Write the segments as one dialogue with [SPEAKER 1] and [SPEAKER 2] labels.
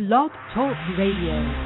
[SPEAKER 1] Blog Talk Radio.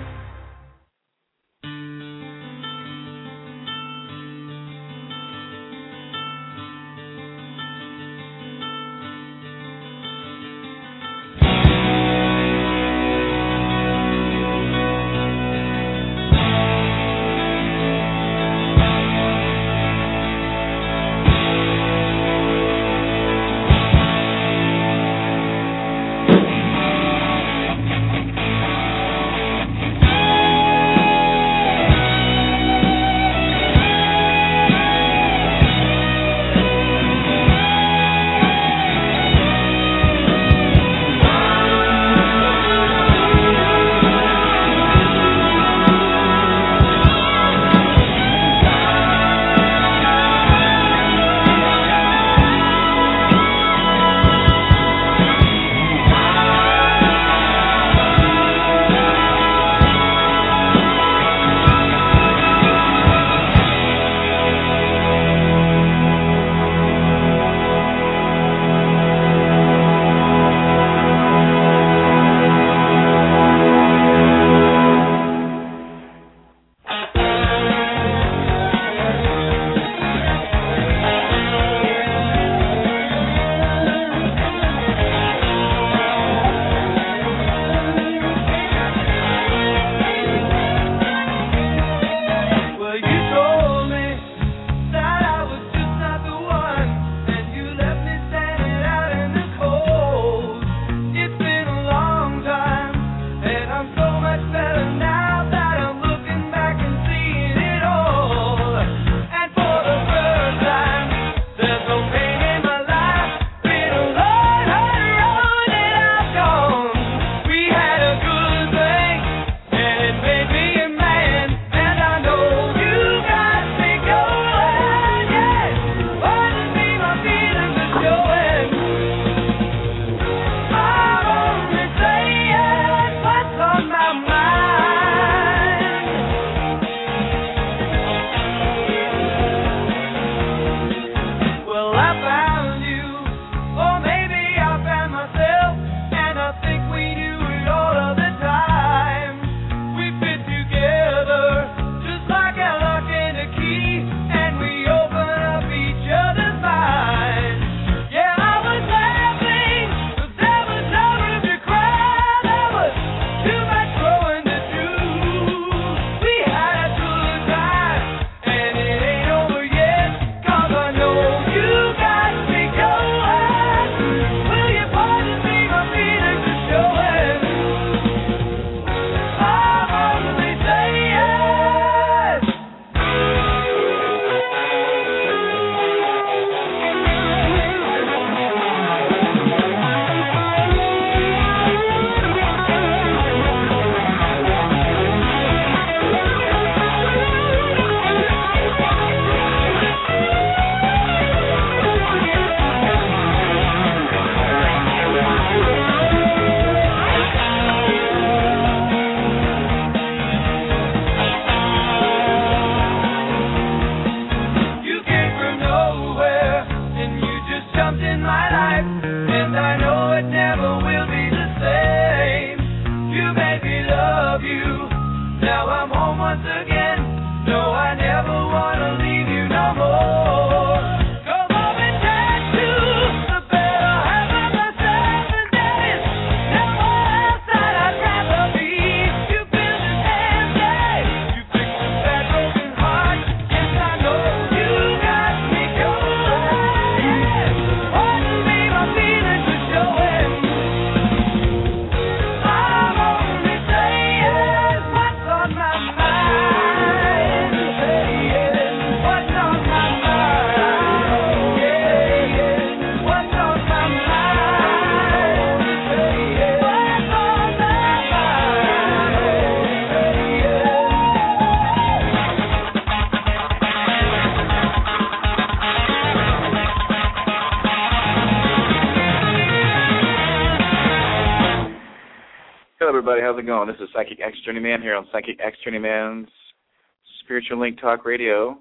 [SPEAKER 2] Hello, everybody. How's it going? This is Psychic X Journeyman here on Psychic X Journeyman's Spiritual Link Talk Radio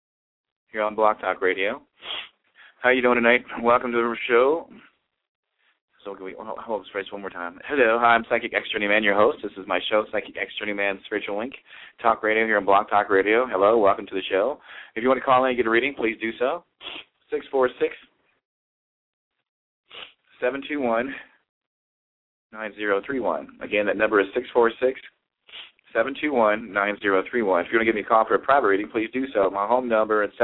[SPEAKER 2] here on Block Talk Radio. How you doing tonight? Welcome to the show. So can we hold this phrase one more time? Hello, hi, I'm Psychic X Journeyman, your host. This is my show, Psychic X Journeyman Spiritual Link Talk Radio here on Blog Talk Radio. Hello, welcome to the show. If you want to call in and get a reading, please do so. 646-721-9031. Again, that number is 646-721-9031. If you want to give me a call for a private reading, please do so. My home number is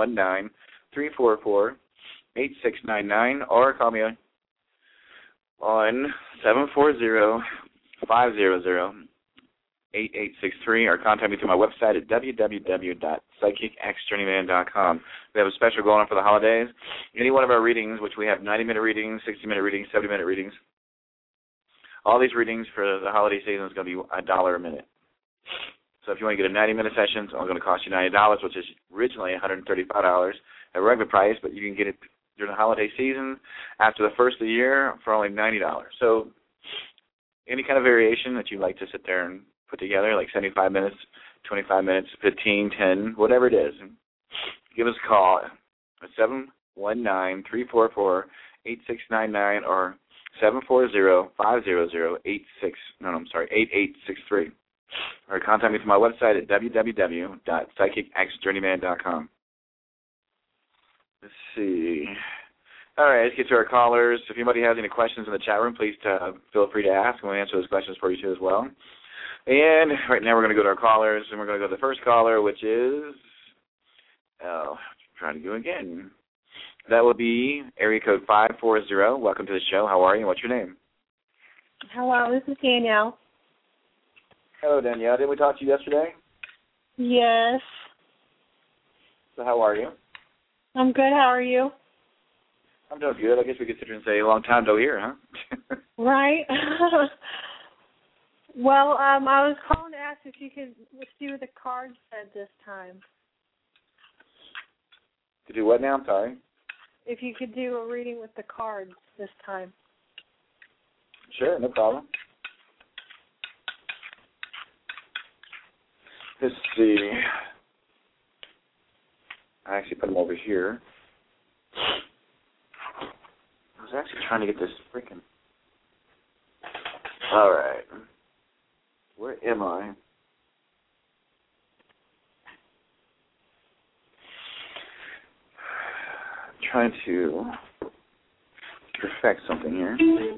[SPEAKER 2] 719-344-8699, or call me on 740-500-8863, or contact me through my website at www.psychicxjourneyman.com. We have a special going on for the holidays. Any one of our readings, which we have 90-minute readings, 60-minute readings, 70-minute readings, all these readings for the holiday season is going to be $1 a minute. So if you want to get a 90-minute session, it's only going to cost you $90, which is originally $135 at regular price, but you can get it during the holiday season after the first of the year for only $90. So any kind of variation that you'd like to sit there and put together, like 75 minutes, 25 minutes, 15, 10, whatever it is, give us a call at 719-344-8699 or 740-500-8863. Or contact me through my website at www.psychicxjourneyman.com. Let's see. All right, let's get to our callers. If anybody has any questions in the chat room, please feel free to ask, and we'll answer those questions for you too as well. And right now we're going to go to our callers, and we're going to go to the first caller, which is, trying to go again. That will be area code 540. Welcome to the show. How are you? What's your name?
[SPEAKER 3] Hello, this is Danielle.
[SPEAKER 2] Hello, Danielle. Didn't we talk to you yesterday?
[SPEAKER 3] Yes.
[SPEAKER 2] So how are you?
[SPEAKER 3] I'm good. How are you?
[SPEAKER 2] I'm doing good. I guess we could sit here and say a long time no hear, huh?
[SPEAKER 3] Right. Well, I was calling to ask if you could do the card set this time.
[SPEAKER 2] To do what now? I'm sorry.
[SPEAKER 3] If you could do a reading with the cards this time.
[SPEAKER 2] Sure, no problem. Let's see. I actually put them over here. I was actually trying to get this freaking... All right. Where am I? I'm trying to perfect something here.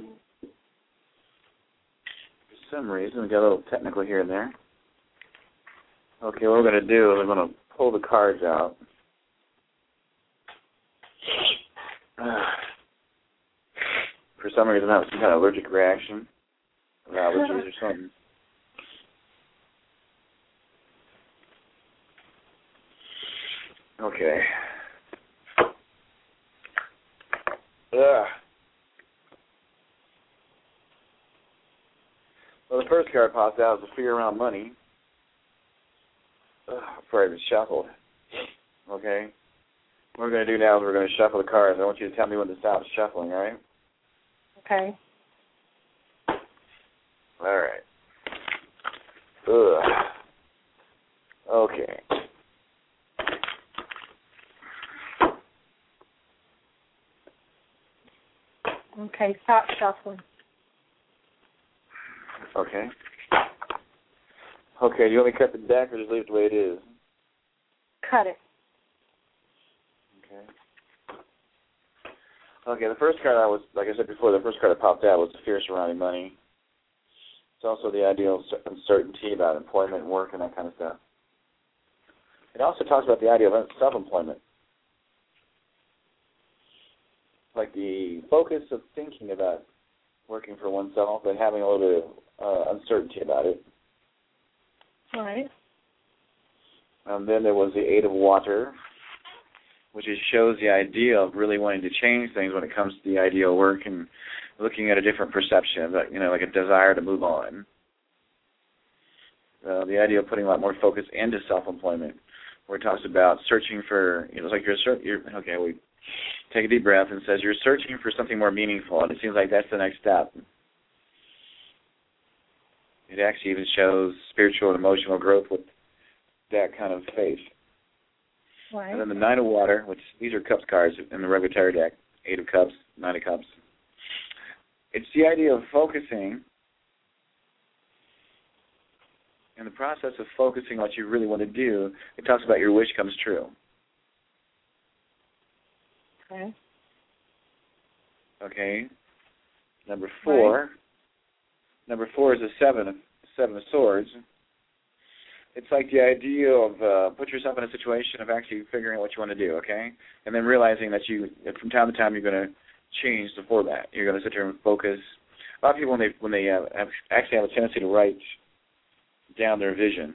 [SPEAKER 2] For some reason, we got a little technical here and there. Okay, what we're going to do is we're going to pull the cards out. For some reason, I have some kind of allergic reaction, or allergies or something. Okay. Well, the first card popped out is the fear around money. Before I even shuffled. Okay. What we're going to do now is we're going to shuffle the cards. I want you to tell me when to stop shuffling, all right?
[SPEAKER 3] Okay.
[SPEAKER 2] All right. Okay.
[SPEAKER 3] Okay, stop shuffling.
[SPEAKER 2] Okay. Okay, do you want me to cut the deck or just leave it the way it is?
[SPEAKER 3] Cut it.
[SPEAKER 2] Okay. Okay, the first card like I said before, the first card that popped out was the fear surrounding money. It's also the idea of uncertainty about employment and work and that kind of stuff. It also talks about the idea of self-employment. Like the focus of thinking about working for oneself and having a little bit of uncertainty about it.
[SPEAKER 3] All right.
[SPEAKER 2] Then there was the Eight of Water, which shows the idea of really wanting to change things when it comes to the ideal work and looking at a different perception, like a desire to move on. The idea of putting a lot more focus into self-employment, where it talks about searching for, it's like we take a deep breath and says you're searching for something more meaningful, and it seems like that's the next step. It actually even shows spiritual and emotional growth with that kind of faith.
[SPEAKER 3] Right.
[SPEAKER 2] And then the Nine of Water, which these are Cups cards in the regular tarot deck, Eight of Cups, Nine of Cups. it's the idea of focusing. In the process of focusing what you really want to do, it talks about your wish comes true.
[SPEAKER 3] Okay.
[SPEAKER 2] Okay. Number 4.
[SPEAKER 3] Right.
[SPEAKER 2] Number 4 is the seven of swords. It's like the idea of put yourself in a situation of actually figuring out what you want to do, okay? And then realizing that from time to time, you're going to change the format. You're going to sit there and focus. A lot of people, when they actually have a tendency to write down their vision.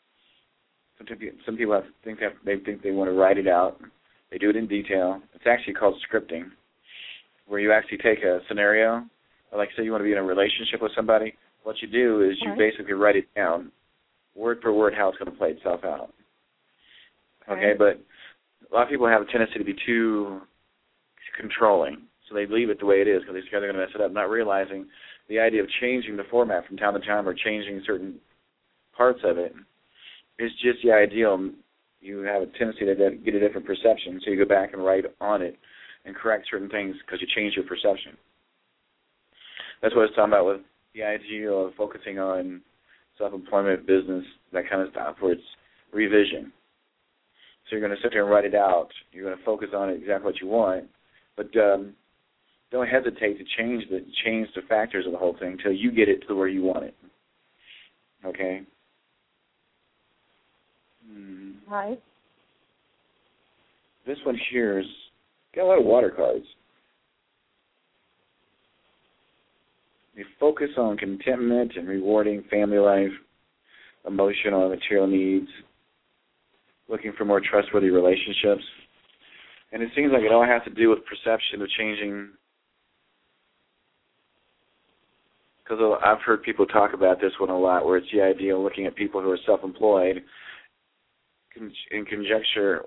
[SPEAKER 2] Some people think they want to write it out. They do it in detail. It's actually called scripting, where you actually take a scenario, like say you want to be in a relationship with somebody. What you do is you basically write it down, word for word, how it's going to play itself out. Okay, but a lot of people have a tendency to be too controlling, so they leave it the way it is because they're going to mess it up, not realizing the idea of changing the format from time to time or changing certain parts of it is just the ideal. You have a tendency to get a different perception, so you go back and write on it and correct certain things because you change your perception. That's what I was talking about with the idea of focusing on self-employment, business, that kind of stuff, where it's revision. So you're going to sit there and write it out. You're going to focus on it exactly what you want, but don't hesitate to change the factors of the whole thing until you get it to where you want it. Okay?
[SPEAKER 3] Right.
[SPEAKER 2] This one here is got a lot of water cards. You focus on contentment and rewarding family life, emotional and material needs, looking for more trustworthy relationships. And it seems like it all has to do with perception of changing. Because I've heard people talk about this one a lot, where it's the idea of looking at people who are self-employed in conjecture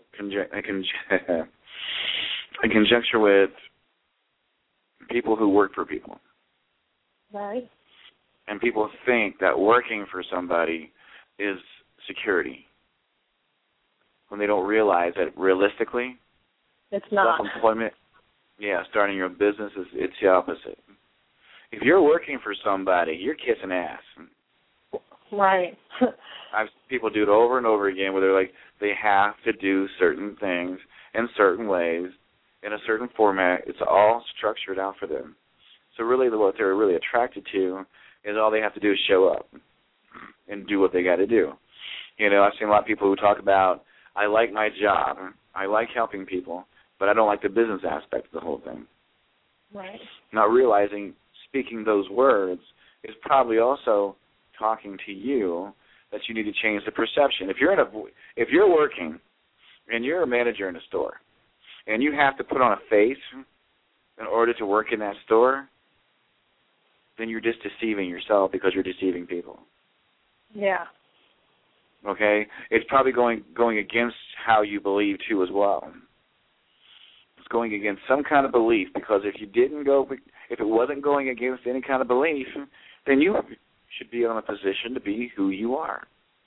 [SPEAKER 2] with people who work for people.
[SPEAKER 3] Right.
[SPEAKER 2] And people think that working for somebody is security, when they don't realize that realistically,
[SPEAKER 3] it's not.
[SPEAKER 2] Self-employment, starting your own business, it's the opposite. If you're working for somebody, you're kissing ass.
[SPEAKER 3] Right.
[SPEAKER 2] I've seen people do it over and over again, where they're like, they have to do certain things in certain ways, in a certain format. It's all structured out for them. So really what they're really attracted to is all they have to do is show up and do what they got to do. You know, I've seen a lot of people who talk about, I like my job, I like helping people, but I don't like the business aspect of the whole thing.
[SPEAKER 3] Right.
[SPEAKER 2] Not realizing speaking those words is probably also talking to you that you need to change the perception. If you're working and you're a manager in a store and you have to put on a face in order to work in that store, then you're just deceiving yourself because you're deceiving people.
[SPEAKER 3] Yeah.
[SPEAKER 2] Okay? It's probably going against how you believe too as well. It's going against some kind of belief, because if it wasn't going against any kind of belief, then you should be in a position to be who you are.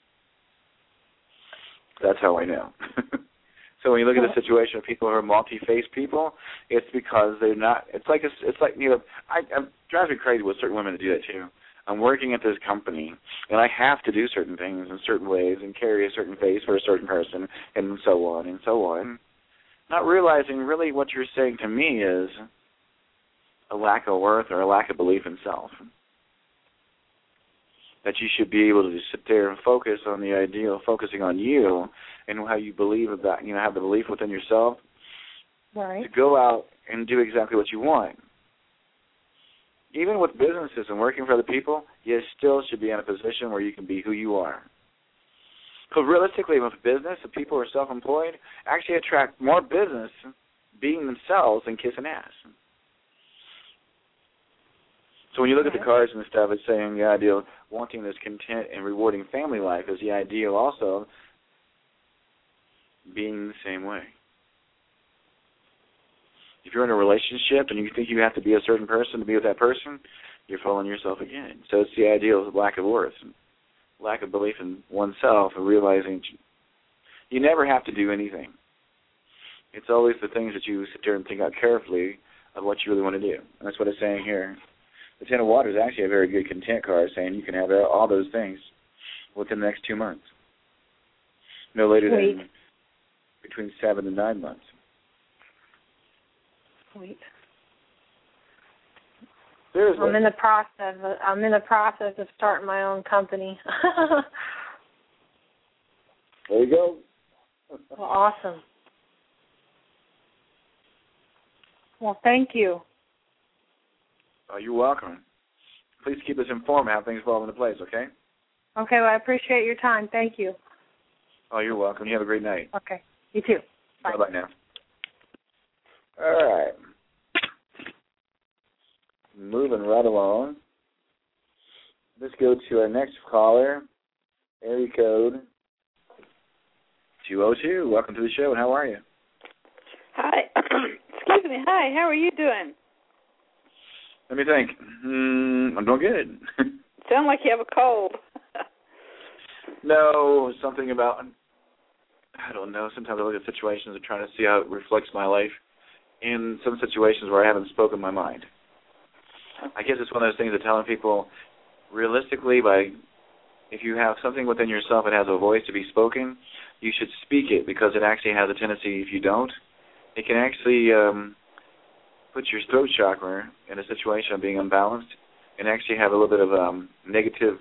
[SPEAKER 2] That's how I know. So when you look at the situation of people who are multi-faced people, it's because they're not. It drives me crazy with certain women to do that too. I'm working at this company, and I have to do certain things in certain ways and carry a certain face for a certain person, and so on and so on. Not realizing really what you're saying to me is a lack of worth or a lack of belief in self. That you should be able to sit there and focus on the ideal, focusing on you and how you believe about, have the belief within yourself,
[SPEAKER 3] right,
[SPEAKER 2] to go out and do exactly what you want. Even with businesses and working for other people, you still should be in a position where you can be who you are. Because realistically, with business, the people who are self-employed actually attract more business being themselves than kissing ass. So when you look at the cards and stuff, it's saying the ideal of wanting this content and rewarding family life is the ideal also being the same way. If you're in a relationship and you think you have to be a certain person to be with that person, you're fooling yourself again. So it's the ideal of lack of worth, lack of belief in oneself, and realizing you never have to do anything. It's always the things that you sit there and think out carefully of what you really want to do. And that's what it's saying here. The Ten of Water is actually a very good content card, saying you can have all those things within the next 2 months. No later than between 7 and 9 months.
[SPEAKER 3] Sweet.
[SPEAKER 2] Seriously.
[SPEAKER 3] I'm in the process of starting my own company.
[SPEAKER 2] There you go.
[SPEAKER 3] Well, awesome. Well, thank you.
[SPEAKER 2] Oh, you're welcome. Please keep us informed how things fall into place, okay?
[SPEAKER 3] Okay, well, I appreciate your time. Thank you.
[SPEAKER 2] Oh, you're welcome. You have a great night.
[SPEAKER 3] Okay. You too. Bye.
[SPEAKER 2] Bye-bye now. All right. Moving right along. Let's go to our next caller, area code 202. Welcome to the show, and how are you?
[SPEAKER 4] Hi. Excuse me. Hi, how are you doing?
[SPEAKER 2] Let me think. I'm doing good.
[SPEAKER 4] Sound like you have a cold.
[SPEAKER 2] No, something about, I don't know, sometimes I look at situations and try to see how it reflects my life in some situations where I haven't spoken my mind. I guess it's one of those things of telling people, realistically, if you have something within yourself that has a voice to be spoken, you should speak it, because it actually has a tendency, if you don't, it can actually put your throat chakra in a situation of being unbalanced and actually have a little bit of negative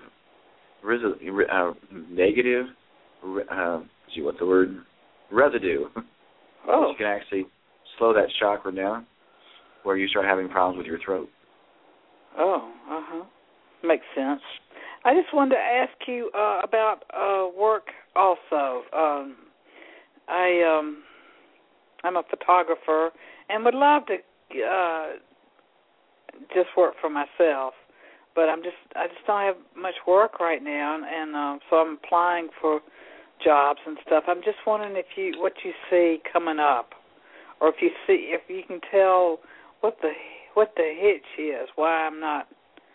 [SPEAKER 2] residue.
[SPEAKER 4] Oh.
[SPEAKER 2] You can actually slow that chakra down where you start having problems with your throat.
[SPEAKER 4] Oh, makes sense. I just wanted to ask you about work also. I'm a photographer and would love to just work for myself, but I just don't have much work right now, and so I'm applying for jobs and stuff. I'm just wondering what you see coming up, or if you can tell what the hitch is, why I'm not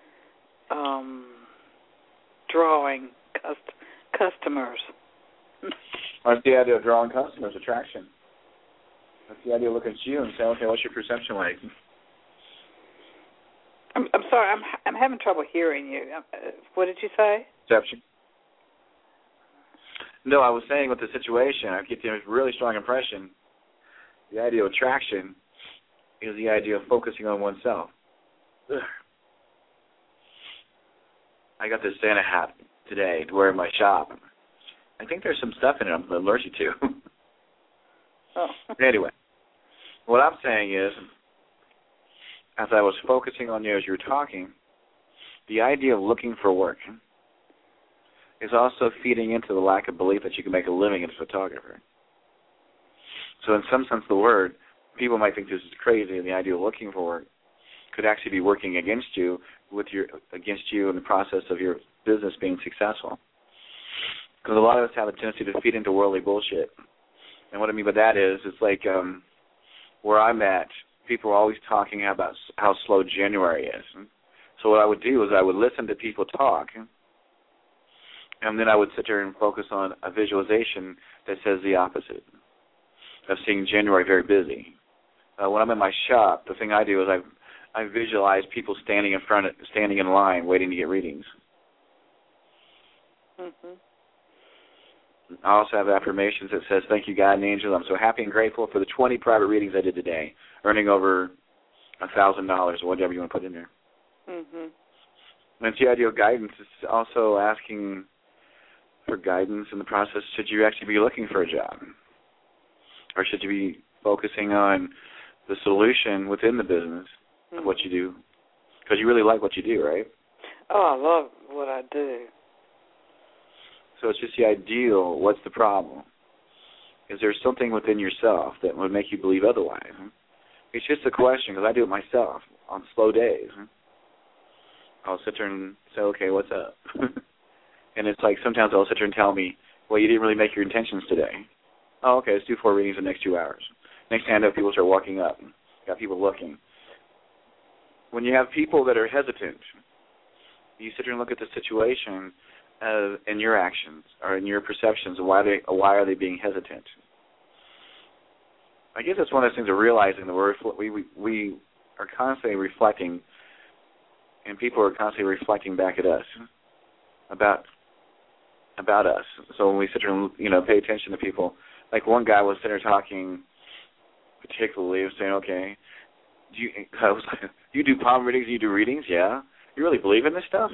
[SPEAKER 4] drawing customers.
[SPEAKER 2] That's the idea of drawing customers, attraction. That's the idea of looking at you and saying, okay, what's your perception like?
[SPEAKER 4] I'm sorry, I'm having trouble hearing you. What did you say?
[SPEAKER 2] Perception. No, I was saying with the situation, I get a really strong impression. The idea of attraction is the idea of focusing on oneself. Ugh. I got this Santa hat today to wear in my shop. I think there's some stuff in it I'm allergic to.
[SPEAKER 4] Oh.
[SPEAKER 2] Anyway, what I'm saying is, as I was focusing on you as you were talking, the idea of looking for work is also feeding into the lack of belief that you can make a living as a photographer. So in some sense of the word, people might think this is crazy, and the idea of looking for work could actually be working against you in the process of your business being successful. Because a lot of us have a tendency to feed into worldly bullshit. And what I mean by that is, it's like where I'm at, people are always talking about how slow January is. So what I would do is I would listen to people talk, and then I would sit there and focus on a visualization that says the opposite of seeing January very busy. When I'm in my shop, the thing I do is I visualize people standing in line, waiting to get readings.
[SPEAKER 4] Mm-hmm.
[SPEAKER 2] I also have affirmations that says, thank you, God and angels. I'm so happy and grateful for the 20 private readings I did today, earning over $1,000 or whatever you want to put in there.
[SPEAKER 4] Mm-hmm.
[SPEAKER 2] And the idea of guidance is also asking for guidance in the process. Should you actually be looking for a job? Or should you be focusing on the solution within the business of what you do? Because you really like what you do, right?
[SPEAKER 4] Oh, I love what I do.
[SPEAKER 2] So it's just the ideal. What's the problem? Is there something within yourself that would make you believe otherwise? It's just a question, because I do it myself on slow days. I'll sit there and say, okay, what's up? And it's like sometimes they'll sit there and tell me, well, you didn't really make your intentions today. Oh, okay, let's do 4 readings in the next 2 hours. Next thing I know, people start walking up. Got people looking. When you have people that are hesitant, you sit there and look at the situation in your actions or in your perceptions. Why are they being hesitant? I guess that's one of those things of realizing that we are constantly reflecting and people are constantly reflecting back at us about us. So when we sit there and, pay attention to people, like one guy was sitting there talking particularly, was saying, okay, you do palm readings, you do readings? Yeah. You really believe in this stuff?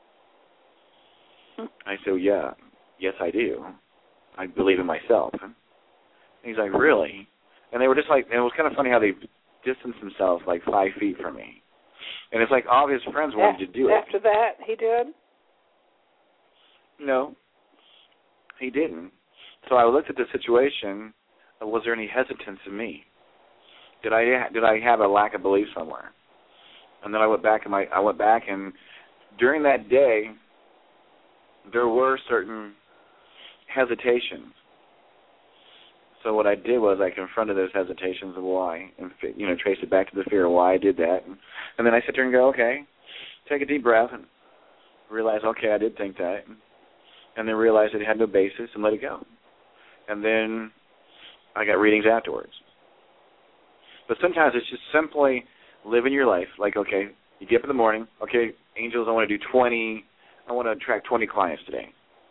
[SPEAKER 2] I said, yeah. Yes, I do. I believe in myself. And he's like, really? And they were just like, and it was kind of funny how they distanced themselves like 5 feet from me. And it's like all of his friends wanted to do it.
[SPEAKER 4] After that, he did?
[SPEAKER 2] No, he didn't. So I looked at the situation. Was there any hesitance in me? Did I have a lack of belief somewhere? And then I went back and during that day, there were certain hesitations. So what I did was I confronted those hesitations of why, and traced it back to the fear of why I did that, and then I sit there and go, okay, take a deep breath and realize, okay, I did think that, and then realize it had no basis and let it go, and then I got readings afterwards. But sometimes it's just simply living your life. Like, okay, you get up in the morning, okay, angels, I want to attract 20 clients today.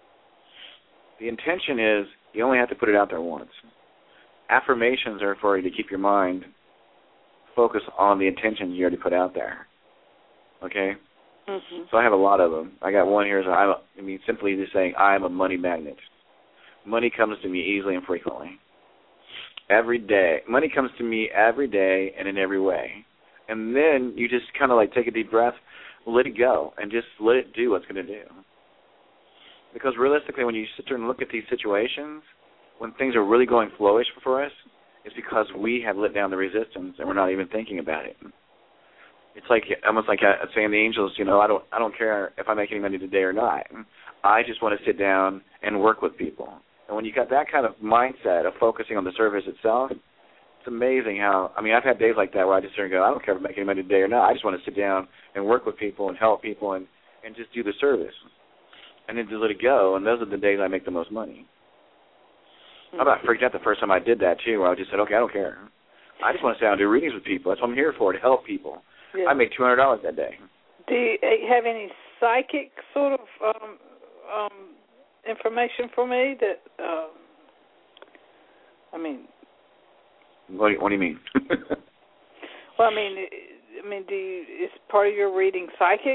[SPEAKER 2] The intention is you only have to put it out there once. Affirmations are for you to keep your mind focused on the intentions you already put out there. Okay?
[SPEAKER 4] Mm-hmm.
[SPEAKER 2] So I have a lot of them. I got one here. Simply just saying, I am a money magnet. Money comes to me easily and frequently. Every day. Money comes to me every day and in every way. And then you just kind of like take a deep breath, let it go, and just let it do what it's going to do. Because realistically, when you sit there and look at these situations, when things are really going flowish for us, it's because we have let down the resistance and we're not even thinking about it. It's like almost like saying the angels, I don't care if I make any money today or not. I just want to sit down and work with people. And when you got that kind of mindset of focusing on the service itself, it's amazing how, I've had days like that where I just sit there and go, I don't care if I make any money today or not. I just want to sit down and work with people and help people and just do the service. And then just let it go, and those are the days I make the most money. I about freaked out the first time I did that, too, where I just said, okay, I don't care. I just want to sit down and do readings with people. That's what I'm here for, to help people. Yeah. I made $200 that day.
[SPEAKER 4] Do you have any psychic sort of information for me that,
[SPEAKER 2] What do you mean?
[SPEAKER 4] Well, is part of your reading psychic?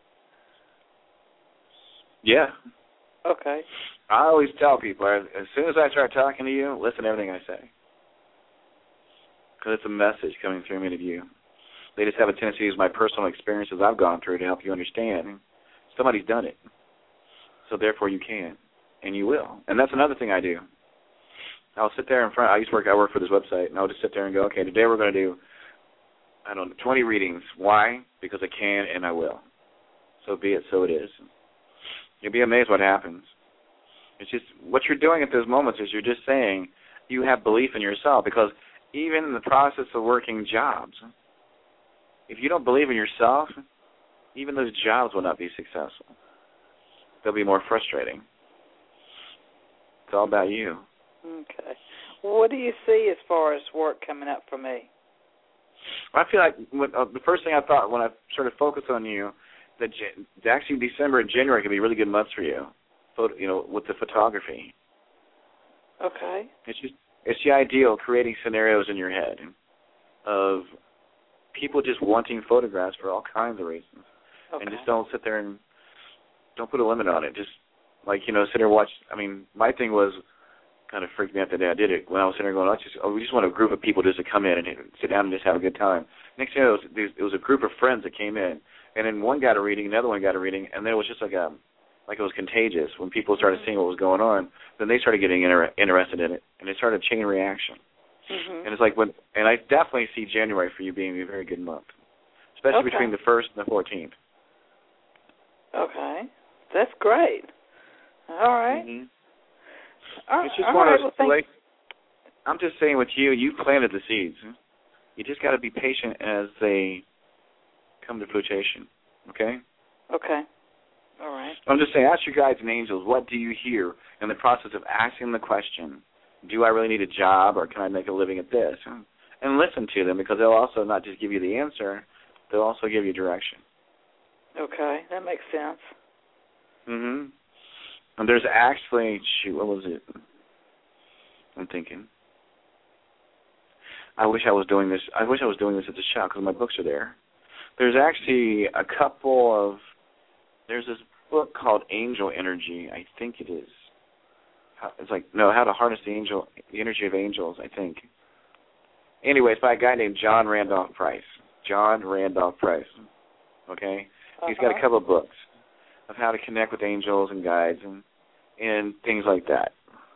[SPEAKER 2] Yeah.
[SPEAKER 4] Okay.
[SPEAKER 2] I always tell people, as soon as I start talking to you, listen to everything I say. Because it's a message coming through me to you. They just have a tendency to use my personal experiences I've gone through to help you understand. Somebody's done it. So therefore you can. And you will. And that's another thing I do. I'll sit there in front. I work for this website, and I'll just sit there and go, okay, today we're going to do, 20 readings. Why? Because I can and I will. So be it, so it is. You'll be amazed what happens. It's just what you're doing at those moments is you're just saying you have belief in yourself, because even in the process of working jobs, if you don't believe in yourself, even those jobs will not be successful. They'll be more frustrating. It's all about you.
[SPEAKER 4] Okay. What do you see as far as work coming up for me?
[SPEAKER 2] I feel like the first thing I thought when I sort of focused on you, that actually December and January can be really good months for you, with the photography.
[SPEAKER 4] Okay.
[SPEAKER 2] It's the ideal creating scenarios in your head of people just wanting photographs for all kinds of reasons. Okay. And just don't sit there and don't put a limit on it. Just sit there and watch. My thing was kind of freaked me out the day I did it. When I was sitting there going, we just want a group of people just to come in and sit down and just have a good time. Next thing it was a group of friends that came in, and then one got a reading, another one got a reading, and then it was just like it was contagious. When people started seeing what was going on, then they started getting interested in it, and it started a chain reaction. Mm-hmm. And it's like and I definitely see January for you being a very good month, especially between the 1st and the 14th.
[SPEAKER 4] Okay, that's great. All right.
[SPEAKER 2] Mm-hmm. It's just one of those. I'm just saying with you, you planted the seeds. You just got to be patient as they come to fruition. Okay?
[SPEAKER 4] Okay. All right.
[SPEAKER 2] I'm just saying, ask your guides and angels, what do you hear in the process of asking the question, do I really need a job or can I make a living at this? And listen to them, because they'll also not just give you the answer, they'll also give you direction.
[SPEAKER 4] Okay, that makes sense.
[SPEAKER 2] And there's actually, what was it? I'm thinking. I wish I was doing this at the shop because my books are there. There's actually there's this book called Angel Energy, I think it is. How to Harness the Energy of Angels, I think. Anyway, it's by a guy named John Randolph Price. John Randolph Price. Okay? He's got a couple of books of how to connect with angels and guides and things like that.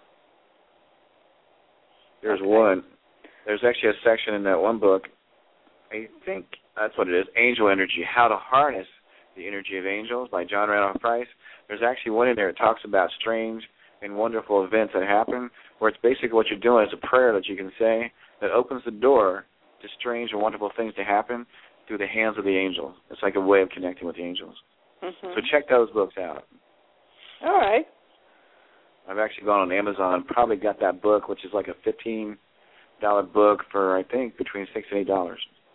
[SPEAKER 2] There's actually a section in that one book, I think that's what it is, Angel Energy, How to Harness the Energy of Angels by John Randolph Price. There's actually one in there that talks about strange and wonderful events that happen, where it's basically what you're doing is a prayer that you can say that opens the door to strange and wonderful things to happen through the hands of the angels. It's like a way of connecting with the angels. So check those books out.
[SPEAKER 4] All right.
[SPEAKER 2] I've actually gone on Amazon, probably got that book, which is like a $15 book for, I think, between $6 and $8.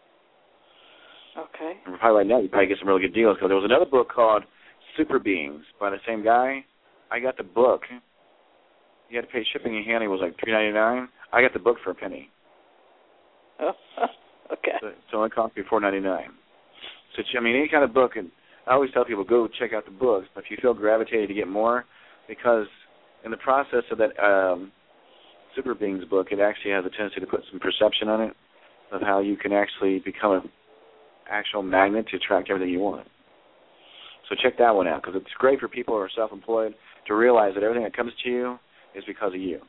[SPEAKER 4] Okay.
[SPEAKER 2] And probably right now you probably get some really good deals, because there was another book called Super Beings by the same guy. I got the book. You had to pay shipping and handling. It was like $3.99. I got the book for a penny.
[SPEAKER 4] Oh, okay.
[SPEAKER 2] So it only cost me $4.99. So, I mean, any kind of book, and I always tell people, go check out the books, but if you feel gravitated to get more, because in the process of that Super Beings book, it actually has a tendency to put some perception on it of how you can actually become an actual magnet to attract everything you want. So check that one out, because it's great for people who are self-employed to realize that everything that comes to you is because of you.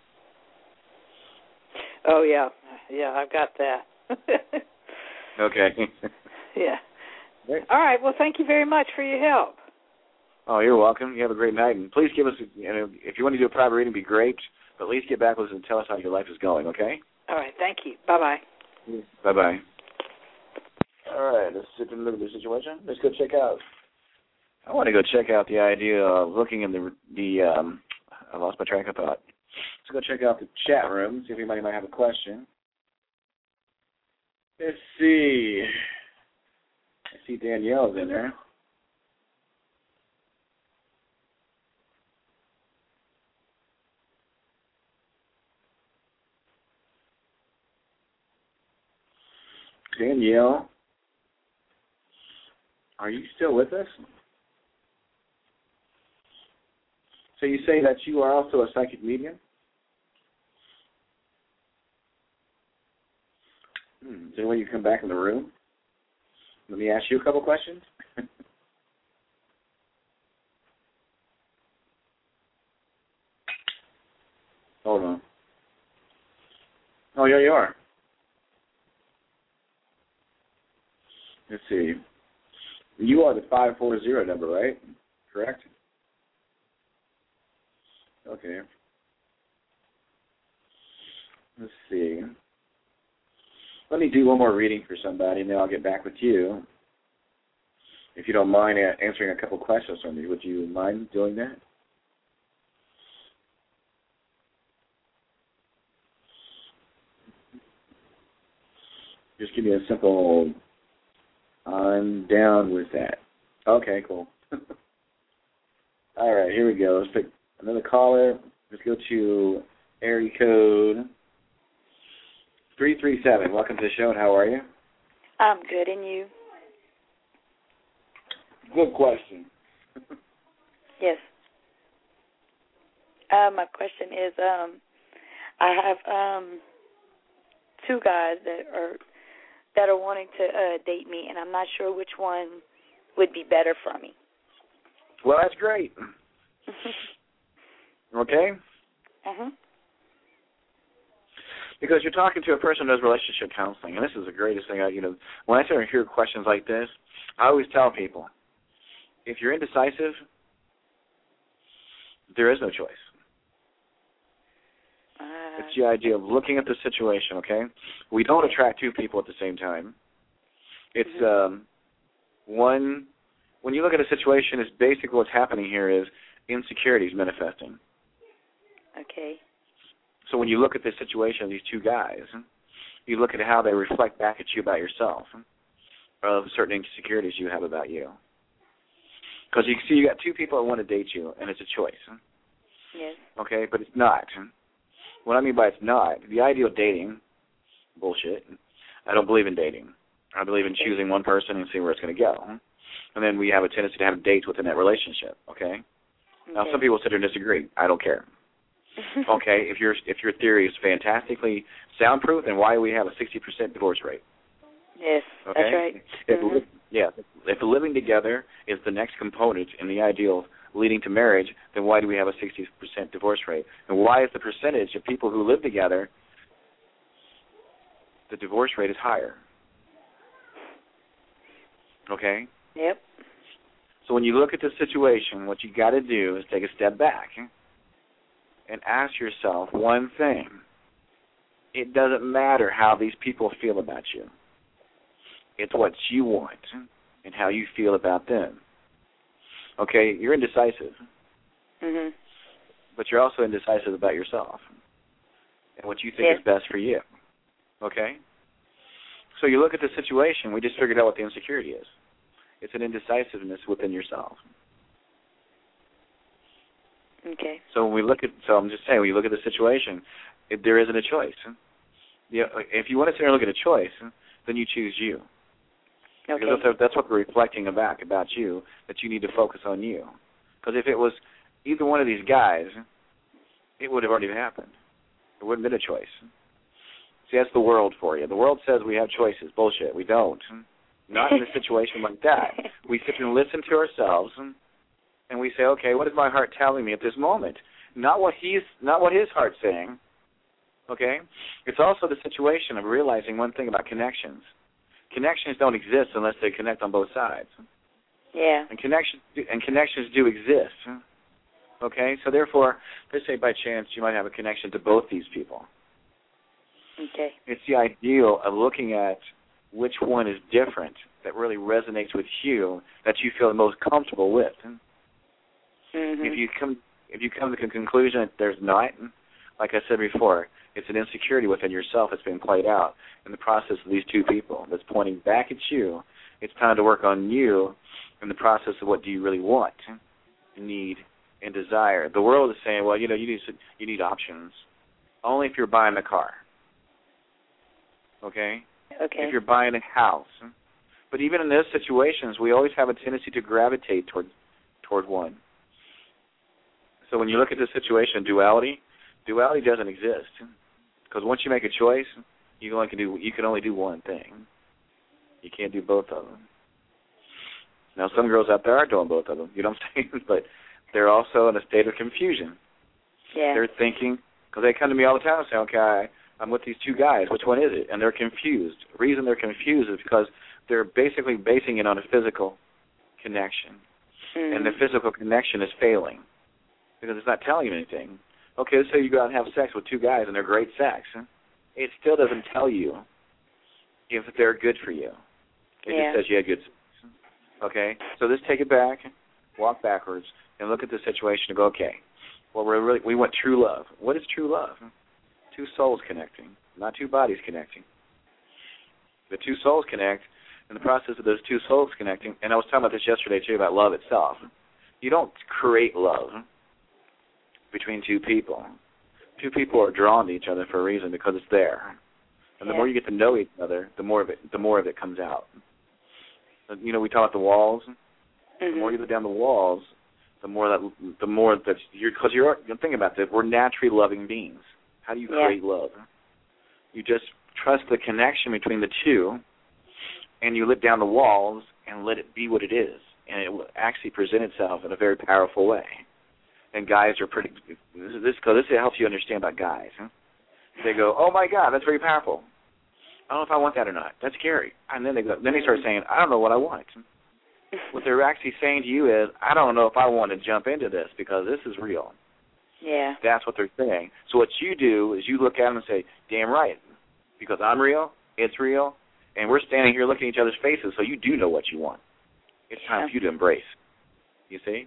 [SPEAKER 4] Oh, yeah. Yeah, I've got that.
[SPEAKER 2] Okay.
[SPEAKER 4] Yeah.
[SPEAKER 2] Great.
[SPEAKER 4] All right. Well, thank you very much for your help.
[SPEAKER 2] Oh, you're welcome. You have a great night. And please give us, if you want to do a private reading, it'd be great. But at least get back with us and tell us how your life is going, okay?
[SPEAKER 4] All right. Thank you. Bye-bye.
[SPEAKER 2] Bye-bye. All right. Let's sit and look at the situation. Let's go check out. I want to go check out the idea of looking in I lost my track of thought. Let's go check out the chat room, see if anybody might have a question. Let's see. I see Danielle's in there. Danielle, are you still with us? So you say that you are also a psychic medium? Is there any way you can come back in the room? Let me ask you a couple questions. Hold on. Oh, yeah, you are. Let's see. You are the 540 number, right? Correct? Okay. Let's see. Let me do one more reading for somebody, and then I'll get back with you. If you don't mind answering a couple questions for me, would you mind doing that? Just give me a simple, I'm down with that. Okay, cool. All right, here we go. Let's pick another caller. Let's go to area code 337. Welcome to the show, and how are you?
[SPEAKER 5] I'm good, and you?
[SPEAKER 2] Good question.
[SPEAKER 5] Yes. My question is, I have two guys that are wanting to date me, and I'm not sure which one would be better for me.
[SPEAKER 2] Well, that's great. Okay?
[SPEAKER 5] Mhm.
[SPEAKER 2] Because you're talking to a person who does relationship counseling, and this is the greatest thing. When I start to hear questions like this, I always tell people, if you're indecisive, there is no choice. It's the idea of looking at the situation, okay? We don't attract two people at the same time. It's when you look at a situation, it's basically what's happening here is insecurities manifesting.
[SPEAKER 5] Okay.
[SPEAKER 2] So when you look at the situation of these two guys, you look at how they reflect back at you about yourself, of certain insecurities you have about you. Because you see, you got two people that want to date you, and it's a choice.
[SPEAKER 5] Yes.
[SPEAKER 2] Okay, but it's not. What I mean by it's not, the ideal dating, bullshit. I don't believe in dating. I believe in choosing one person and seeing where it's going to go. And then we have a tendency to have dates within that relationship, okay? Now, some people sit here and disagree. I don't care. Okay, if your theory is fantastically soundproof, then why do we have a 60% divorce rate?
[SPEAKER 5] Yes,
[SPEAKER 2] okay?
[SPEAKER 5] That's right.
[SPEAKER 2] If living together is the next component in the ideal leading to marriage, then why do we have a 60% divorce rate? And why is the percentage of people who live together, the divorce rate is higher? Okay?
[SPEAKER 5] Yep.
[SPEAKER 2] So when you look at the situation, what you got to do is take a step back and ask yourself one thing. It doesn't matter how these people feel about you. It's what you want and how you feel about them. Okay, you're indecisive.
[SPEAKER 5] Mhm.
[SPEAKER 2] But you're also indecisive about yourself and what you think is best for you. Okay? So you look at the situation, we just figured out what the insecurity is. It's an indecisiveness within yourself.
[SPEAKER 5] Okay.
[SPEAKER 2] So when we look at, I'm just saying, when you look at the situation, there isn't a choice. If you want to sit there and look at a choice, then you choose you.
[SPEAKER 5] Okay.
[SPEAKER 2] Because that's what we're reflecting about you, that you need to focus on you. Because if it was either one of these guys, it would have already happened. It wouldn't have been a choice. See, that's the world for you. The world says we have choices. Bullshit. We don't. Not in a situation like that. We sit and listen to ourselves, and we say, okay, what is my heart telling me at this moment? Not what his heart's saying. Okay? It's also the situation of realizing one thing about connections. Connections don't exist unless they connect on both sides.
[SPEAKER 5] Yeah.
[SPEAKER 2] And connections do exist. Okay? So therefore, let's say by chance you might have a connection to both these people.
[SPEAKER 5] Okay. It's
[SPEAKER 2] the ideal of looking at which one is different that really resonates with you, that you feel the most comfortable with.
[SPEAKER 5] Mm-hmm.
[SPEAKER 2] If you come to the conclusion that there's not, like I said before, it's an insecurity within yourself that's being played out in the process of these two people that's pointing back at you. It's time to work on you in the process of what do you really want, need, and desire. The world is saying, well, you need options. Only if you're buying a car. Okay?
[SPEAKER 5] Okay.
[SPEAKER 2] If you're buying a house. But even in those situations, we always have a tendency to gravitate toward one. So when you look at the situation, duality doesn't exist. Because once you make a choice, you can only do one thing. You can't do both of them. Now, some girls out there are doing both of them, you know what I'm saying? But they're also in a state of confusion.
[SPEAKER 5] Yeah.
[SPEAKER 2] They're thinking, because they come to me all the time and say, okay, I'm with these two guys. Which one is it? And they're confused. The reason they're confused is because they're basically basing it on a physical connection.
[SPEAKER 5] Mm-hmm.
[SPEAKER 2] And the physical connection is failing because it's not telling you anything. Okay, let's say you go out and have sex with two guys and they're great sex. It still doesn't tell you if they're good for you. It just says you had good sex. Okay? So let's take it back, walk backwards, and look at the situation and go, okay, well, we want true love. What is true love? Two souls connecting, not two bodies connecting. The two souls connect. In the process of those two souls connecting, and I was talking about this yesterday, too, about love itself. You don't create love between two people. Two people are drawn to each other for a reason because it's there. And the more you get to know each other, the more of it comes out. You know, we talk about the walls.
[SPEAKER 5] Mm-hmm.
[SPEAKER 2] The more you go down the walls, the more that you're thinking about this. We're naturally loving beings. How do you create love? You just trust the connection between the two, and you let down the walls and let it be what it is, and it will actually present itself in a very powerful way. And guys are pretty. This helps you understand about guys. They go, "Oh my God, that's very powerful. I don't know if I want that or not. That's scary." And then they start saying, "I don't know what I want." What they're actually saying to you is, "I don't know if I want to jump into this because this is real."
[SPEAKER 5] Yeah.
[SPEAKER 2] That's what they're saying. So what you do is you look at them and say, "Damn right, because I'm real, it's real, and we're standing here looking at each other's faces, so you do know what you want. It's time for you to embrace." You see?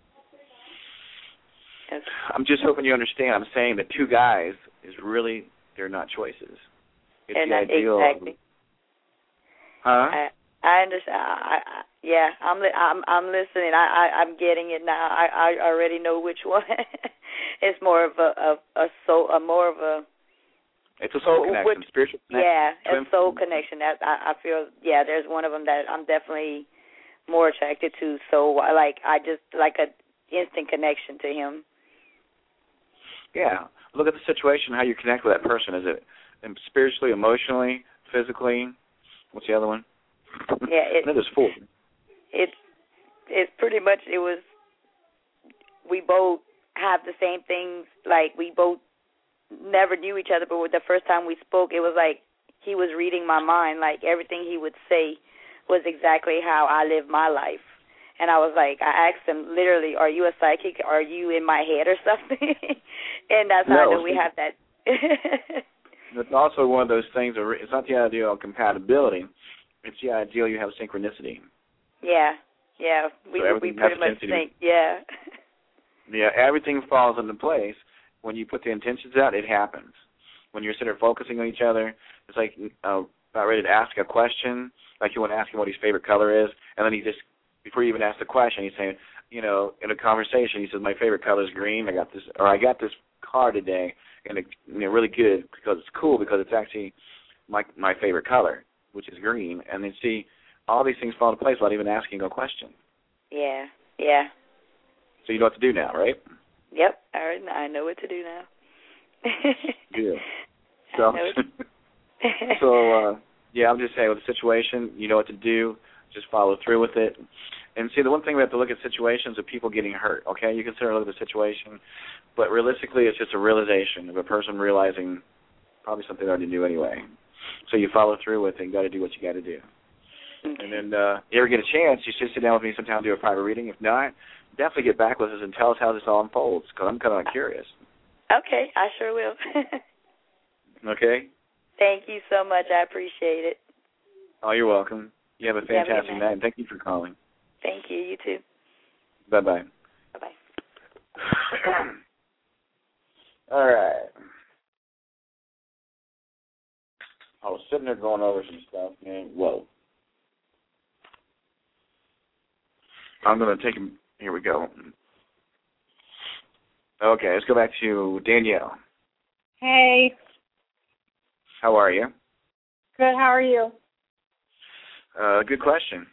[SPEAKER 5] Okay.
[SPEAKER 2] I'm just hoping you understand. I'm saying that two guys is really, they're not choices. It's the ideal.
[SPEAKER 5] Exactly.
[SPEAKER 2] Huh?
[SPEAKER 5] I understand. Yeah, I'm listening. I'm getting it now. I already know which one. It's more of a soul, more of a.
[SPEAKER 2] It's a soul connection, spiritual connection.
[SPEAKER 5] Yeah, a soul connection. That I feel. Yeah, there's one of them that I'm definitely more attracted to. So I just like a instant connection to him.
[SPEAKER 2] Yeah, look at the situation, how you connect with that person. Is it spiritually, emotionally, physically? What's the other one?
[SPEAKER 5] Yeah,
[SPEAKER 2] I know there's 4.
[SPEAKER 5] It's pretty much, it was, we both have the same things, like we both never knew each other, but the first time we spoke, it was like he was reading my mind, like everything he would say was exactly how I live my life. And I was like, I asked him literally, are you a psychic? Are you in my head or something? And that's how I know we have that.
[SPEAKER 2] It's also one of those things, it's not the idea of compatibility, it's the idea you have synchronicity.
[SPEAKER 5] Yeah, we pretty much think, yeah.
[SPEAKER 2] Yeah, everything falls into place. When you put the intentions out, it happens. When you're sitting there focusing on each other, it's like about ready to ask a question, like you want to ask him what his favorite color is, and then he just, before you even ask the question, he's saying, in a conversation, he says, my favorite color is green, I got this car today, and it's really good because it's cool because it's actually my favorite color, which is green, and then see, all these things fall into place without even asking a question.
[SPEAKER 5] Yeah.
[SPEAKER 2] So you know what to do now, right?
[SPEAKER 5] Yep, I know what to do now.
[SPEAKER 2] Good. So, I'm just saying with the situation, you know what to do. Just follow through with it. And see, the one thing we have to look at situations of people getting hurt, okay? You can sit and look at the situation, but realistically it's just a realization of a person realizing probably something they already knew anyway. So you follow through with it and you got to do what you got to do. Okay. And then you ever get a chance, you should sit down with me sometime and do a private reading. If not, definitely get back with us and tell us how this all unfolds because I'm kind of curious.
[SPEAKER 5] Okay, I sure will.
[SPEAKER 2] Okay?
[SPEAKER 5] Thank you so much. I appreciate it.
[SPEAKER 2] Oh, you're welcome. You have a fantastic night, and thank you for calling.
[SPEAKER 5] Thank you. You too.
[SPEAKER 2] Bye-bye.
[SPEAKER 5] Bye-bye.
[SPEAKER 2] All right. I was sitting there going over some stuff, and whoa. I'm going to take him. Here we go. Okay, let's go back to Danielle.
[SPEAKER 3] Hey.
[SPEAKER 2] How are you?
[SPEAKER 3] Good, how are you?
[SPEAKER 2] Good question.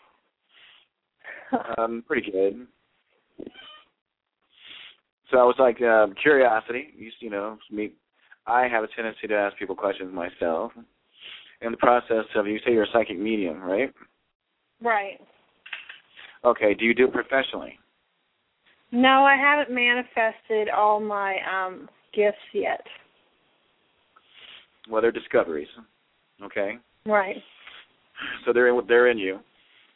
[SPEAKER 2] Pretty good. So I was like, curiosity. I have a tendency to ask people questions myself. In the process of, you say you're a psychic medium, right?
[SPEAKER 3] Right.
[SPEAKER 2] Okay, do you do it professionally?
[SPEAKER 3] No, I haven't manifested all my gifts yet.
[SPEAKER 2] Well, they're discoveries, okay?
[SPEAKER 3] Right.
[SPEAKER 2] So they're in you.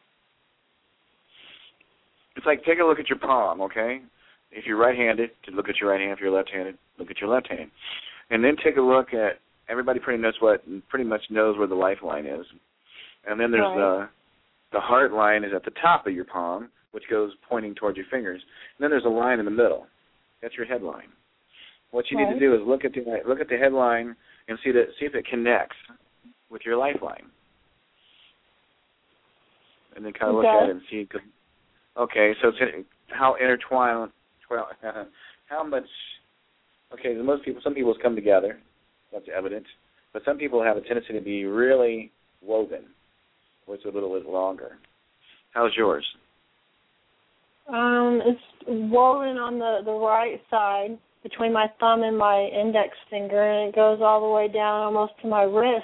[SPEAKER 2] It's like, take a look at your palm, okay? If you're right-handed, look at your right hand. If you're left-handed, look at your left hand. And then take a look at, everybody pretty much knows where the lifeline is. And then there's the heart line is at the top of your palm, which goes pointing towards your fingers. And then there's a line in the middle. That's your headline. What you need to do is look at the headline and see if it connects with your lifeline. And then kind of look at it and see. Okay, so it's how intertwined, how much. Okay, some people come together. That's evident. But some people have a tendency to be really woven, which is a little bit longer. How's yours?
[SPEAKER 3] It's woven on the right side between my thumb and my index finger, and it goes all the way down almost to my wrist.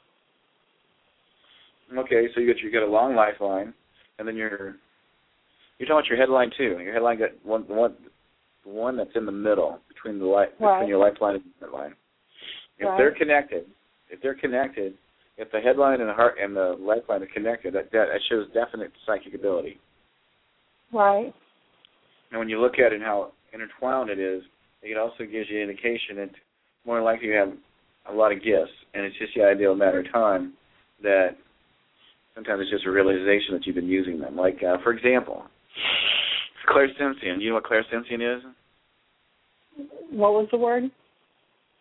[SPEAKER 2] Okay, so you got a long lifeline, and then you're talking about your headline too. Your headline got the one that's in the middle between your lifeline and your headline. If they're connected, if the headline and the heart and the lifeline are connected, that shows definite psychic ability.
[SPEAKER 3] Right.
[SPEAKER 2] And when you look at it and how intertwined it is, it also gives you an indication that more likely you have a lot of gifts, and it's just the ideal matter of time that sometimes it's just a realization that you've been using them. Like, for example, clairsentient. You know what clairsentient is?
[SPEAKER 3] What was the word?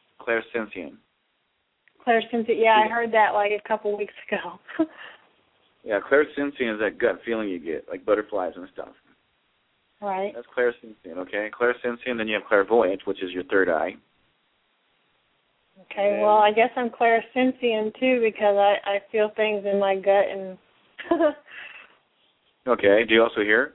[SPEAKER 2] Clairsentient.
[SPEAKER 3] Clairsentient. Yeah, I heard that like a couple weeks ago.
[SPEAKER 2] Yeah, clairsentient is that gut feeling you get, like butterflies and stuff.
[SPEAKER 3] Right.
[SPEAKER 2] That's clairsentient, okay? Clairsentient, then you have clairvoyant, which is your third eye.
[SPEAKER 3] Okay,
[SPEAKER 2] And
[SPEAKER 3] well, I guess I'm clairsentient too because I feel things in my gut and.
[SPEAKER 2] okay, do you also hear?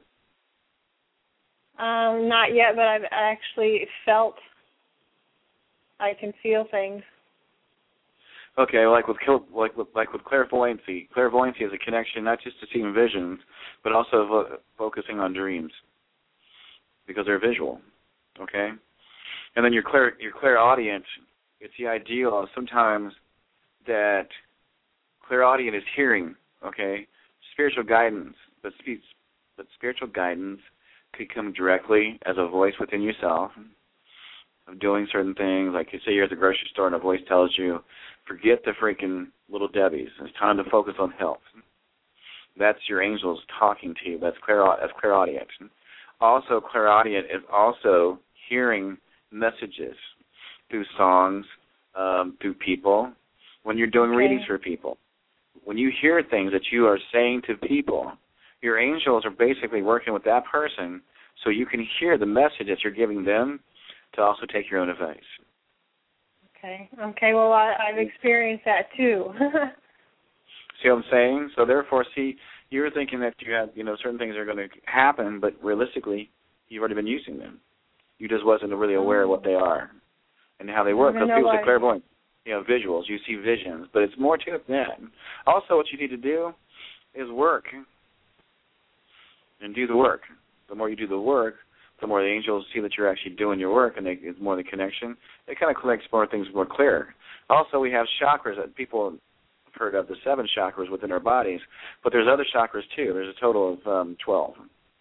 [SPEAKER 3] Not yet, but I've actually felt. I can feel things.
[SPEAKER 2] Okay, like with clairvoyancy. Clairvoyancy is a connection not just to seeing visions, but also focusing on dreams because they're visual. Okay, and then your clairaudient. It's the ideal of sometimes that clairaudient is hearing. Okay, spiritual guidance, but spiritual guidance could come directly as a voice within yourself of doing certain things. Like you say you're at the grocery store and a voice tells you, forget the freaking little Debbies. It's time to focus on health. That's your angels talking to you. That's clairaudient. Also, clairaudient is also hearing messages through songs, through people. When you're doing readings for people, when you hear things that you are saying to people, your angels are basically working with that person so you can hear the message that you're giving them to also take your own advice.
[SPEAKER 3] Okay, well, I've experienced that too.
[SPEAKER 2] See what I'm saying? So therefore, you're thinking that you have, certain things are going to happen, but realistically, you've already been using them. You just wasn't really aware of what they are and how they work. Because people say clairvoyant, visuals. You see visions, but it's more to it than that. Also, what you need to do is work and do the work. The more you do the work, the more the angels see that you're actually doing your work, and it's more the connection. It kind of connects more things more clear. Also, we have chakras that people have heard of, the 7 chakras within our bodies, but there's other chakras too. There's a total of 12.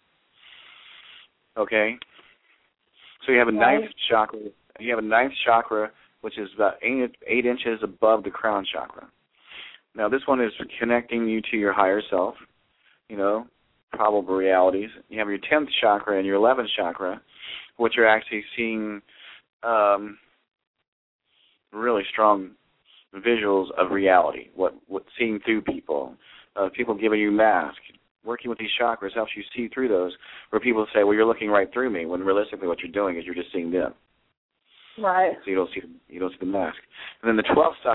[SPEAKER 2] Okay? So you have a ninth chakra. You have a ninth chakra, which is about 8 inches above the crown chakra. Now, this one is connecting you to your higher self, probable realities. You have your 10th chakra and your 11th chakra, which are actually seeing really strong visuals of reality, what seeing through people, people giving you masks. Working with these chakras helps you see through those, where people say, well, you're looking right through me, when realistically what you're doing is you're just seeing them.
[SPEAKER 3] Right.
[SPEAKER 2] So you don't see the mask. And then the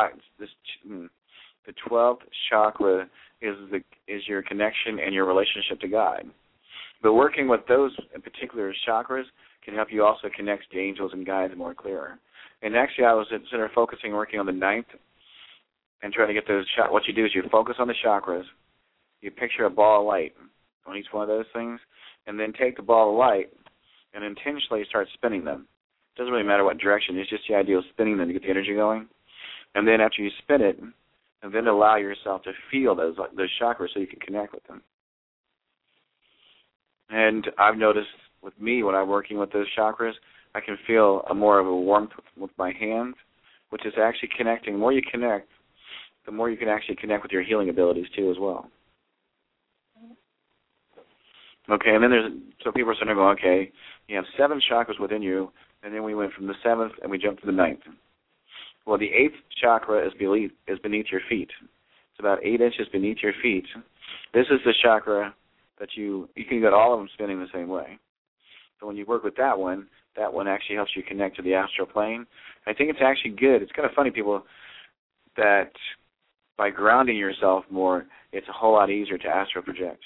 [SPEAKER 2] 12th chakra is your connection and your relationship to God. But working with those in particular chakras can help you also connect to angels and guides more clearer. And actually, I was instead of focusing working on the 9th and trying to get those what you do is you focus on the chakras, you picture a ball of light on each one of those things, and then take the ball of light and intentionally start spinning them. It doesn't really matter what direction. It's just the idea of spinning them to get the energy going. And then after you spin it, and then allow yourself to feel those chakras so you can connect with them. And I've noticed with me when I'm working with those chakras, I can feel more of a warmth with my hands, which is actually connecting. The more you connect, the more you can actually connect with your healing abilities too as well. Okay, and then so people are starting to go, okay, you have 7 chakras within you, and then we went from the 7th and we jumped to the 9th. Well, the 8th chakra is beneath your feet. It's about 8 inches beneath your feet. This is the chakra that you can get all of them spinning the same way. So when you work with that one actually helps you connect to the astral plane. I think it's actually good. It's kind of funny, people, that by grounding yourself more, it's a whole lot easier to astral project.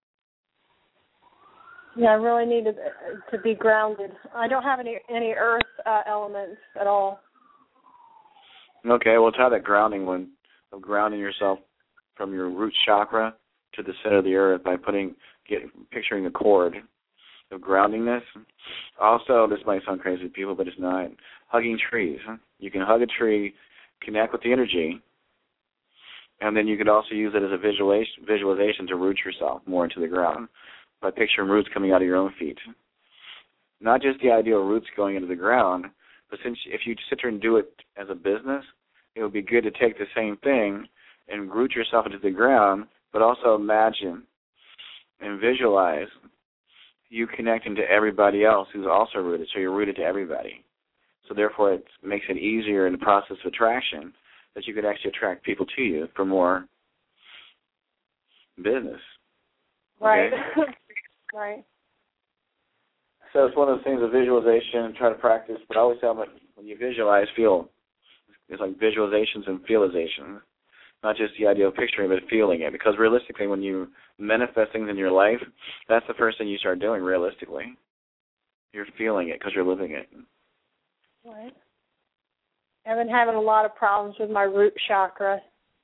[SPEAKER 3] Yeah, I really need to be grounded. I don't have any earth elements at all.
[SPEAKER 2] Okay, well, try that grounding one, of grounding yourself from your root chakra to the center of the earth by picturing a cord of groundingness. Also, this might sound crazy to people, but it's not. Hugging trees. You can hug a tree, connect with the energy, and then you could also use it as a visualization to root yourself more into the ground by picturing roots coming out of your own feet. Not just the idea of roots going into the ground, but if you sit there and do it as a business, it would be good to take the same thing and root yourself into the ground, but also imagine and visualize you connecting to everybody else who's also rooted, so you're rooted to everybody. So therefore it makes it easier in the process of attraction that you could actually attract people to you for more business.
[SPEAKER 3] Right.
[SPEAKER 2] Okay?
[SPEAKER 3] Right.
[SPEAKER 2] So it's one of those things of visualization, try to practice, but I always tell them when you visualize, feel. It's like visualizations and feelizations, not just the idea of picturing, but feeling it. Because realistically, when you manifest things in your life, that's the first thing you start doing realistically. You're feeling it because you're living it.
[SPEAKER 3] Right. I've been having a lot of problems with my root chakra.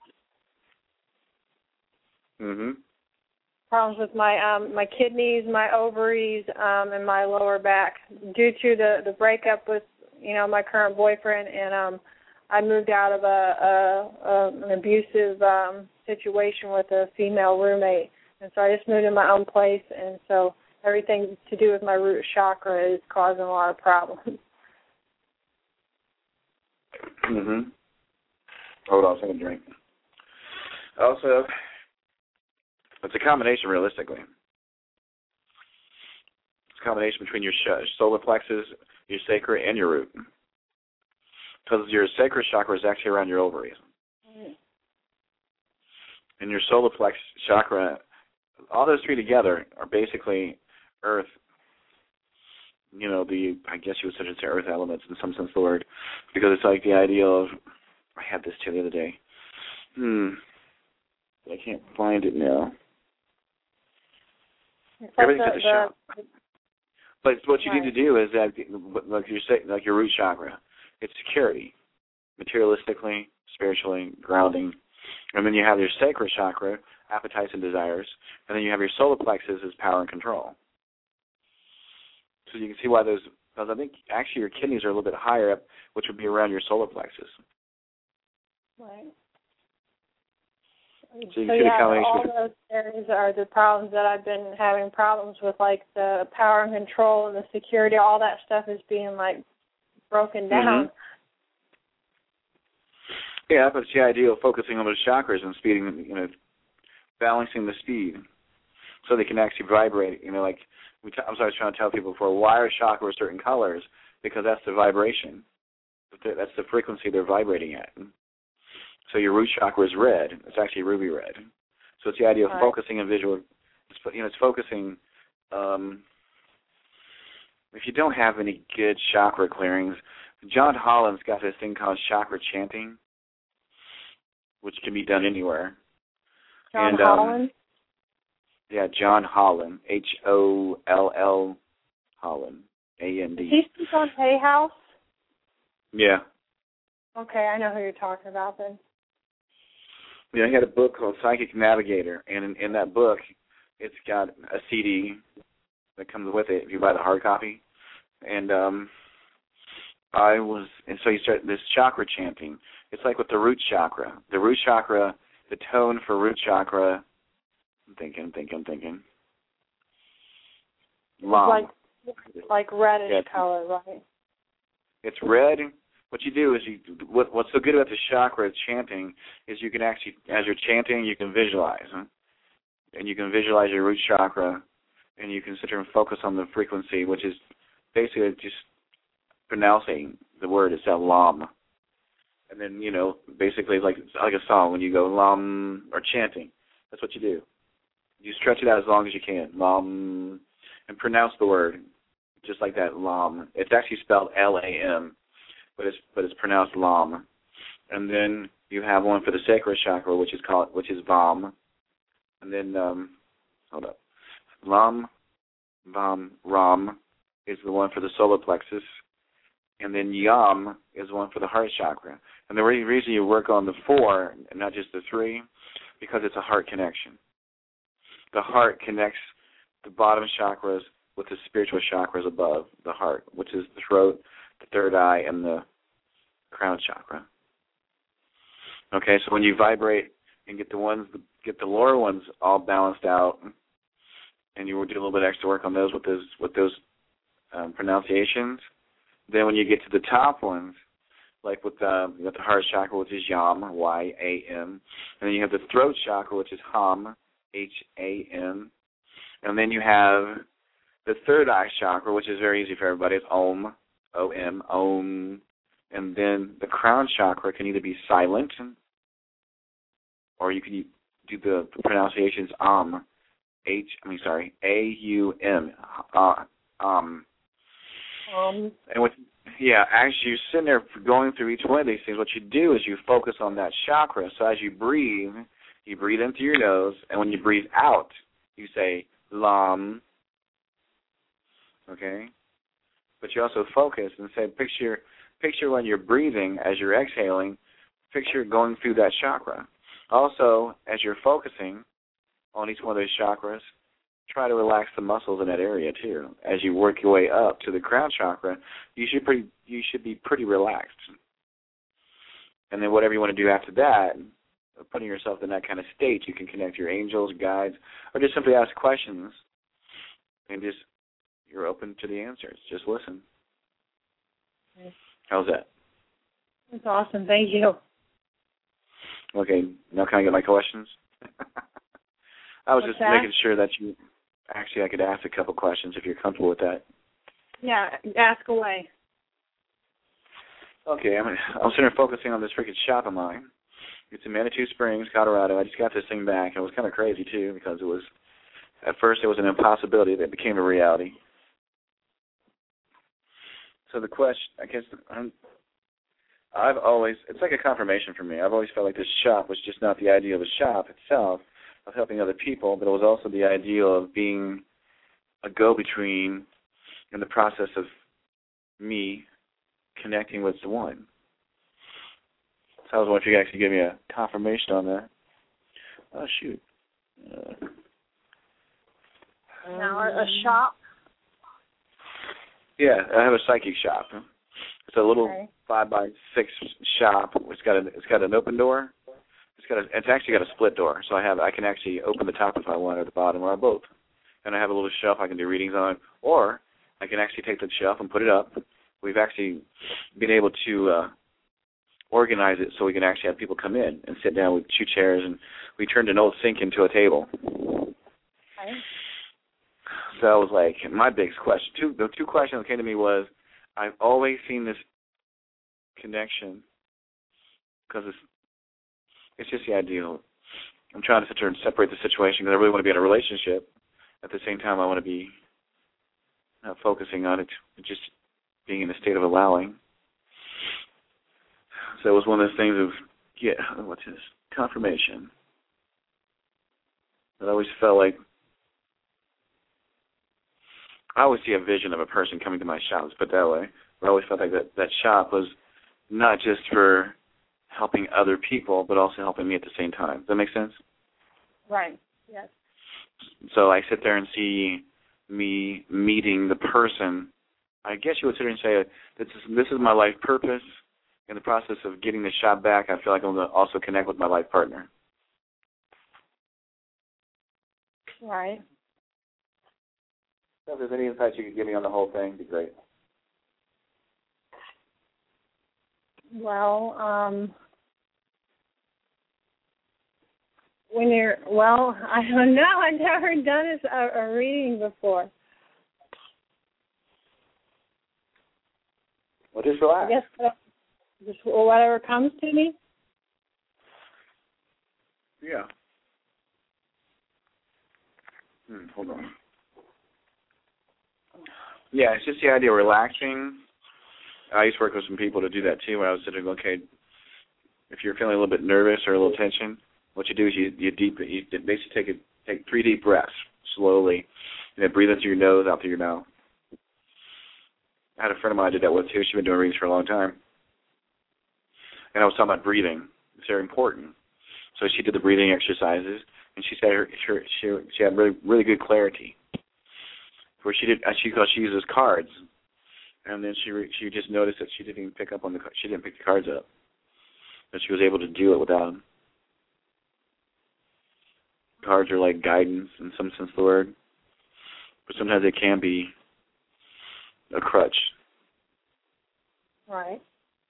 [SPEAKER 2] Mm-hmm.
[SPEAKER 3] Problems with my kidneys, my ovaries, and my lower back due to the breakup with my current boyfriend, and I moved out of an abusive situation with a female roommate, and so I just moved in my own place, and so everything to do with my root chakra is causing a lot of problems.
[SPEAKER 2] Mm-hmm. Hold on, take a drink. Also, it's a combination, realistically. It's a combination between your solar plexus, your sacral, and your root. Because your sacral chakra is actually around your ovaries. Mm. And your solar plexus chakra, all those three together are basically earth. I guess you would say earth elements in some sense of the word. Because it's like the idea of, I had this too the other day. I can't find it now. Everything's at the shop. But what you need to do is that, like your root chakra, it's security, materialistically, spiritually, grounding. And then you have your sacral chakra, appetites and desires. And then you have your solar plexus as power and control. So you can see why those, because I think actually your kidneys are a little bit higher up, which would be around your solar plexus.
[SPEAKER 3] Right.
[SPEAKER 2] So you can see the combination.
[SPEAKER 3] All those areas are the problems that I've been having problems with, like the power and control and the security. All that stuff is being broken down.
[SPEAKER 2] Mm-hmm. Yeah, but it's the idea of focusing on those chakras and speeding, balancing the speed, so they can actually vibrate. I'm always trying to tell people before, why are chakras certain colors? Because that's the vibration. That's the frequency they're vibrating at. So your root chakra is red. It's actually ruby red. So it's the idea of focusing and visual. It's focusing. If you don't have any good chakra clearings, John Holland's got this thing called chakra chanting, which can be done anywhere.
[SPEAKER 3] John Holland?
[SPEAKER 2] Yeah, John Holland, Holl, Holland, A-N-D.
[SPEAKER 3] Does he speak on Hay House?
[SPEAKER 2] Yeah.
[SPEAKER 3] Okay, I know who you're talking about then.
[SPEAKER 2] He had a book called Psychic Navigator, and in that book, it's got a CD that comes with it if you buy the hard copy. And so you start this chakra chanting. It's like with the root chakra. The root chakra, the tone for root chakra, I'm thinking. Lam.
[SPEAKER 3] Like reddish color, right?
[SPEAKER 2] It's red. What you do is what's so good about the chakra chanting is you can actually, as you're chanting, you can visualize. And you can visualize your root chakra, and you can sit there and focus on the frequency, which is basically just pronouncing the word itself, Lam. And then, basically it's like a song when you go Lam or chanting. That's what you do. You stretch it out as long as you can, Lam, and pronounce the word just like that, Lam. It's actually spelled L-A-M, but it's pronounced Lam. And then you have one for the sacral chakra, which is Vam. And then hold up, Lam, Vam, Ram is the one for the solar plexus, and then Yam is the one for the heart chakra. And the reason you work on the 4 and not just the 3, because it's a heart connection. The heart connects the bottom chakras with the spiritual chakras above the heart, which is the throat, the third eye, and the crown chakra. Okay, so when you vibrate and get the lower ones all balanced out, and you will do a little bit of extra work on those with those pronunciations, then when you get to the top ones, like with you got the heart chakra, which is Yam, Y-A-M, and then you have the throat chakra, which is Ham, H-A-M, and then you have the third eye chakra, which is very easy for everybody. It's Om, O-M, Om, and then the crown chakra can either be silent, or you can do the pronunciations A-U-M, and as you're sitting there going through each one of these things, what you do is you focus on that chakra. So as you breathe in through your nose, and when you breathe out, you say Lam. Okay? But you also focus and say, picture when you're breathing, as you're exhaling, picture going through that chakra. Also, as you're focusing on each one of those chakras, try to relax the muscles in that area too. As you work your way up to the crown chakra, you should be pretty relaxed. And then whatever you want to do after that, putting yourself in that kind of state, you can connect your angels, guides, or just simply ask questions, and you're open to the answers. Just listen.
[SPEAKER 3] Okay.
[SPEAKER 2] How's that?
[SPEAKER 3] That's awesome. Thank you.
[SPEAKER 2] Okay, now can I get my questions? I was
[SPEAKER 3] What's
[SPEAKER 2] just
[SPEAKER 3] that?
[SPEAKER 2] making sure that I could ask a couple questions if you're comfortable with that.
[SPEAKER 3] Yeah, ask away.
[SPEAKER 2] Okay, I'm sitting here focusing on this freaking shop of mine. It's in Manitou Springs, Colorado. I just got this thing back. It was kind of crazy, too, because at first it was an impossibility that became a reality. So the question, I guess, it's like a confirmation for me. I've always felt like this shop was just not the idea of the shop itself, of helping other people, but it was also the ideal of being a go-between in the process of me connecting with the one. So I was wondering if you guys could give me a confirmation on that. Oh, shoot.
[SPEAKER 3] Now, a shop?
[SPEAKER 2] Yeah, I have a psychic shop. It's a little 5x6 shop. It's got an open door. It's actually got a split door, so I can actually open the top if I want or the bottom or both. And I have a little shelf I can do readings on, or I can actually take the shelf and put it up. We've actually been able to organize it so we can actually have people come in and sit down with 2 chairs, and we turned an old sink into a table.
[SPEAKER 3] Okay.
[SPEAKER 2] So I was like, my biggest question, the 2 questions that came to me was, I've always seen this connection because it's just the ideal. I'm trying to sit there and separate the situation because I really want to be in a relationship. At the same time, I want to be not focusing on it, just being in a state of allowing. So it was one of those things of, what's this? Confirmation. I always felt like, I always see a vision of a person coming to my shop, let's put it that way. I always felt like that shop was not just for helping other people, but also helping me at the same time. Does that make sense?
[SPEAKER 3] Right, yes.
[SPEAKER 2] So I sit there and see me meeting the person. I guess you would sit there and say, this is my life purpose. In the process of getting the shop back, I feel like I'm going to also connect with my life partner.
[SPEAKER 3] Right.
[SPEAKER 2] So if there's any insights you could give me on the whole thing, it'd be great.
[SPEAKER 3] Well, I don't know. I've never done a reading before.
[SPEAKER 2] Well, just relax.
[SPEAKER 3] I guess just whatever comes to me.
[SPEAKER 2] Yeah. Hold on. Yeah, it's just the idea of relaxing. I used to work with some people to do that too, where I was sitting there, okay, if you're feeling a little bit nervous or a little tension, what you do is you basically take 3 deep breaths slowly, and then breathe in through your nose, out through your mouth. I had a friend of mine I did that with too. She'd been doing readings for a long time. And I was talking about breathing. It's very important. So she did the breathing exercises, and she said she had really, really good clarity. Where she uses cards, and then she just noticed that she didn't pick the cards up, but she was able to do it without them. Cards are like guidance in some sense of the word, but sometimes they can be a crutch.
[SPEAKER 3] Right.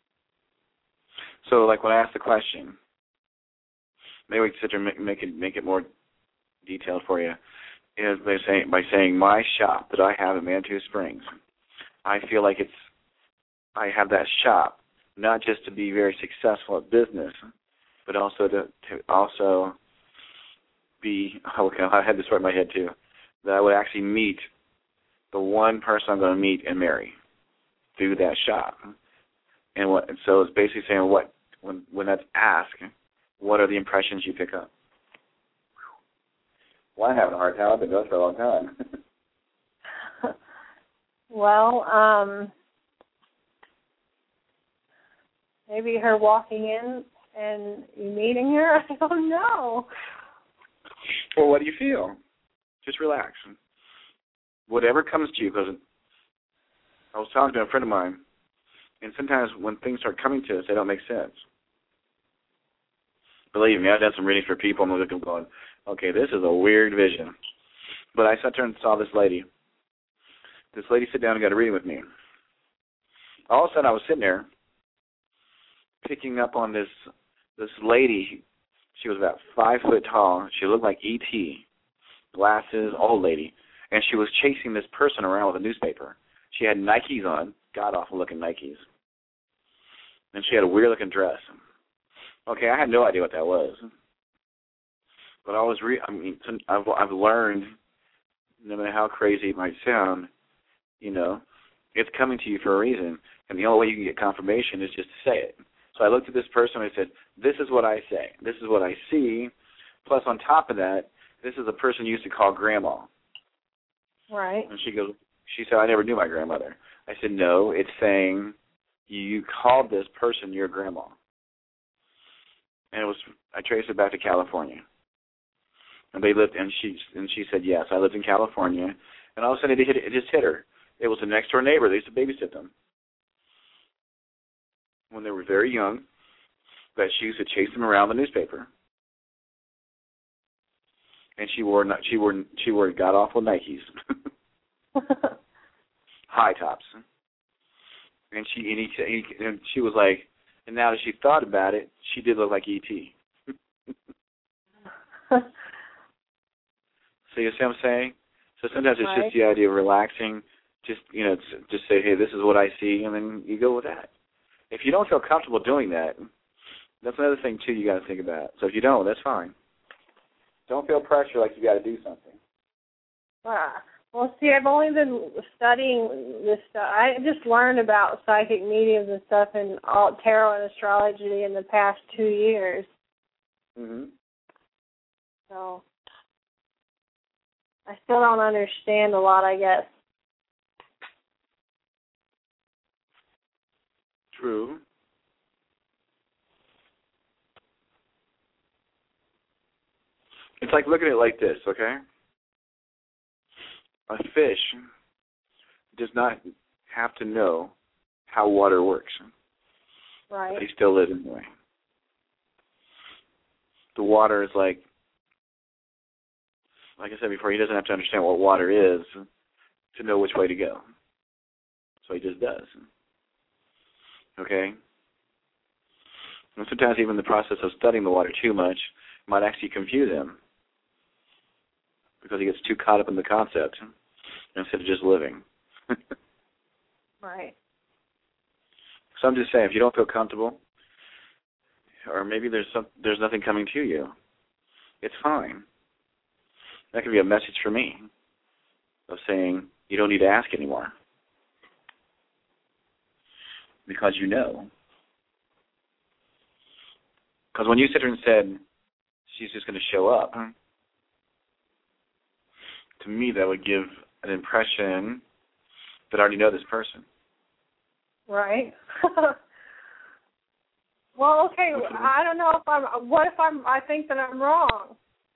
[SPEAKER 2] So, like when I ask the question, maybe we can sit there and make it more detailed for you. Is by saying my shop that I have in Manitou Springs, I feel like I have that shop not just to be very successful at business, but also to also be, okay, I had this right in my head too, that I would actually meet the one person I'm going to meet and marry through that shot. And so it's basically saying when that's asked, what are the impressions you pick up? Well, I'm having a hard time. I've been doing this for a long time.
[SPEAKER 3] Well, maybe her walking in and you meeting her. I don't know.
[SPEAKER 2] Well, what do you feel? Just relax. Whatever comes to you, because I was talking to a friend of mine, and sometimes when things start coming to us, they don't make sense. Believe me, I've done some readings for people, and I'm looking going, okay, this is a weird vision. But I sat there and saw this lady. This lady sit down and got a reading with me. All of a sudden, I was sitting there picking up on this lady. She was about 5 foot tall. She looked like E.T., glasses, old lady, and she was chasing this person around with a newspaper. She had Nikes on, god-awful looking Nikes, and she had a weird-looking dress. Okay, I had no idea what that was, but I've learned, no matter how crazy it might sound, it's coming to you for a reason, and the only way you can get confirmation is just to say it. So I looked at this person and I said, this is what I say. This is what I see. Plus, on top of that, this is a person you used to call Grandma.
[SPEAKER 3] Right.
[SPEAKER 2] And she said, I never knew my grandmother. I said, no, it's saying you called this person your grandma. And I traced it back to California. And they lived, and she said, yes, I lived in California. And all of a sudden it just hit her. It was the next door neighbor. They used to babysit them when they were very young, that she used to chase them around the newspaper. And she wore god awful Nikes, high tops. And she was like, and now that she thought about it, she did look like E.T. So you see what I'm saying? So sometimes it's just the idea of relaxing. Just just say, hey, this is what I see, and then you go with that. If you don't feel comfortable doing that, that's another thing, too, you got to think about. So if you don't, that's fine. Don't feel pressure like you got to do something.
[SPEAKER 3] Well, see, I've only been studying this stuff. I just learned about psychic mediums and stuff and all tarot and astrology in the past 2 years.
[SPEAKER 2] Mm-hmm.
[SPEAKER 3] So I still don't understand a lot, I guess.
[SPEAKER 2] True. It's like looking at it like this, okay? A fish does not have to know how water works.
[SPEAKER 3] Right.
[SPEAKER 2] But he still lives anyway. The water is like I said before, he doesn't have to understand what water is to know which way to go. So he just does. Okay? And sometimes even the process of studying the water too much might actually confuse him because he gets too caught up in the concept instead of just living.
[SPEAKER 3] Right.
[SPEAKER 2] So I'm just saying, if you don't feel comfortable, or maybe there's nothing coming to you, it's fine. That could be a message for me of saying you don't need to ask anymore because you know. Because when you sit here and said she's just going to show up, to me that would give an impression that I already know this person.
[SPEAKER 3] Right. Well, okay, I don't know I think that I'm wrong.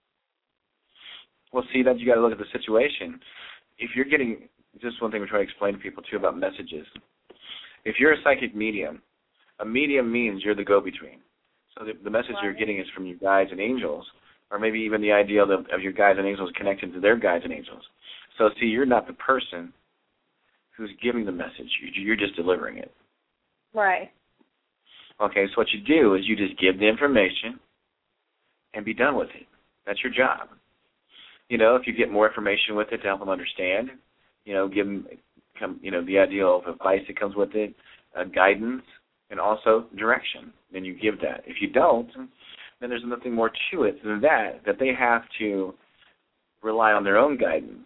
[SPEAKER 2] Well, see, that you got to look at the situation. If you're getting, just one thing we're trying to explain to people, too, about messages. If you're a psychic medium, a medium means you're the go-between. So the message you're getting is from your guides and angels, or maybe even the idea of your guides and angels connected to their guides and angels. So, see, you're not the person who's giving the message. You're just delivering it.
[SPEAKER 3] Right.
[SPEAKER 2] Okay, so what you do is you just give the information and be done with it. That's your job. If you get more information with it to help them understand, give them, the idea of advice that comes with it, guidance, and also direction, then you give that. If you don't, then there's nothing more to it than that they have to rely on their own guidance,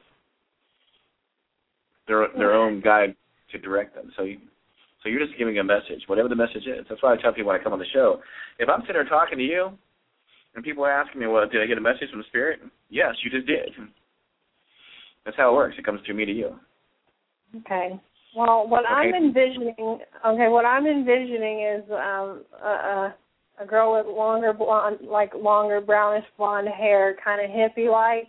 [SPEAKER 2] their own guide to direct them. So you're just giving a message, whatever the message is. That's why I tell people when I come on the show, if I'm sitting there talking to you and people are asking me, well, did I get a message from the Spirit? Yes, you just did. That's how it works. It comes through me to you.
[SPEAKER 3] Okay. Well, what I'm envisioning is a girl with longer blonde, like longer brownish blonde hair, kind of hippie-like,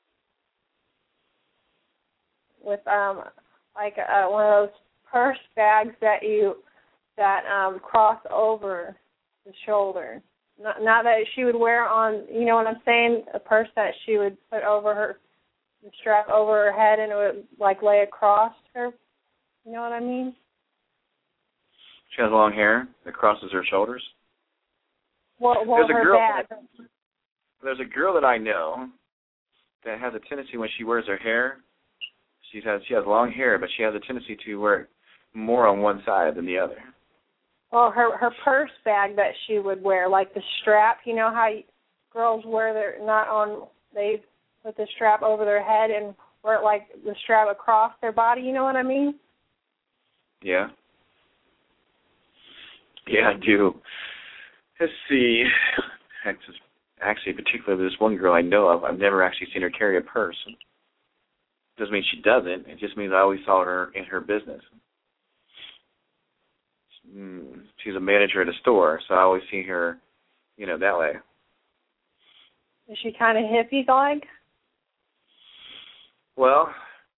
[SPEAKER 3] with one of those purse bags that cross over the shoulder. Not that she would wear on, you know what I'm saying, a purse that she would put over her, strap over her head, and it would like lay across her. You know what I mean?
[SPEAKER 2] She has long hair that crosses her shoulders.
[SPEAKER 3] Well,
[SPEAKER 2] there's
[SPEAKER 3] her bag.
[SPEAKER 2] There's a girl that I know that has a tendency when she wears her hair, she has long hair, but she has a tendency to wear it more on one side than the other.
[SPEAKER 3] Well, her purse bag that she would wear, like the strap, you know how girls wear they put the strap over their head and wear it like the strap across their body, you know what I mean?
[SPEAKER 2] Yeah. Yeah, I do. Let's see. Actually, particularly this one girl I know of, I've never actually seen her carry a purse. Doesn't mean she doesn't. It just means I always saw her in her business. She's a manager at a store, so I always see her, that way.
[SPEAKER 3] Is she kind of hippie-like?
[SPEAKER 2] Well,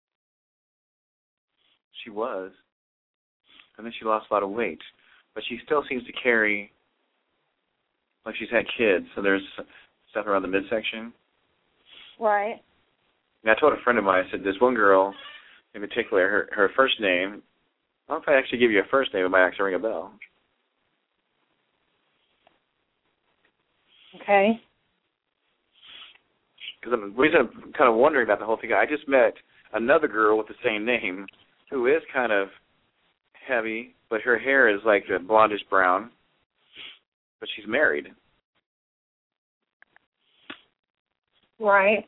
[SPEAKER 2] she was. And then she lost a lot of weight. But she still seems to carry, like she's had kids, so there's stuff around the midsection.
[SPEAKER 3] Right.
[SPEAKER 2] And I told a friend of mine, I said, this one girl in particular, her first name, I don't know if I actually give you a first name, it might actually ring a bell.
[SPEAKER 3] Okay.
[SPEAKER 2] Because the reason I'm kind of wondering about the whole thing, I just met another girl with the same name who is kind of heavy, but her hair is like a blondish brown, but she's married.
[SPEAKER 3] Right.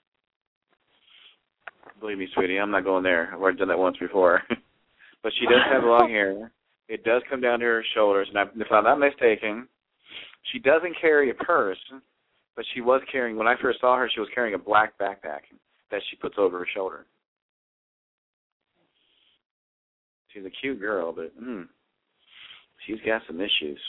[SPEAKER 2] Believe me, sweetie, I'm not going there. I've already done that once before. But she does have long hair. It does come down to her shoulders. And if I'm not mistaken, she doesn't carry a purse, but she was carrying, when I first saw her, she was carrying a black backpack that she puts over her shoulder. She's a cute girl, but she's got some issues.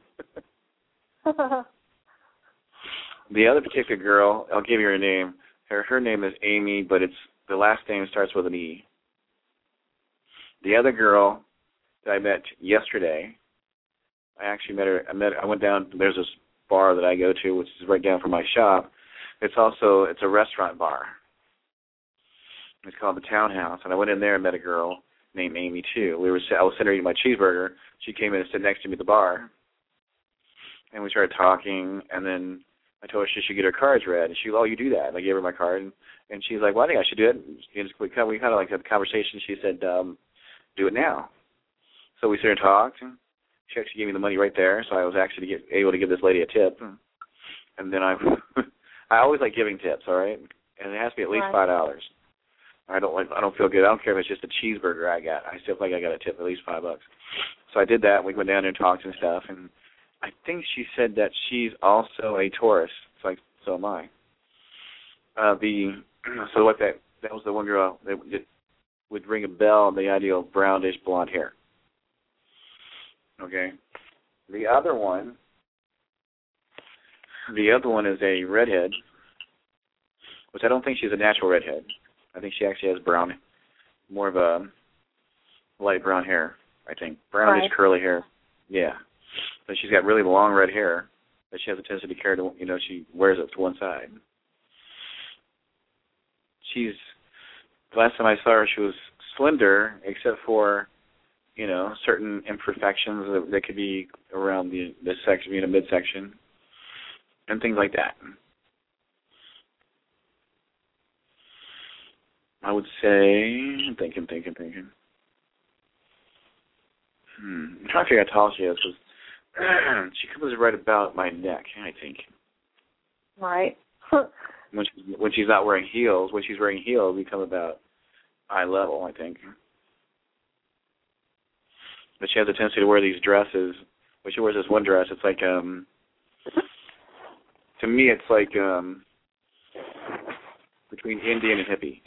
[SPEAKER 2] The other particular girl, I'll give you her name. Her name is Amy, but the last name starts with an E. The other girl that I met yesterday, I actually met her. I went down. There's this bar that I go to, which is right down from my shop. It's a restaurant bar. It's called the Townhouse, and I went in there and met a girl named Amy too. I was sitting there eating my cheeseburger. She came in and stood next to me at the bar, and we started talking. And then I told her she should get her cards read, and she, you do that. And I gave her my card, and she's like, well, I think I should do it. And we kind of like had a conversation. She said, do it now. So we sat and talked. She actually gave me the money right there, so I was actually able to give this lady a tip. And then I always like giving tips, all right? And it has to be at least $5. I don't feel good. I don't care if it's just a cheeseburger I got. I still think I got a tip at least $5. So I did that. We went down there and talked and stuff. And I think she said that she's also a Taurus. It's like, so am I. So what that was the one girl that would ring a bell, the idea of brownish blonde hair. Okay. The other one is a redhead, which I don't think she's a natural redhead. I think she actually has brown, more of a light brown hair, I think. Brownish curly hair. Yeah. But she's got really long red hair that she has a tendency to carry to, she wears it to one side. Last time I saw her, she was slender, except for, certain imperfections that could be around the section, midsection, and things like that. I would say, I'm thinking. I'm trying to figure out how tall she is, because she comes right about my neck, I think.
[SPEAKER 3] Right.
[SPEAKER 2] When she's not wearing heels. When she's wearing heels, we come about eye level, I think. But she has a tendency to wear these dresses. When she wears this one dress, it's like, to me, it's like between Indian and hippie.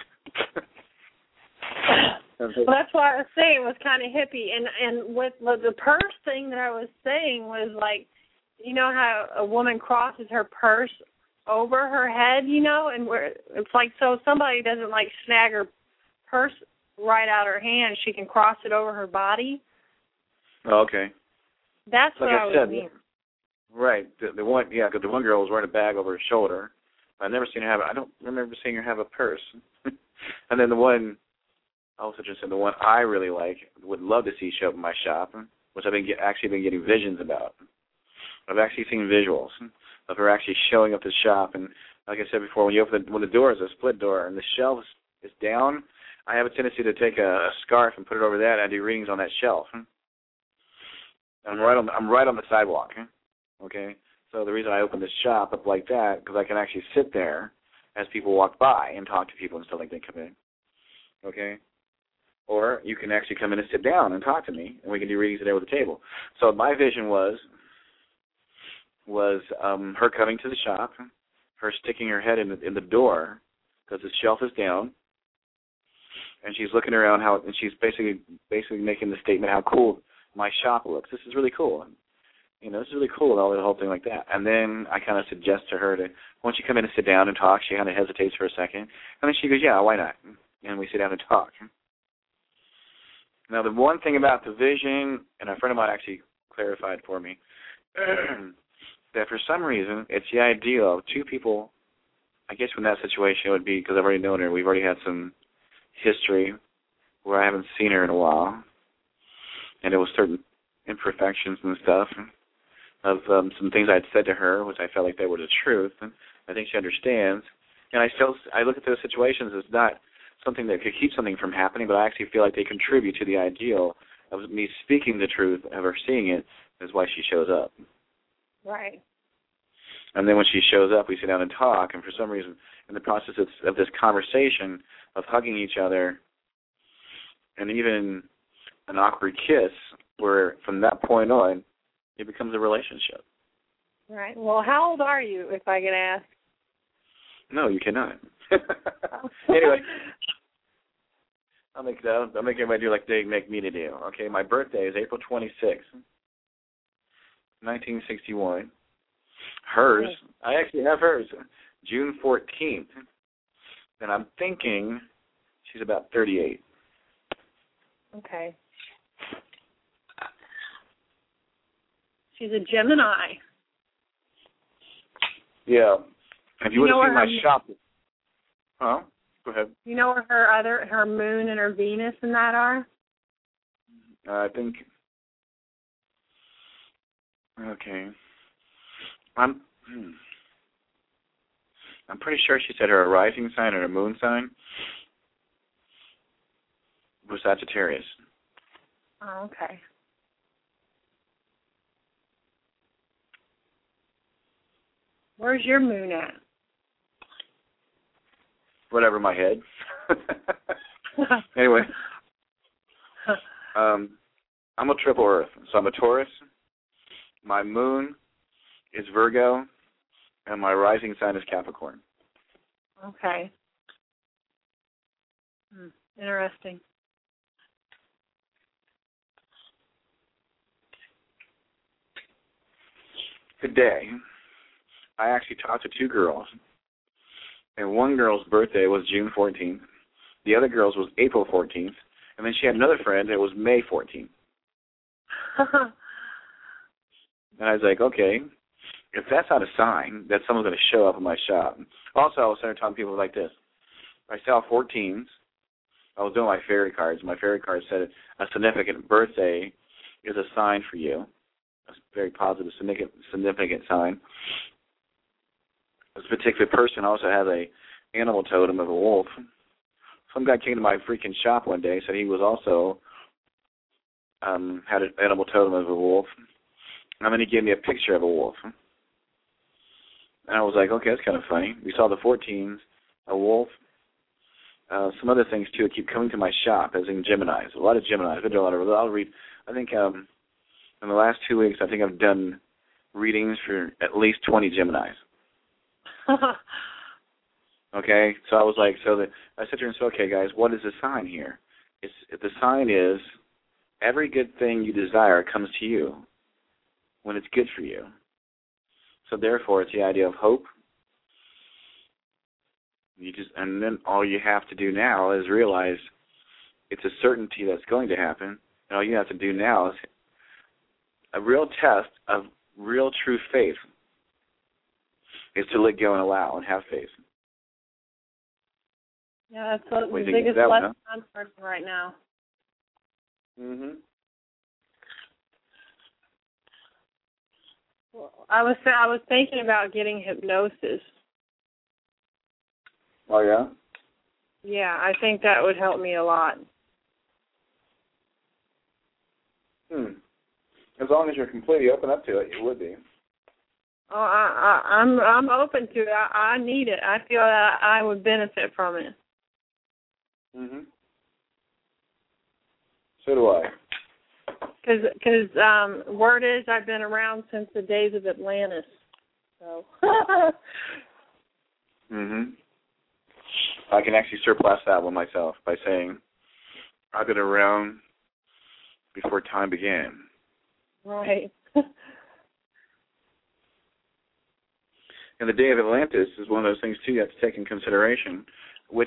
[SPEAKER 3] Well, that's why I was saying it was kind of hippie. And with the purse thing that I was saying was like, you know how a woman crosses her purse over her head, you know, and where it's like so somebody doesn't like snag her purse right out her hand, she can cross it over her body.
[SPEAKER 2] Oh, okay.
[SPEAKER 3] That's
[SPEAKER 2] like
[SPEAKER 3] what I was meaning.
[SPEAKER 2] Right. The one, yeah, because the one girl was wearing a bag over her shoulder. I never seen her have. I don't remember seeing her have a purse. And then the one, also just the one I really like, would love to see show up in my shop, which I've actually been getting visions about. I've actually seen visuals of her actually showing up to the shop, and like I said before, when the door is a split door and the shelf is down, I have a tendency to take a scarf and put it over that, and I do readings on that shelf. I'm right on the sidewalk. Okay, so the reason I opened this shop up like that because I can actually sit there as people walk by and talk to people and stuff like they come in. Okay, or you can actually come in and sit down and talk to me, and we can do readings there with the table. So my vision was her coming to the shop, her sticking her head in the door because the shelf is down, and she's looking around and she's basically making the statement how cool my shop looks. This is really cool. You know, this is really cool and all the whole thing like that. And then I kind of suggest to her to, once you come in and sit down and talk, she kind of hesitates for a second, and then she goes, yeah, why not? And we sit down and talk. Now, the one thing about the vision, and a friend of mine actually clarified for me, that for some reason it's the idea of two people, I guess in that situation it would be because I've already known her, we've already had some history where I haven't seen her in a while, and it was certain imperfections and stuff of some things I'd said to her, which I felt like they were the truth, and I think she understands. And I look at those situations as not something that could keep something from happening, but I actually feel like they contribute to the ideal of me speaking the truth, of her seeing it, is why she shows up.
[SPEAKER 3] Right.
[SPEAKER 2] And then when she shows up, we sit down and talk, and for some reason, in the process of this conversation, of hugging each other, and even an awkward kiss, where from that point on, it becomes a relationship.
[SPEAKER 3] Right. Well, how old are you, if I can ask?
[SPEAKER 2] No, you cannot. Anyway, I'll make everybody do like they make me to do. Okay, my birthday is April 26th, 1961. Hers, I actually have hers, June 14th. And I'm thinking she's about 38.
[SPEAKER 3] Okay. She's a Gemini.
[SPEAKER 2] Yeah. If you would have seen my shop. Huh? Go ahead.
[SPEAKER 3] You know where her moon and her Venus and that are?
[SPEAKER 2] I think. Okay. I'm pretty sure she said her rising sign and her moon sign was Sagittarius.
[SPEAKER 3] Oh, okay. Where's your moon at?
[SPEAKER 2] Whatever, my head. Anyway, I'm a triple Earth, so I'm a Taurus. My moon is Virgo, and my rising sign is Capricorn.
[SPEAKER 3] Okay. Interesting.
[SPEAKER 2] Today, I actually talked to two girls, and one girl's birthday was June 14th. The other girl's was April 14th, and then she had another friend that was May 14th. And I was like, okay, if that's not a sign that someone's going to show up in my shop. Also, I was starting to talk to people like this. I saw 14s. I was doing my fairy cards. My fairy card said a significant birthday is a sign for you. A very positive, significant sign. This particular person also has a animal totem of a wolf. Some guy came to my freaking shop one day, said he was also had an animal totem of a wolf. And then he gave me a picture of a wolf. And I was like, okay, that's kind of funny. We saw the 14s, a wolf, some other things, too, keep coming to my shop, as in Geminis. A lot of Geminis. I do a lot of read. I think in the last 2 weeks, I think I've done readings for at least 20 Geminis. Okay? So I was like, I sat there and said, okay, guys, what is the sign here? The sign is every good thing you desire comes to you when it's good for you. So therefore, it's the idea of hope. And then all you have to do now is realize it's a certainty that's going to happen. And all you have to do now is a real test of real true faith is to let go and allow and have faith.
[SPEAKER 3] Yeah, that's the
[SPEAKER 2] What do you think
[SPEAKER 3] biggest
[SPEAKER 2] of that one,
[SPEAKER 3] lesson I'm learning right now.
[SPEAKER 2] Mm-hmm.
[SPEAKER 3] Well, I was thinking about getting hypnosis.
[SPEAKER 2] Oh, yeah?
[SPEAKER 3] Yeah, I think that would help me a lot.
[SPEAKER 2] As long as you're completely open up to it, you would be.
[SPEAKER 3] Oh, I'm open to it. I need it. I feel that I would benefit from it.
[SPEAKER 2] Mm-hmm. So do I.
[SPEAKER 3] Because word is I've been around since the days of Atlantis. So.
[SPEAKER 2] Mm-hmm. I can actually surpass that one myself by saying I've been around before time began.
[SPEAKER 3] Right.
[SPEAKER 2] And the day of Atlantis is one of those things too you have to take in consideration. Which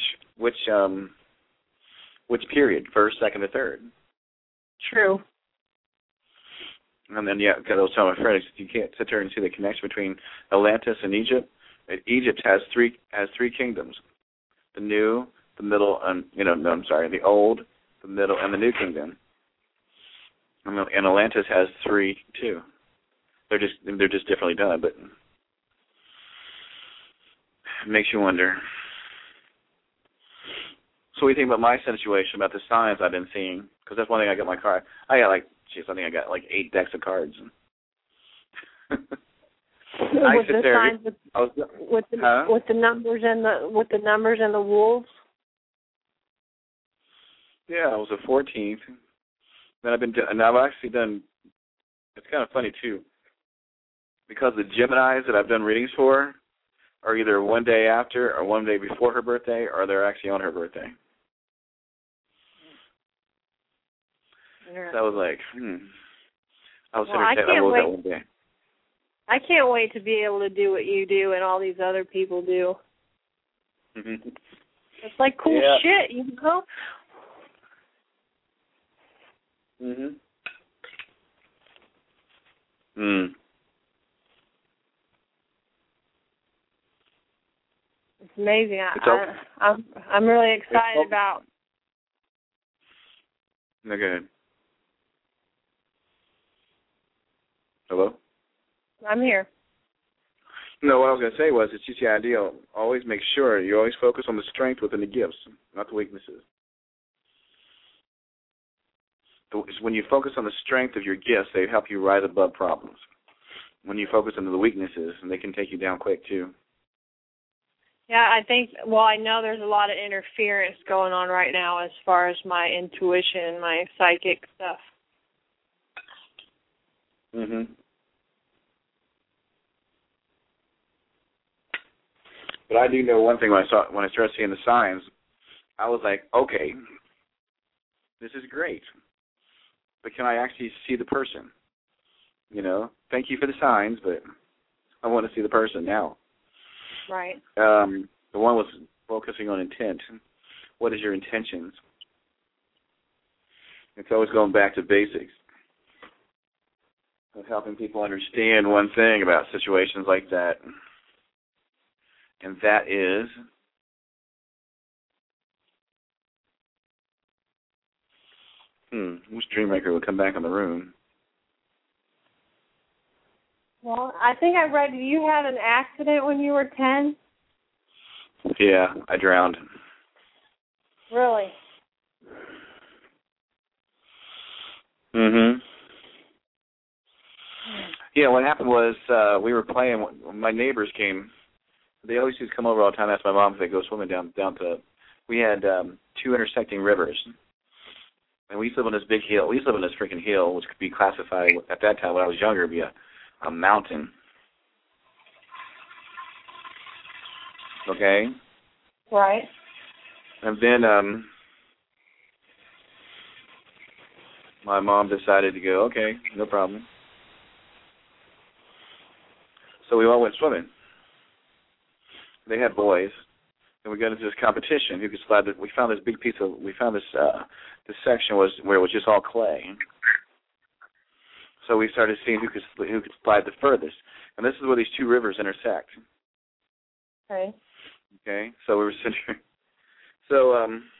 [SPEAKER 2] period? First, second, or third?
[SPEAKER 3] True.
[SPEAKER 2] And then because I was telling my friend, you can't sit there and see the connection between Atlantis and Egypt. Egypt has three kingdoms: the new, the middle, and the old, the middle, and the new kingdom. And Atlantis has three too. They're just differently done, but it makes you wonder. So what do you think about my situation, about the signs I've been seeing? Because that's one thing I got in my car. I think I got like 8 decks of cards. I
[SPEAKER 3] with
[SPEAKER 2] sit
[SPEAKER 3] the
[SPEAKER 2] there.
[SPEAKER 3] signs with the numbers and the wolves.
[SPEAKER 2] Yeah, it was the 14th. Then I've actually done. It's kind of funny too, because the Geminis that I've done readings for are either one day after or one day before her birthday, or they're actually on her birthday.
[SPEAKER 3] Yeah.
[SPEAKER 2] So I was like, I was
[SPEAKER 3] I
[SPEAKER 2] that one day.
[SPEAKER 3] I can't wait to be able to do what you do and all these other people do.
[SPEAKER 2] Mm-hmm.
[SPEAKER 3] It's like cool shit, you know?
[SPEAKER 2] Mm-hmm. Mm.
[SPEAKER 3] It's amazing. I'm really excited about.
[SPEAKER 2] Okay. Hello?
[SPEAKER 3] I'm here.
[SPEAKER 2] No, what I was going to say was, it's just the idea. Always make sure you always focus on the strength within the gifts, not the weaknesses. When you focus on the strength of your gifts, they help you rise above problems. When you focus on the weaknesses, they can take you down quick, too.
[SPEAKER 3] Yeah, I know there's a lot of interference going on right now as far as my intuition and my psychic stuff.
[SPEAKER 2] Mm-hmm. But I do know one thing when I started seeing the signs, I was like, okay, this is great. But can I actually see the person? Thank you for the signs, but I want to see the person now.
[SPEAKER 3] Right.
[SPEAKER 2] The one was focusing on intent. What is your intentions? It's always going back to basics of helping people understand one thing about situations like that. And that is which Dreammaker would come back in the room?
[SPEAKER 3] Well, I think I read you had an accident when you were 10.
[SPEAKER 2] Yeah, I drowned.
[SPEAKER 3] Really?
[SPEAKER 2] Mm-hmm. Yeah, what happened was we were playing. My neighbors came. They always used to come over all the time. Ask my mom if they go swimming down to. We had 2 intersecting rivers, and we used to live on this big hill. We used to live on this freaking hill, which could be classified at that time when I was younger, be a mountain. Okay.
[SPEAKER 3] Right.
[SPEAKER 2] And then my mom decided to go. Okay, no problem. So we all went swimming. They had boys, and we got into this competition. Who could slide? We found this big piece of. We found this section where it was just all clay. So we started seeing who could slide the furthest, and this is where these 2 rivers intersect.
[SPEAKER 3] Okay.
[SPEAKER 2] Okay. So we were sitting here. So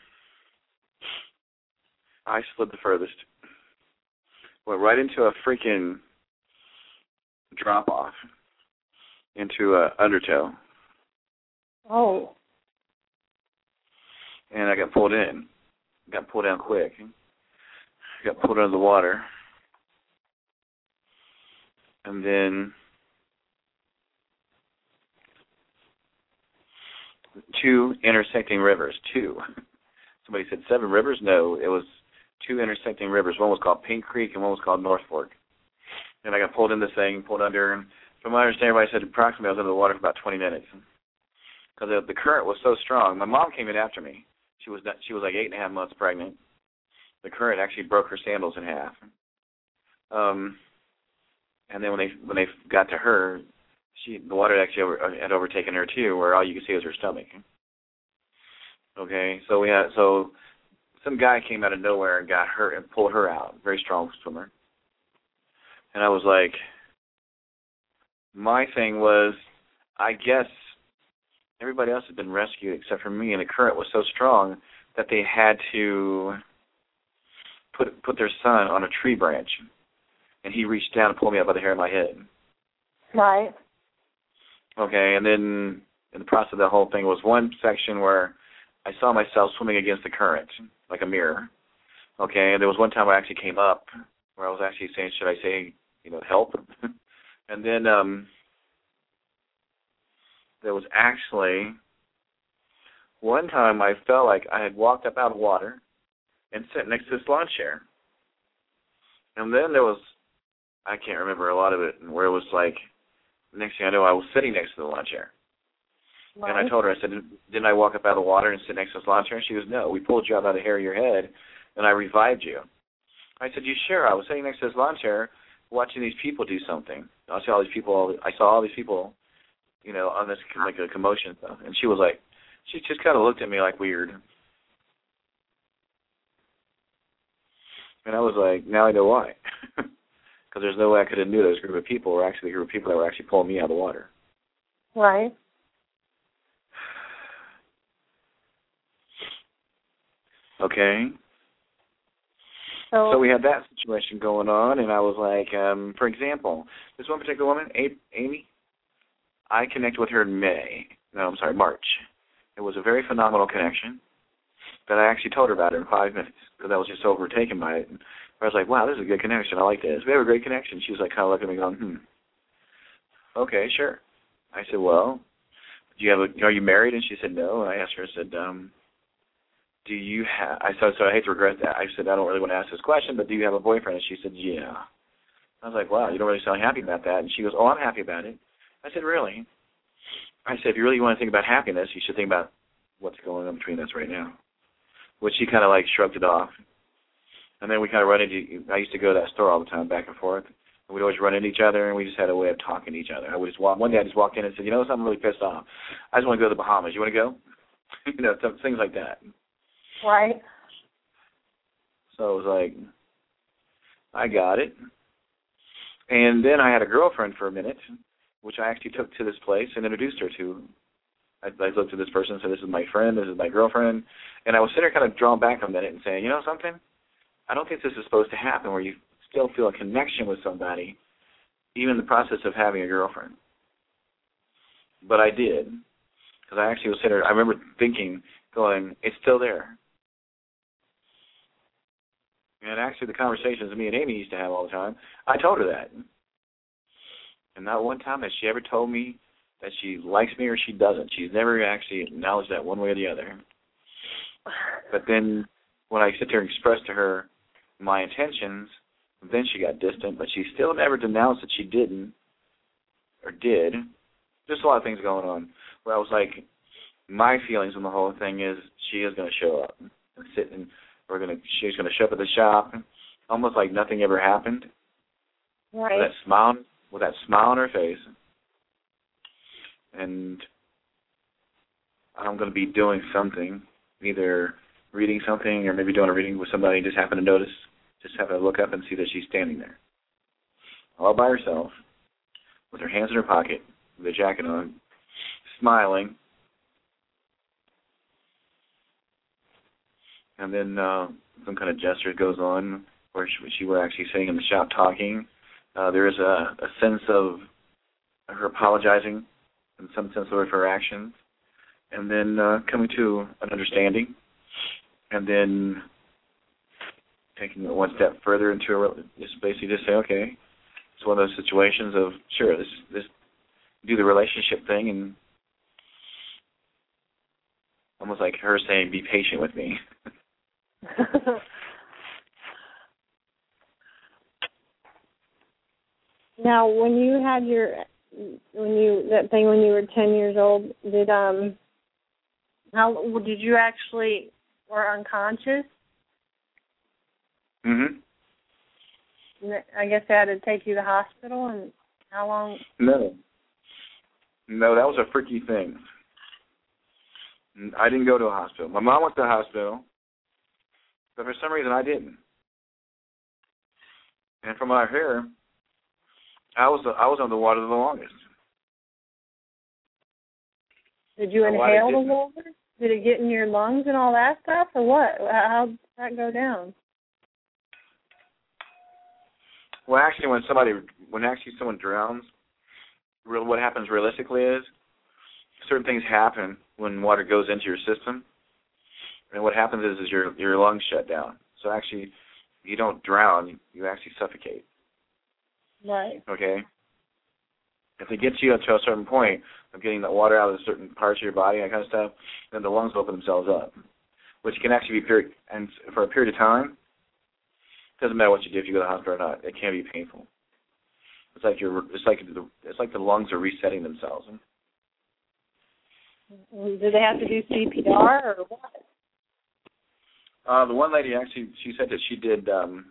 [SPEAKER 2] I slid the furthest. Went right into a freaking drop off into a undertow.
[SPEAKER 3] Oh.
[SPEAKER 2] And I got pulled in. Got pulled down quick. Got pulled under the water. And then 2 intersecting rivers. 2. Somebody said 7 rivers? No, it was 2 intersecting rivers. One was called Pink Creek and one was called North Fork. And I got pulled in this thing, pulled under. And from my understanding, everybody said approximately I was under the water for about 20 minutes. Because the current was so strong. My mom came in after me. She was like 8.5 months pregnant. The current actually broke her sandals in half. And then when they got to her, the water actually had overtaken her too, where all you could see was her stomach. Okay, so some guy came out of nowhere and got her and pulled her out. Very strong swimmer. And I was like, my thing was, I guess everybody else had been rescued except for me, and the current was so strong that they had to put their son on a tree branch, and he reached down and pulled me up by the hair of my head.
[SPEAKER 3] Right.
[SPEAKER 2] Okay, and then in the process of the whole thing was one section where I saw myself swimming against the current, like a mirror. Okay, and there was one time I actually came up where I was actually saying, should I say, help? And then there was actually one time I felt like I had walked up out of water and sat next to this lawn chair. And then there was, I can't remember a lot of it, where it was like, next thing I know, I was sitting next to the lawn chair. Right. And I told her, I said, didn't I walk up out of the water and sit next to this lawn chair? And she goes, no, we pulled you out of the hair of your head, and I revived you. I said, you sure? I was sitting next to this lawn chair watching these people do something. I saw all these people, on this, like a commotion stuff. And she was like, she just kind of looked at me like weird. And I was like, now I know why. Because there's no way I could have knew those group of people were actually a group of people that were actually pulling me out of the water.
[SPEAKER 3] Right.
[SPEAKER 2] Okay. So we had that situation going on, and I was like, for example, this one particular woman, Amy, I connected with her in March. It was a very phenomenal connection that I actually told her about it in 5 minutes because I was just overtaken by it. And I was like, wow, this is a good connection. I like this. We have a great connection. She was like kind of looking at me going, okay, sure. I said, well, are you married? And she said, no. And I asked her, I said, do you have, so I hate to regret that. I said, I don't really want to ask this question, but do you have a boyfriend? And she said, yeah. I was like, wow, you don't really sound happy about that. And she goes, oh, I'm happy about it. I said, really? I said, if you really want to think about happiness, you should think about what's going on between us right now. Which she kind of like shrugged it off. And then we kind of run into, I used to go to that store all the time, back and forth. And we'd always run into each other, and we just had a way of talking to each other. One day I just walked in and said, I'm really pissed off. I just want to go to the Bahamas. You want to go? Things like that.
[SPEAKER 3] Right.
[SPEAKER 2] So it was like, I got it. And then I had a girlfriend for a minute, which I actually took to this place and introduced her to. I looked at this person and said, this is my friend, this is my girlfriend. And I was sitting there kind of drawn back a minute and saying, something? I don't think this is supposed to happen where you still feel a connection with somebody, even in the process of having a girlfriend. But I did, because I actually was sitting there, I remember thinking, going, it's still there. And actually the conversations me and Amy used to have all the time, I told her that. And not one time has she ever told me that she likes me or she doesn't. She's never actually acknowledged that one way or the other. But then when I sit there and express to her my intentions, then she got distant, but she still never denounced that she didn't or did. There's a lot of things going on where I was like, my feelings on the whole thing is she is going to show up and sit, and she's going to show up at the shop almost like nothing ever happened.
[SPEAKER 3] Right.
[SPEAKER 2] With that smile on her face. And I'm going to be doing something, either reading something or maybe doing a reading with somebody and just happen to notice, just happen to look up and see that she's standing there all by herself with her hands in her pocket, with a jacket on, smiling. And then some kind of gesture goes on where she were actually sitting in the shop talking. There is a sense of her apologizing and some sense of her actions, and then coming to an understanding, and then taking it one step further into just basically just say, okay, it's one of those situations of, sure, this do the relationship thing, and almost like her saying, be patient with me.
[SPEAKER 3] Now, when you had that thing when you were 10 years old, did you actually were unconscious?
[SPEAKER 2] Mm-hmm.
[SPEAKER 3] I guess they had to take you to the hospital, and how long?
[SPEAKER 2] No, that was a freaky thing. I didn't go to a hospital. My mom went to the hospital, but for some reason I didn't. And from what I hear, I was on the water the longest.
[SPEAKER 3] Did you inhale the water? Did it get in your lungs and all that stuff, or what? How did that go down?
[SPEAKER 2] Well, actually, when someone drowns, what happens realistically is certain things happen when water goes into your system, and what happens is your lungs shut down. So actually, you don't drown; you actually suffocate.
[SPEAKER 3] Right.
[SPEAKER 2] Okay. If it gets you up to a certain point of getting the water out of certain parts of your body, that kind of stuff, then the lungs open themselves up, which can actually be and for a period of time. Doesn't matter what you do, if you go to the hospital or not, it can be painful. It's like the lungs are resetting themselves.
[SPEAKER 3] Do they have to do CPR or what?
[SPEAKER 2] The one lady actually, she said that she did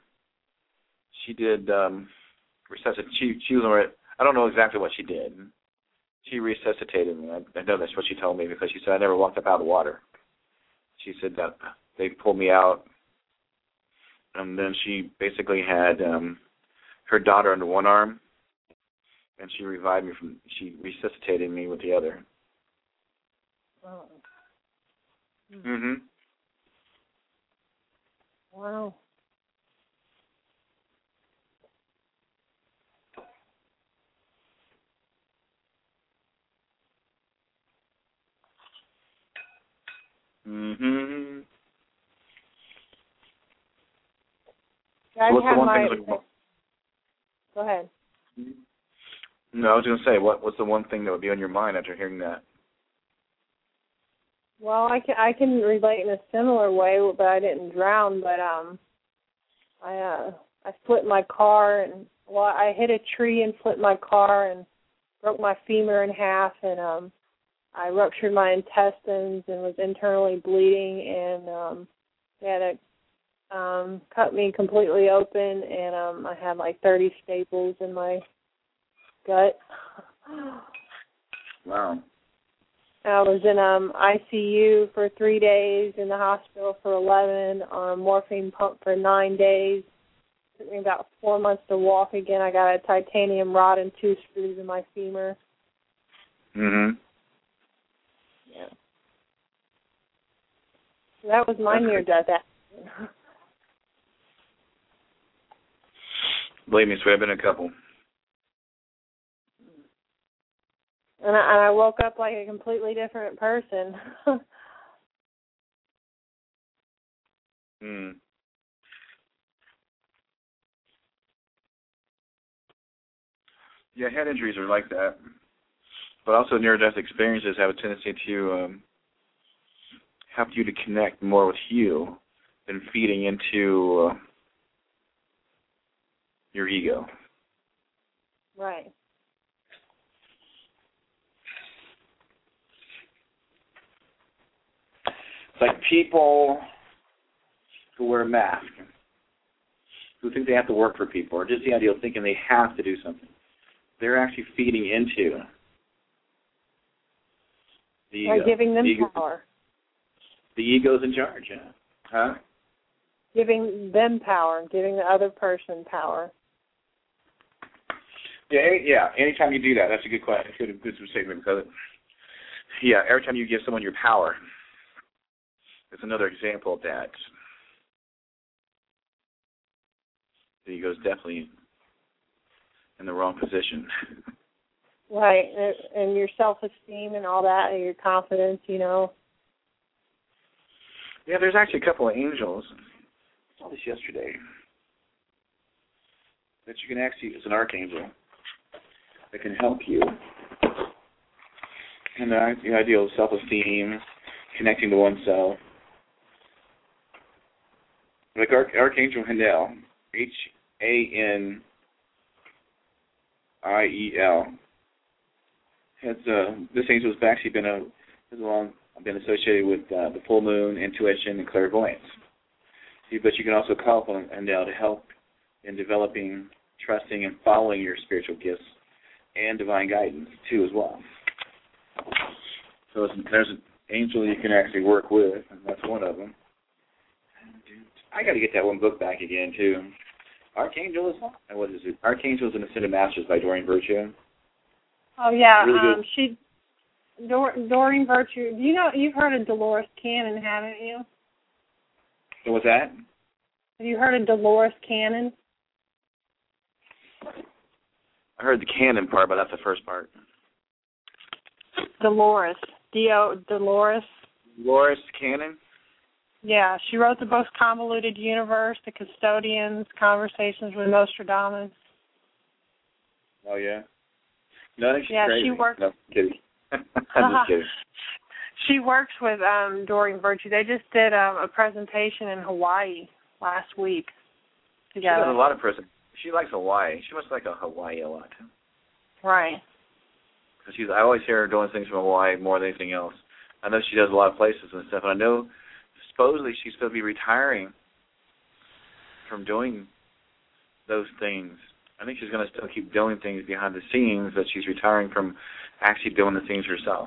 [SPEAKER 2] resuscitate. She was on it. I don't know exactly what she did. She resuscitated me. I know that's what she told me because she said I never walked up out of the water. She said that they pulled me out. And then she basically had her daughter under one arm, and she resuscitated me with the other.
[SPEAKER 3] Oh.
[SPEAKER 2] Mm-hmm.
[SPEAKER 3] Wow.
[SPEAKER 2] Mm-hmm.
[SPEAKER 3] Go ahead.
[SPEAKER 2] No, I was going to say, what's the one thing that would be on your mind after hearing that?
[SPEAKER 3] Well, I can relate in a similar way, but I didn't drown. But I flipped my car, and I hit a tree and flipped my car and broke my femur in half, and I ruptured my intestines and was internally bleeding, and they had to cut me completely open, and I had like 30 staples in my gut.
[SPEAKER 2] Wow.
[SPEAKER 3] I was in ICU for 3 days, in the hospital for 11, on a morphine pump for 9 days. It took me about 4 months to walk again. I got a titanium rod and 2 screws in my femur.
[SPEAKER 2] Mm-hmm.
[SPEAKER 3] Yeah. So that was my near-death accident.
[SPEAKER 2] Believe me, so I've been a couple.
[SPEAKER 3] And I woke up like a completely different person.
[SPEAKER 2] Mm. Yeah, head injuries are like that. But also near-death experiences have a tendency to help you to connect more with you than feeding into your ego.
[SPEAKER 3] Right.
[SPEAKER 2] It's like people who wear a mask, who think they have to work for people, or just the idea of thinking they have to do something. They're actually feeding into the ego.
[SPEAKER 3] By giving them power.
[SPEAKER 2] The ego's in charge, yeah. Huh?
[SPEAKER 3] Giving them power, giving the other person power.
[SPEAKER 2] Yeah. Anytime you do that, that's a good question. Good statement, because every time you give someone your power, it's another example of that. The ego's definitely in the wrong position.
[SPEAKER 3] Right, and your self-esteem and all that, and your confidence, Yeah,
[SPEAKER 2] there's actually a couple of angels. I saw this yesterday. That you can actually, it's an archangel that can help you. And the idea of self-esteem, connecting to oneself. Like Archangel Haniel, Haniel, this angel has actually been associated with the full moon, intuition, and clairvoyance. But you can also call upon Haniel to help in developing, trusting, and following your spiritual gifts and divine guidance too, as well. So there's an angel you can actually work with, and that's one of them. I got to get that one book back again too. Archangels and Ascended Masters by Doreen Virtue.
[SPEAKER 3] Oh yeah,
[SPEAKER 2] really
[SPEAKER 3] Doreen Virtue. You've heard of Dolores Cannon, haven't you?
[SPEAKER 2] So what's that?
[SPEAKER 3] Have you heard of Dolores Cannon?
[SPEAKER 2] I heard the canon part, but that's the first part.
[SPEAKER 3] Dolores. Dolores.
[SPEAKER 2] Dolores Cannon?
[SPEAKER 3] Yeah, she wrote the Most Convoluted Universe, The Custodians, Conversations with Nostradamus.
[SPEAKER 2] Oh, yeah? No, I think she's crazy.
[SPEAKER 3] She works.
[SPEAKER 2] No, I'm kidding. I'm just kidding.
[SPEAKER 3] She works with Doreen Virtue. They just did a presentation in Hawaii last week together.
[SPEAKER 2] She does a lot of presentations. She likes Hawaii. She must like Hawaii a lot.
[SPEAKER 3] Right.
[SPEAKER 2] Because I always hear her doing things from Hawaii more than anything else. I know she does a lot of places and stuff, and I know supposedly she's supposed to be retiring from doing those things. I think she's going to still keep doing things behind the scenes, but she's retiring from actually doing the things herself.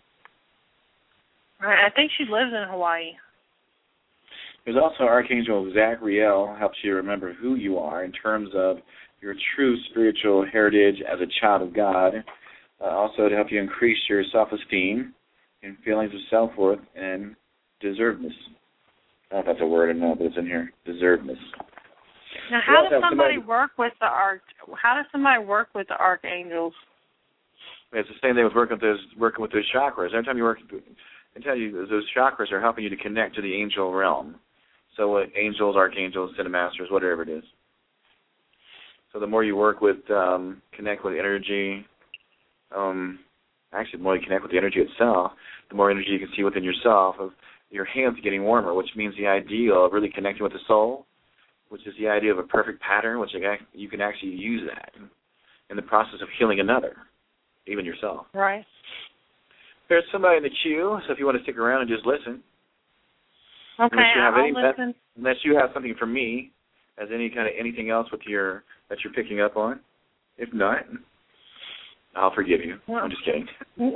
[SPEAKER 3] Right. I think she lives in Hawaii.
[SPEAKER 2] There's also Archangel Zachariel, helps you remember who you are in terms of your true spiritual heritage as a child of God. Also to help you increase your self-esteem and feelings of self-worth and deservedness. I don't know if that's a word or not, but it's in here. Deservedness.
[SPEAKER 3] Now, how does somebody work with the archangels?
[SPEAKER 2] It's the same thing with working with those chakras. Every time you work, I tell you, those chakras are helping you to connect to the angel realm. So angels, archangels, ascended masters, whatever it is. So the more you work with, connect with energy, actually the more you connect with the energy itself, the more energy you can see within yourself, of your hands getting warmer, which means the ideal of really connecting with the soul, which is the idea of a perfect pattern, which you can actually use that in the process of healing another, even yourself.
[SPEAKER 3] Right.
[SPEAKER 2] There's somebody in the queue, so if you want to stick around and just listen.
[SPEAKER 3] Okay, I'll listen.
[SPEAKER 2] Unless you have something for me, as anything else that you're picking up on. If not, I'll forgive you. Well, I'm just kidding.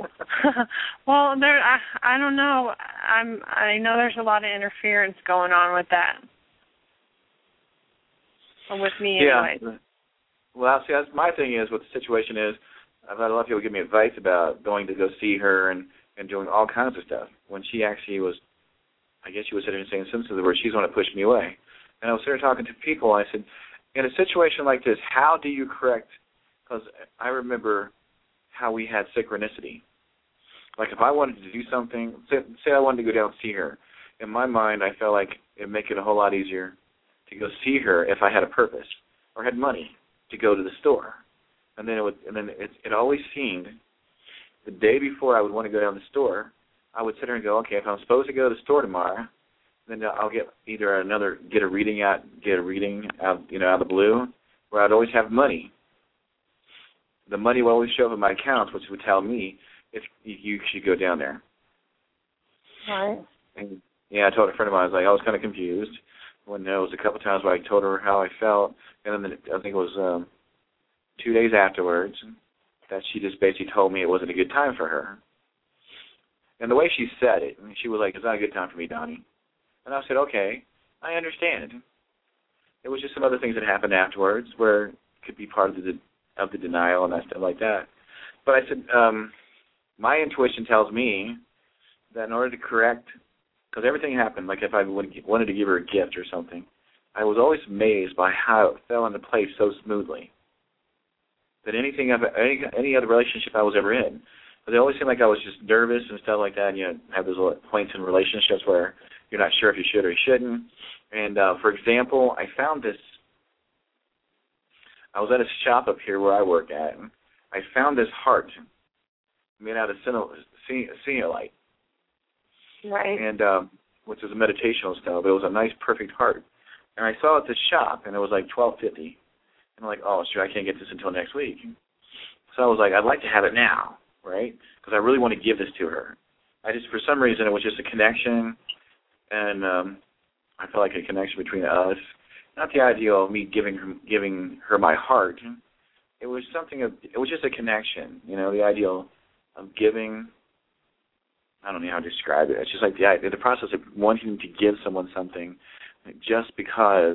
[SPEAKER 3] Well, I don't know. I know there's a lot of interference going on with that. With me, anyway.
[SPEAKER 2] Yeah. Well, see, that's my thing is what the situation is. I've had a lot of people give me advice about going to go see her and doing all kinds of stuff when she actually was, I guess she was sitting saying sensitive where she's the one that pushed me away. And I was sitting talking to people. I said, in a situation like this, how do you correct? Because I remember how we had synchronicity. Like if I wanted to do something, say I wanted to go down and see her, in my mind I felt like it would make it a whole lot easier to go see her if I had a purpose or had money to go to the store. and then it always seemed the day before I would want to go down to the store, I would sit there and go, okay, if I'm supposed to go to the store tomorrow, then I'll get either get a reading out out of the blue, where I'd always have money. The money would always show up in my accounts, which would tell me if you should go down there.
[SPEAKER 3] Right.
[SPEAKER 2] And, yeah, I told a friend of mine, I was kind of confused. When there was a couple of times where I told her how I felt, and then I think it was 2 days afterwards that she just basically told me it wasn't a good time for her. And the way she said it, she was like, it's not a good time for me, Donnie. And I said, okay, I understand. It was just some other things that happened afterwards where it could be part of the denial and that stuff like that. But I said, my intuition tells me that in order to correct, because everything happened, like if I wanted to give her a gift or something, I was always amazed by how it fell into place so smoothly. That any other relationship I was ever in, but it always seemed like I was just nervous and stuff like that. And, have those little points in relationships where you're not sure if you should or you shouldn't. And, for example, I found this. I was at a shop up here where I work at, and I found this heart made out of ceolite.
[SPEAKER 3] Right.
[SPEAKER 2] And which is a meditational style, but it was a nice, perfect heart. And I saw it at the shop, and it was like $12.50. And I'm like, oh, sure, I can't get this until next week. So I was like, I'd like to have it now, right? Because I really want to give this to her. For some reason, it was just a connection, and I felt like a connection between us. Not the idea of me giving her my heart. It was it was just a connection, the ideal of giving. I don't know how to describe it. It's just like the process of wanting to give someone something just because,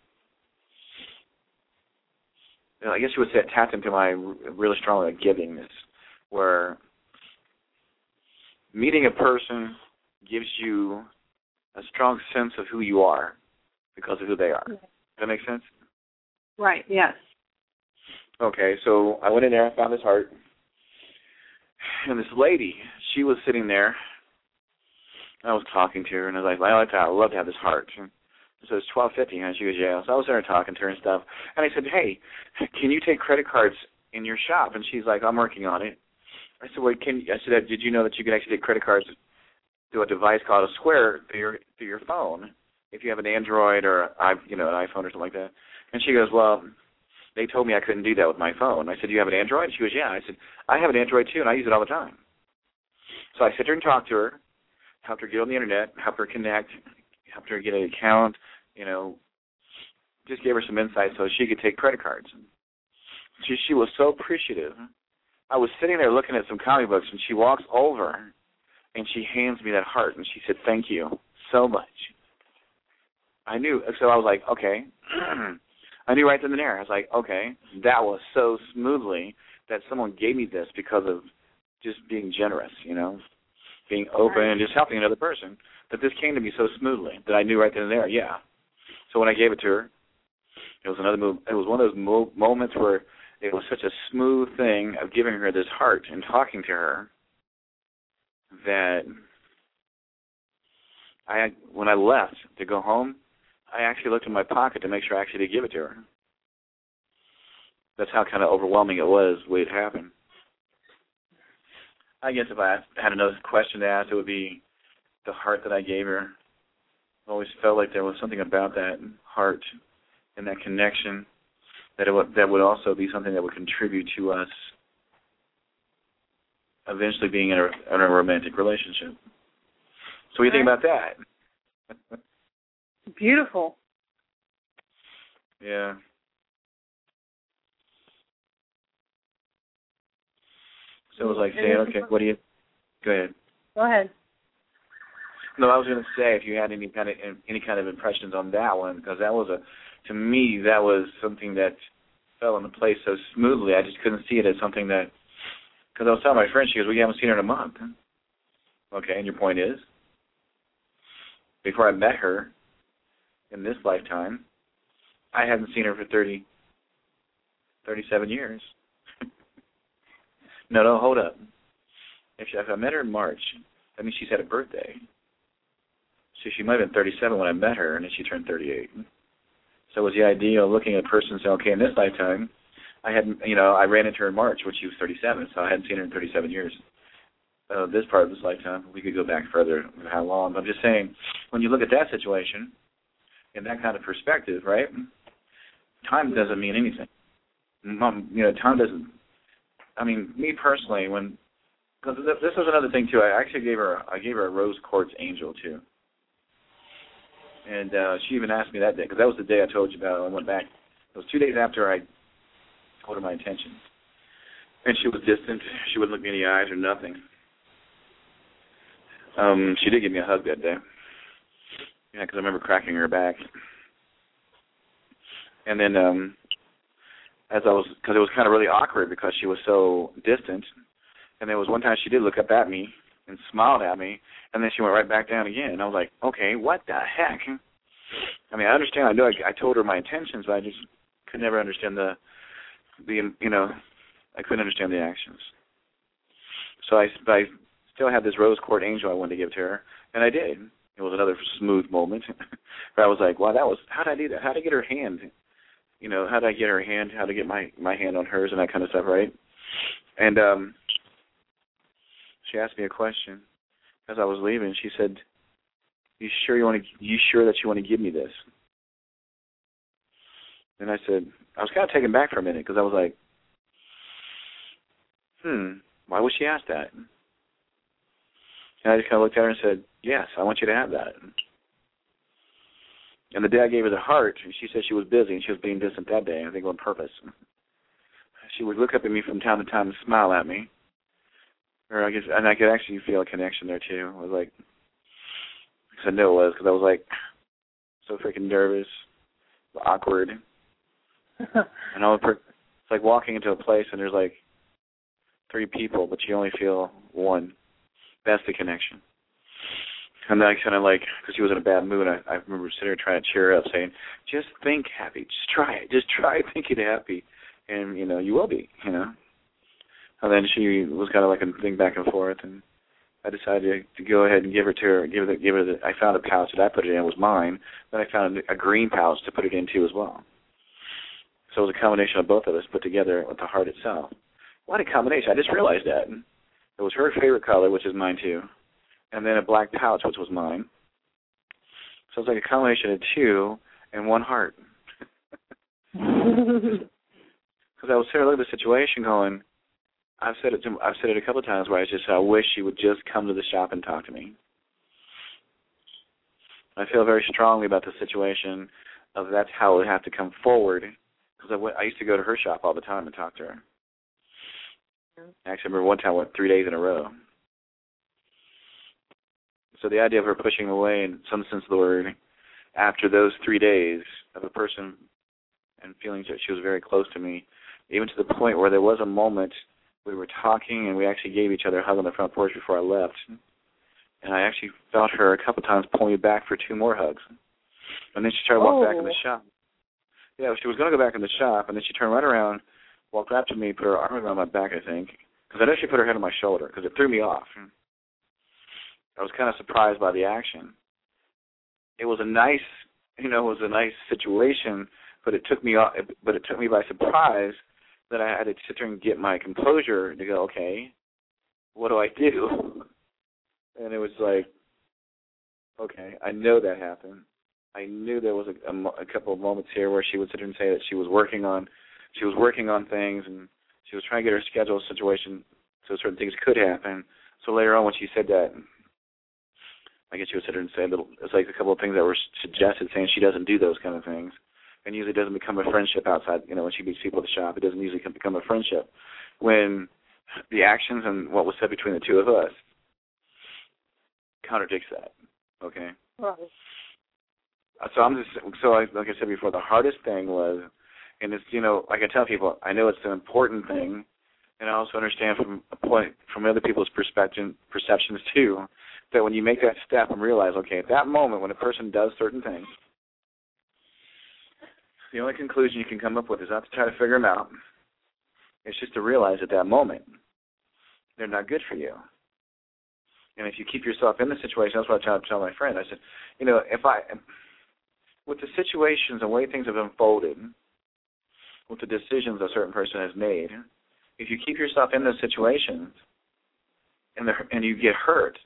[SPEAKER 2] I guess you would say it tapped into my really strong givingness, where meeting a person gives you a strong sense of who you are because of who they are. Does that make sense?
[SPEAKER 3] Right, yes.
[SPEAKER 2] Okay, so I went in there, I found this heart, and this lady, she was sitting there. I was talking to her, and I was like, I'd love to have this heart. And so it's $12.50, and she goes, yeah. So I was there talking to her and stuff. And I said, hey, can you take credit cards in your shop? And she's like, I'm working on it. I said, did you know that you can actually take credit cards through a device called a Square through your phone if you have an Android or an iPhone or something like that? And she goes, well, they told me I couldn't do that with my phone. I said, you have an Android? She goes, yeah. I said, I have an Android too, and I use it all the time. So I sit there and talk to her, helped her get on the Internet, helped her connect, helped her get an account, just gave her some insight so she could take credit cards. She was so appreciative. I was sitting there looking at some comic books, and she walks over, and she hands me that heart, and she said, thank you so much. I knew, so I was like, okay. I knew right then and there. I was like, okay, that was so smoothly that someone gave me this because of just being generous, being open and just helping another person. That this came to me so smoothly that I knew right then and there, yeah. So when I gave it to her, it was it was one of those moments where it was such a smooth thing of giving her this heart and talking to her that when I left to go home, I actually looked in my pocket to make sure I actually did give it to her. That's how kind of overwhelming it was the way it happened. I guess if I had another question to ask, it would be the heart that I gave her. I always felt like there was something about that heart and that connection that would also be something that would contribute to us eventually being in a romantic relationship. So what do you think about that?
[SPEAKER 3] Beautiful.
[SPEAKER 2] Yeah. So it was like saying, okay, what do you... Go ahead.
[SPEAKER 3] Go ahead.
[SPEAKER 2] No, I was going to say if you had any kind of impressions on that one, because that was to me, that was something that fell into place so smoothly. I just couldn't see it as something that, because I was telling my friend, she goes, well, you haven't seen her in a month. Okay, and your point is, before I met her in this lifetime, I hadn't seen her for 37 years. No, hold up. If I met her in March, that means she's had a birthday. So she might have been 37 when I met her, and then she turned 38. So it was the idea of looking at a person and saying, okay, in this lifetime, I ran into her in March when she was 37, so I hadn't seen her in 37 years. This part of this lifetime, we could go back further, how long. But I'm just saying, when you look at that situation in that kind of perspective, right, time doesn't mean anything. Time doesn't, me personally, because this was another thing, too. I actually gave her a rose quartz angel, too. And she even asked me that day, because that was the day I told you about. I went back. It was 2 days after I told her my intentions. And she was distant. She wouldn't look me in the eyes or nothing. She did give me a hug that day. Yeah, because I remember cracking her back. And then because it was kind of really awkward because she was so distant. And there was one time she did look up at me and smiled at me, and then she went right back down again. And I was like, okay, what the heck? I understand. I know I told her my intentions, but I just could never understand I couldn't understand the actions. So I still had this rose quartz angel I wanted to give to her, and I did. It was another smooth moment where I was like, wow, how did I do that? How did I get her hand? How did I get her hand? How to get my hand on hers and that kind of stuff, right? And she asked me a question as I was leaving. She said, you sure that you want to give me this? And I said, I was kind of taken back for a minute because I was like, why would she ask that? And I just kind of looked at her and said, yes, I want you to have that. And the day I gave her the heart, she said she was busy and she was being distant that day, I think on purpose. She would look up at me from time to time and smile at me. And I could actually feel a connection there, too. I was like, I know it was, because I was like so freaking nervous, awkward. And it's like walking into a place and there's like 3 people, but you only feel one. That's the connection. And then I kind of because she was in a bad mood, I remember sitting there trying to cheer her up, saying, just think happy. Just try it. Just try thinking happy. And, you will be, And then she was kind of like a thing back and forth, and I decided to go ahead and give her to her. I found a pouch that I put it in. It was mine. Then I found a green pouch to put it into as well. So it was a combination of both of us put together with the heart itself. What a combination. I just realized that. It was her favorite color, which is mine too, and then a black pouch, which was mine. So it's like a combination of 2 and 1 heart. Because I was sitting there looking at the situation going, I've said it a couple of times where I wish she would just come to the shop and talk to me. I feel very strongly about the situation of that's how it would have to come forward, because I used to go to her shop all the time and talk to her. I actually remember one time I went 3 days in a row. So the idea of her pushing away, in some sense of the word, after those 3 days of a person and feeling that she was very close to me, even to the point where there was a moment we were talking and we actually gave each other a hug on the front porch before I left. And I actually felt her a couple times pull me back for 2 more hugs. And then she started walking back in the shop. Yeah, she was going to go back in the shop, and then she turned right around, walked up to me, put her arm around my back, I think, because I know she put her head on my shoulder because it threw me off. I was kind of surprised by the action. It was a nice situation, but it took me by surprise that I had to sit there and get my composure to go, okay, what do I do? And it was like, okay, I know that happened. I knew there was a couple of moments here where she would sit there and say that she was working on things, and she was trying to get her schedule situation so certain things could happen. So later on when she said that, I guess she would sit there and say it's like a couple of things that were suggested, saying she doesn't do those kind of things, and usually doesn't become a friendship outside, when she meets people at the shop. It doesn't usually become a friendship when the actions and what was said between the 2 of us contradicts that, okay?
[SPEAKER 3] Right.
[SPEAKER 2] So like I said before, the hardest thing was, and it's, like I tell people, I know it's an important thing, and I also understand from other people's perceptions too, that when you make that step and realize, okay, at that moment when a person does certain things, the only conclusion you can come up with is not to try to figure them out. It's just to realize at that moment they're not good for you. And if you keep yourself in the situation, that's what I tell my friend. I said, with the situations and the way things have unfolded, with the decisions a certain person has made. If you keep yourself in those situations and you get hurt,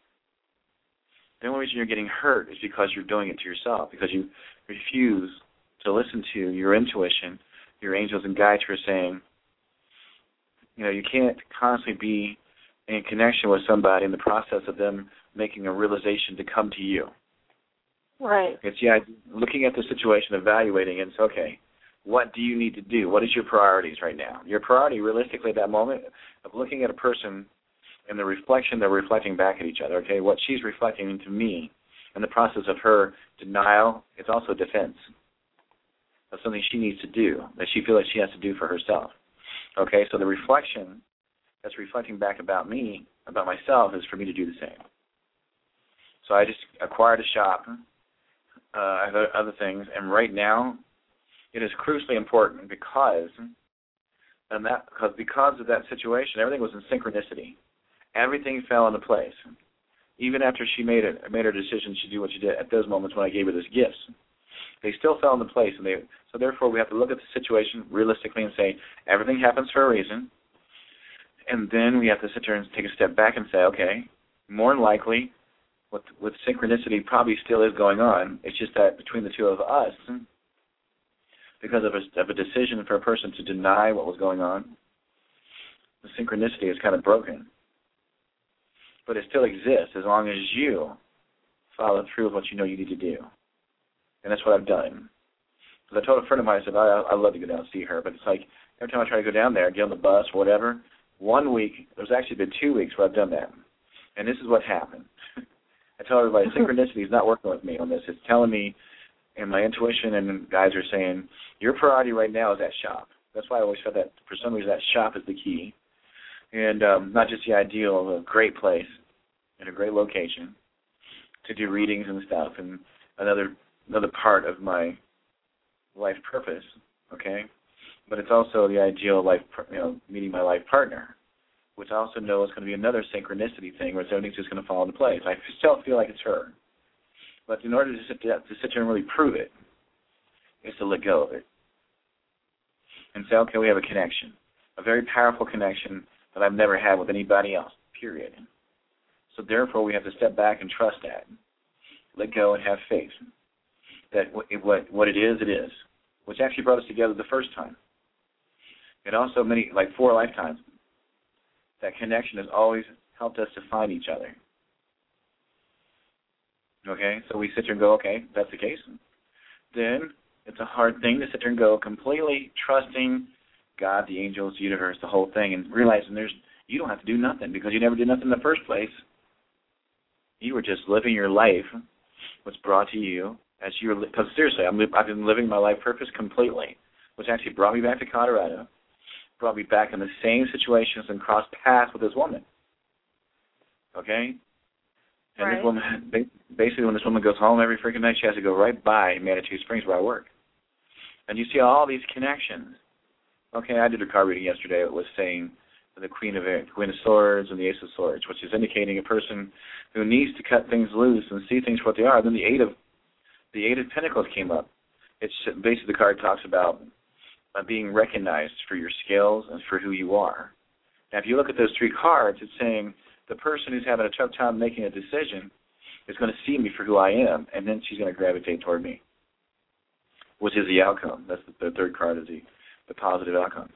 [SPEAKER 2] the only reason you're getting hurt is because you're doing it to yourself, because you refuse to listen to your intuition, your angels and guides who are saying, you can't constantly be in connection with somebody in the process of them making a realization to come to you.
[SPEAKER 3] Right.
[SPEAKER 2] It's looking at the situation, evaluating, and it's okay. What do you need to do? What is your priorities right now? Your priority, realistically, at that moment of looking at a person and the reflection they're reflecting back at each other. Okay, what she's reflecting into me, in the process of her denial, it's also defense of something she needs to do that she feels like she has to do for herself. Okay, so the reflection that's reflecting back about me, about myself, is for me to do the same. So I just acquired a shop. I have other things, and right now it is crucially important because of that situation, everything was in synchronicity. Everything fell into place. Even after she made her decision to do what she did at those moments when I gave her those gifts, they still fell into place. So therefore, we have to look at the situation realistically and say, everything happens for a reason. And then we have to sit there and take a step back and say, okay, more than likely, with synchronicity probably still is going on. It's just that between the two of us, because of a decision for a person to deny what was going on, the synchronicity is kind of broken. But it still exists as long as you follow through with what you know you need to do. And that's what I've done. Because I told a friend of mine, I said, I'd love to go down and see her, but it's like every time I try to go down there, get on the bus or whatever, 1 week, there's actually been 2 weeks where I've done that. And this is what happened. I tell everybody, synchronicity is not working with me on this. It's telling me, and my intuition and guys are saying, your priority right now is that shop. That's why I always felt that for some reason that shop is the key. And not just the ideal of a great place and a great location to do readings and stuff, and another part of my life purpose, okay? But it's also the ideal life, meeting my life partner, which I also know is going to be another synchronicity thing where everything's just going to fall into place. I still feel like it's her. But in order to sit there and really prove it, is to let go of it and say, okay, we have a connection, a very powerful connection that I've never had with anybody else, period. So therefore, we have to step back and trust that, let go and have faith that what it is, which actually brought us together the first time. And also 4 lifetimes. That connection has always helped us to find each other. Okay, so we sit there and go, okay, that's the case. Then it's a hard thing to sit there and go completely trusting God, the angels, the universe, the whole thing, and realizing you don't have to do nothing because you never did nothing in the first place. You were just living your life, what's brought to you as you were. Because seriously, I've been living my life purpose completely, which actually brought me back to Colorado, brought me back in the same situations and crossed paths with this woman. Okay? And
[SPEAKER 3] right.
[SPEAKER 2] This woman, basically when this woman goes home every freaking night, she has to go right by Manitou Springs where I work. And you see all these connections. Okay, I did a card reading yesterday. It was saying the Queen of Swords and the Ace of Swords, which is indicating a person who needs to cut things loose and see things for what they are. Then the Eight of Pentacles came up. It's basically the card talks about being recognized for your skills and for who you are. Now, if you look at those 3 cards, it's saying the person who's having a tough time making a decision is going to see me for who I am, and then she's going to gravitate toward me, which is the outcome. That's the 3rd card, is the positive outcome.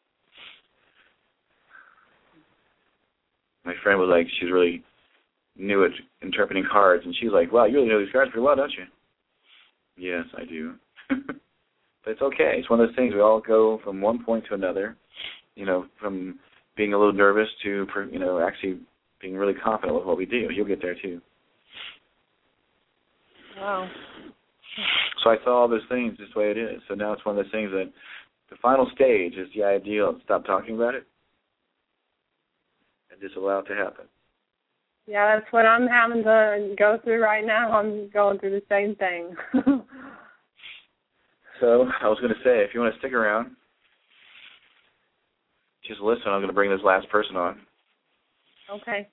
[SPEAKER 2] My friend was like, she's really new at interpreting cards, and she's like, wow, you really know these cards pretty well, don't you? Yes, I do. But it's okay. It's one of those things. We all go from one point to another, from being a little nervous to, actually being really confident with what we do. You'll get there, too.
[SPEAKER 3] Wow.
[SPEAKER 2] So I saw all those things just the way it is. So now it's one of those things that the final stage is the ideal. Stop talking about it and just allow it to happen.
[SPEAKER 3] Yeah, that's what I'm having to go through right now. I'm going through the same thing.
[SPEAKER 2] So I was going to say, if you want to stick around, just listen. I'm going to bring this last person on.
[SPEAKER 3] Okay.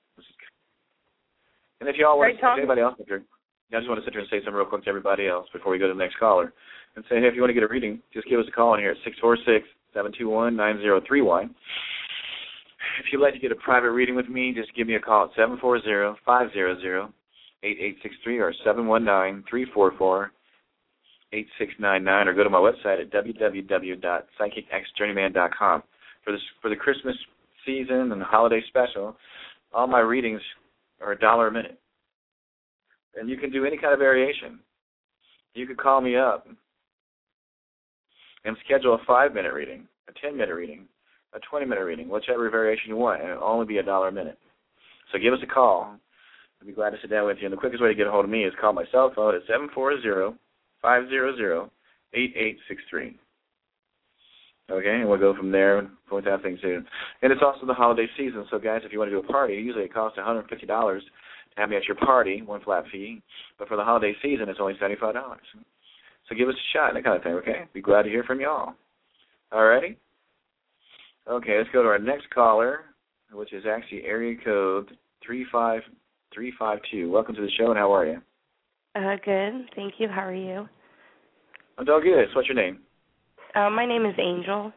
[SPEAKER 2] And if you all want to, anybody else, I just want to sit here and say something real quick to everybody else before we go to the next caller. and say, hey, if you want to get a reading, just give us a call in here at 646-721-9031. If you'd like to get a private reading with me, just give me a call at 740-500-8863 or 719-344-8699, or go to my website at www.psychicxjourneyman.com. For the Christmas season and the holiday special, all my readings are $1 a minute. And you can do any kind of variation. You could call me up and schedule a 5-minute reading, a 10-minute reading, a 20-minute reading, whichever variation you want, and it'll only be $1 a minute. So give us a call. I'd be glad to sit down with you. And the quickest way to get a hold of me is call my cell phone at 740-500-8863. Okay, and we'll go from there and point that thing soon. And it's also the holiday season, so guys, if you want to do a party, usually it costs $150 to have me at your party, one flat fee. But for the holiday season, it's only $75. So give us a shot, that kind of thing, okay? Be glad to hear from y'all. All righty? Okay, let's go to our next caller, which is actually area code 35352. Welcome to the show, and how are you?
[SPEAKER 6] Good, thank you. How are you?
[SPEAKER 2] I'm doing good. So what's your name?
[SPEAKER 6] My name is Angel.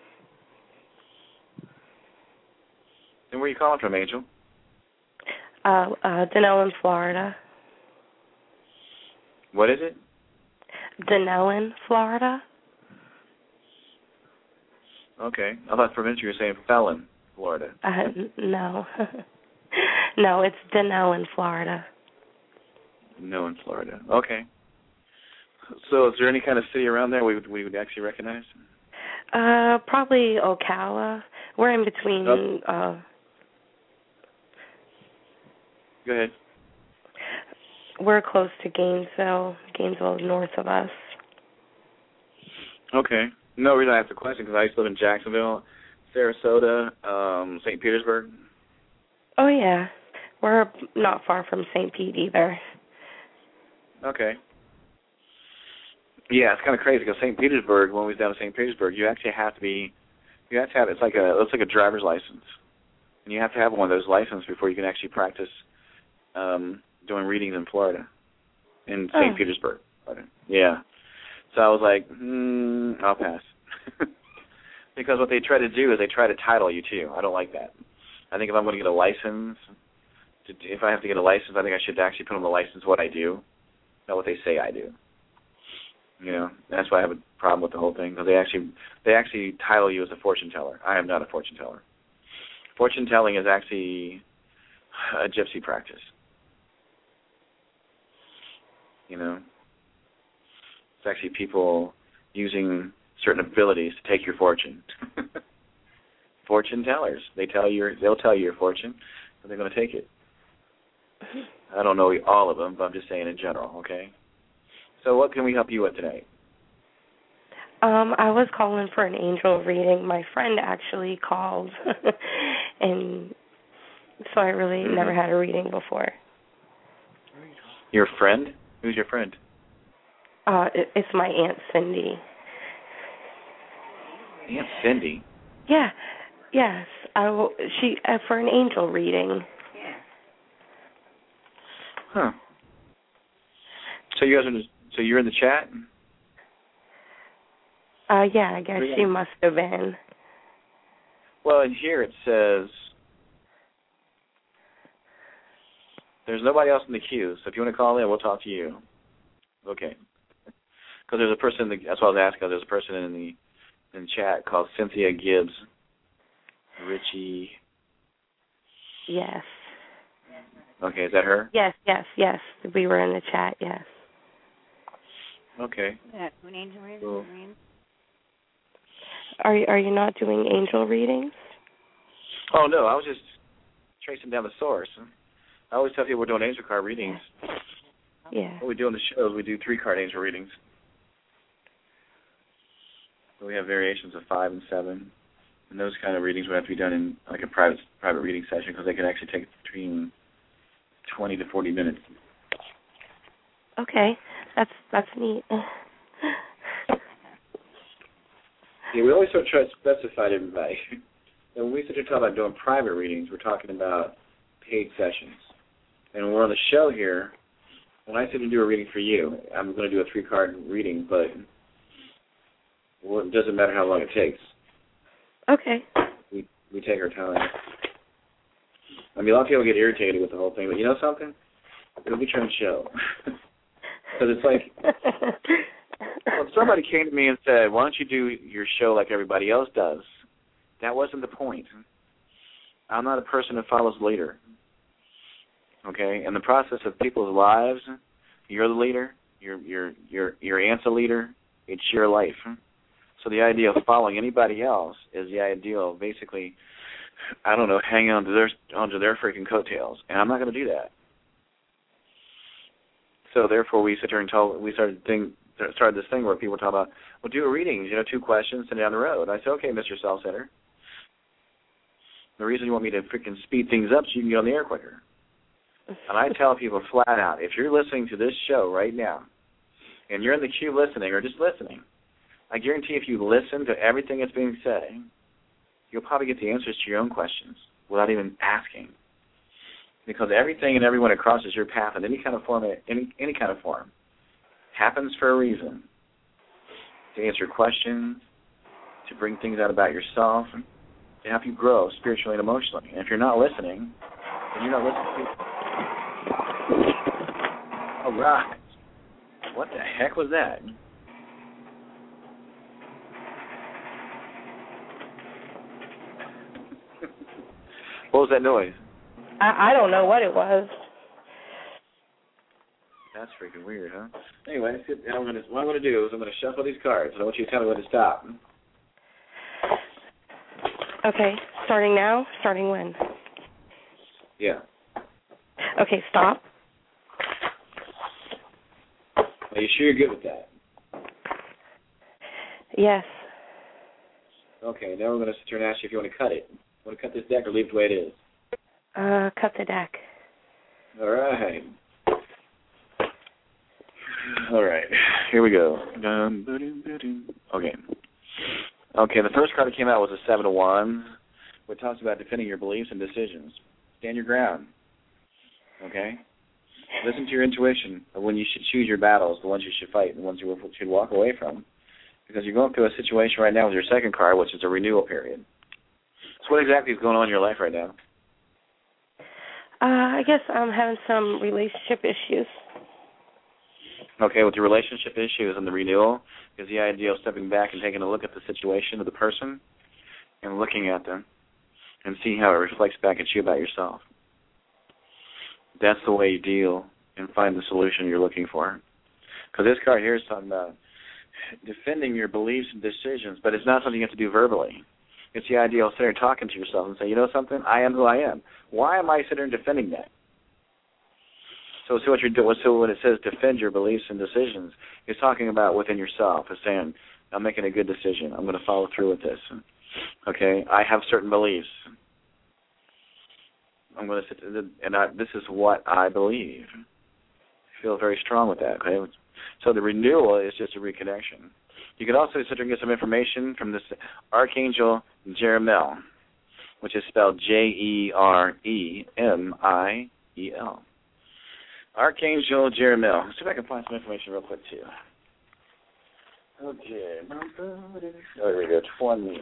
[SPEAKER 2] And where are you calling from, Angel?
[SPEAKER 6] Denellen, Florida.
[SPEAKER 2] What is it?
[SPEAKER 6] Denellen, Florida.
[SPEAKER 2] Okay. I thought for a minute you were saying Felon, Florida.
[SPEAKER 6] No. No, it's Denellen, Florida.
[SPEAKER 2] No, in Florida. Okay. So is there any kind of city around there we would actually recognize?
[SPEAKER 6] Probably Ocala. We're in between.
[SPEAKER 2] Go ahead.
[SPEAKER 6] We're close to Gainesville. Gainesville is north of us.
[SPEAKER 2] Okay. No reason I asked the question because I used to live in Jacksonville, Sarasota, St. Petersburg.
[SPEAKER 6] Oh, yeah. We're not far from St. Pete either.
[SPEAKER 2] Okay. Yeah, it's kind of crazy because St. Petersburg, when we was down in St. Petersburg, you actually have to have it's like a driver's license. And you have to have one of those licenses before you can actually practice doing readings in Florida, in St. Petersburg, Florida. Yeah. So I was like, I'll pass. Because what they try to do is they try to title you, too. I don't like that. I think if I'm going to get a license, if I have to get a license, I think I should actually put on the license what I do, not what they say I do. You know, that's why I have a problem with the whole thing, because they actually title you as a fortune teller. I am not a fortune teller. Fortune telling is actually a gypsy practice. You know, it's actually people using certain abilities to take your fortune. Fortune tellers. They'll tell you your fortune, and they're going to take it. I don't know all of them, but I'm just saying in general, okay? So what can we help you with today?
[SPEAKER 6] I was calling for an angel reading. My friend actually called, and so I really never had a reading before.
[SPEAKER 2] Your friend? Who's your friend?
[SPEAKER 6] It's my Aunt Cindy.
[SPEAKER 2] Aunt Cindy?
[SPEAKER 6] Yeah. Yes. She for an angel reading.
[SPEAKER 2] Huh. So you guys so you're in the chat?
[SPEAKER 6] Yeah, I guess she must have been.
[SPEAKER 2] Well, in here it says there's nobody else in the queue, so if you want to call in, we'll talk to you. Okay. Because there's a person, that's what I was asking, there's a person in the chat called Cynthia Gibbs. Richie.
[SPEAKER 6] Yes.
[SPEAKER 2] Okay, is that her?
[SPEAKER 6] Yes. We were in the chat, yes.
[SPEAKER 2] Okay.
[SPEAKER 7] An angel reading?
[SPEAKER 2] Cool.
[SPEAKER 6] Are you not doing angel readings?
[SPEAKER 2] Oh, no, I was just tracing down the source. I always tell people we're doing angel card readings.
[SPEAKER 6] Yeah.
[SPEAKER 2] What we do on the show is we do 3-card angel readings. So we have variations of 5 and 7. And those kind of readings would have to be done in like a private reading session because they can actually take between 20 to 40 minutes.
[SPEAKER 6] Okay. That's neat.
[SPEAKER 2] Yeah, we always sort of try to specify to everybody. And when we sit here talking about doing private readings, we're talking about paid sessions. And when we're on the show here, when I sit and do a reading for you, I'm going to do a 3-card reading, but Well, it doesn't matter how long it takes.
[SPEAKER 6] Okay.
[SPEAKER 2] We take our time. I mean, a lot of people get irritated with the whole thing, but you know something? It'll be your own show. Because it's like, well, somebody came to me and said, why don't you do your show like everybody else does? That wasn't the point. I'm not a person that follows the leader. Okay? In the process of people's lives, you're the leader. Your aunt's a leader. It's your life. So the idea of following anybody else is the idea of basically, I don't know, hanging onto their freaking coattails. And I'm not going to do that. So therefore, we sit here and started this thing where people talk about, well, do a reading, 2 questions, send it down the road. I said, okay, Mr. Self-Center. The reason you want me to freaking speed things up so you can get on the air quicker. And I tell people flat out, if you're listening to this show right now, and you're in the queue listening or just listening, I guarantee if you listen to everything that's being said, you'll probably get the answers to your own questions without even asking. Because everything and everyone that crosses your path in any kind of form, happens for a reason. To answer questions, to bring things out about yourself, to help you grow spiritually and emotionally. And if you're not listening, then you're not listening to people. All right. What the heck was that? What was that noise?
[SPEAKER 6] I don't know what it was.
[SPEAKER 2] That's freaking weird, huh? Anyway, what I'm going to do is I'm going to shuffle these cards, and I want you to tell me when to stop.
[SPEAKER 6] Okay, starting now? Starting when?
[SPEAKER 2] Yeah.
[SPEAKER 6] Okay, stop.
[SPEAKER 2] Are you sure you're good with that?
[SPEAKER 6] Yes.
[SPEAKER 2] Okay, now we're going to sit here and ask you if you want to cut it. Want to cut this deck or leave it the way it is?
[SPEAKER 6] Cut the deck.
[SPEAKER 2] All right. All right. Here we go. Okay. Okay, the first card that came out was a 7 of Wands, which talks about defending your beliefs and decisions. Stand your ground. Okay? Listen to your intuition of when you should choose your battles, the ones you should fight, and the ones you should walk away from. Because you're going through a situation right now with your second card, which is a renewal period. So what exactly is going on in your life right now?
[SPEAKER 6] I guess I'm having some relationship issues.
[SPEAKER 2] Okay, with your relationship issues and the renewal is the idea of stepping back and taking a look at the situation of the person and looking at them and see how it reflects back at you about yourself. That's the way you deal and find the solution you're looking for. Because this card here is talking about defending your beliefs and decisions, but it's not something you have to do verbally. It's the idea of sitting there talking to yourself and say, you know something, I am who I am. Why am I sitting there defending that? So see what you're doing. So when it says defend your beliefs and decisions, it's talking about within yourself. It's saying, I'm making a good decision. I'm going to follow through with this. Okay, I have certain beliefs. I'm going to sit, this is what I believe. I feel very strong with that. Okay, so the renewal is just a reconnection. You can also sit there and get some information from this Archangel Jeremiel, which is spelled Jeremiel. Archangel Jeremiel. Let's see if I can find some information real quick, too. Okay. Oh, here we go. 20.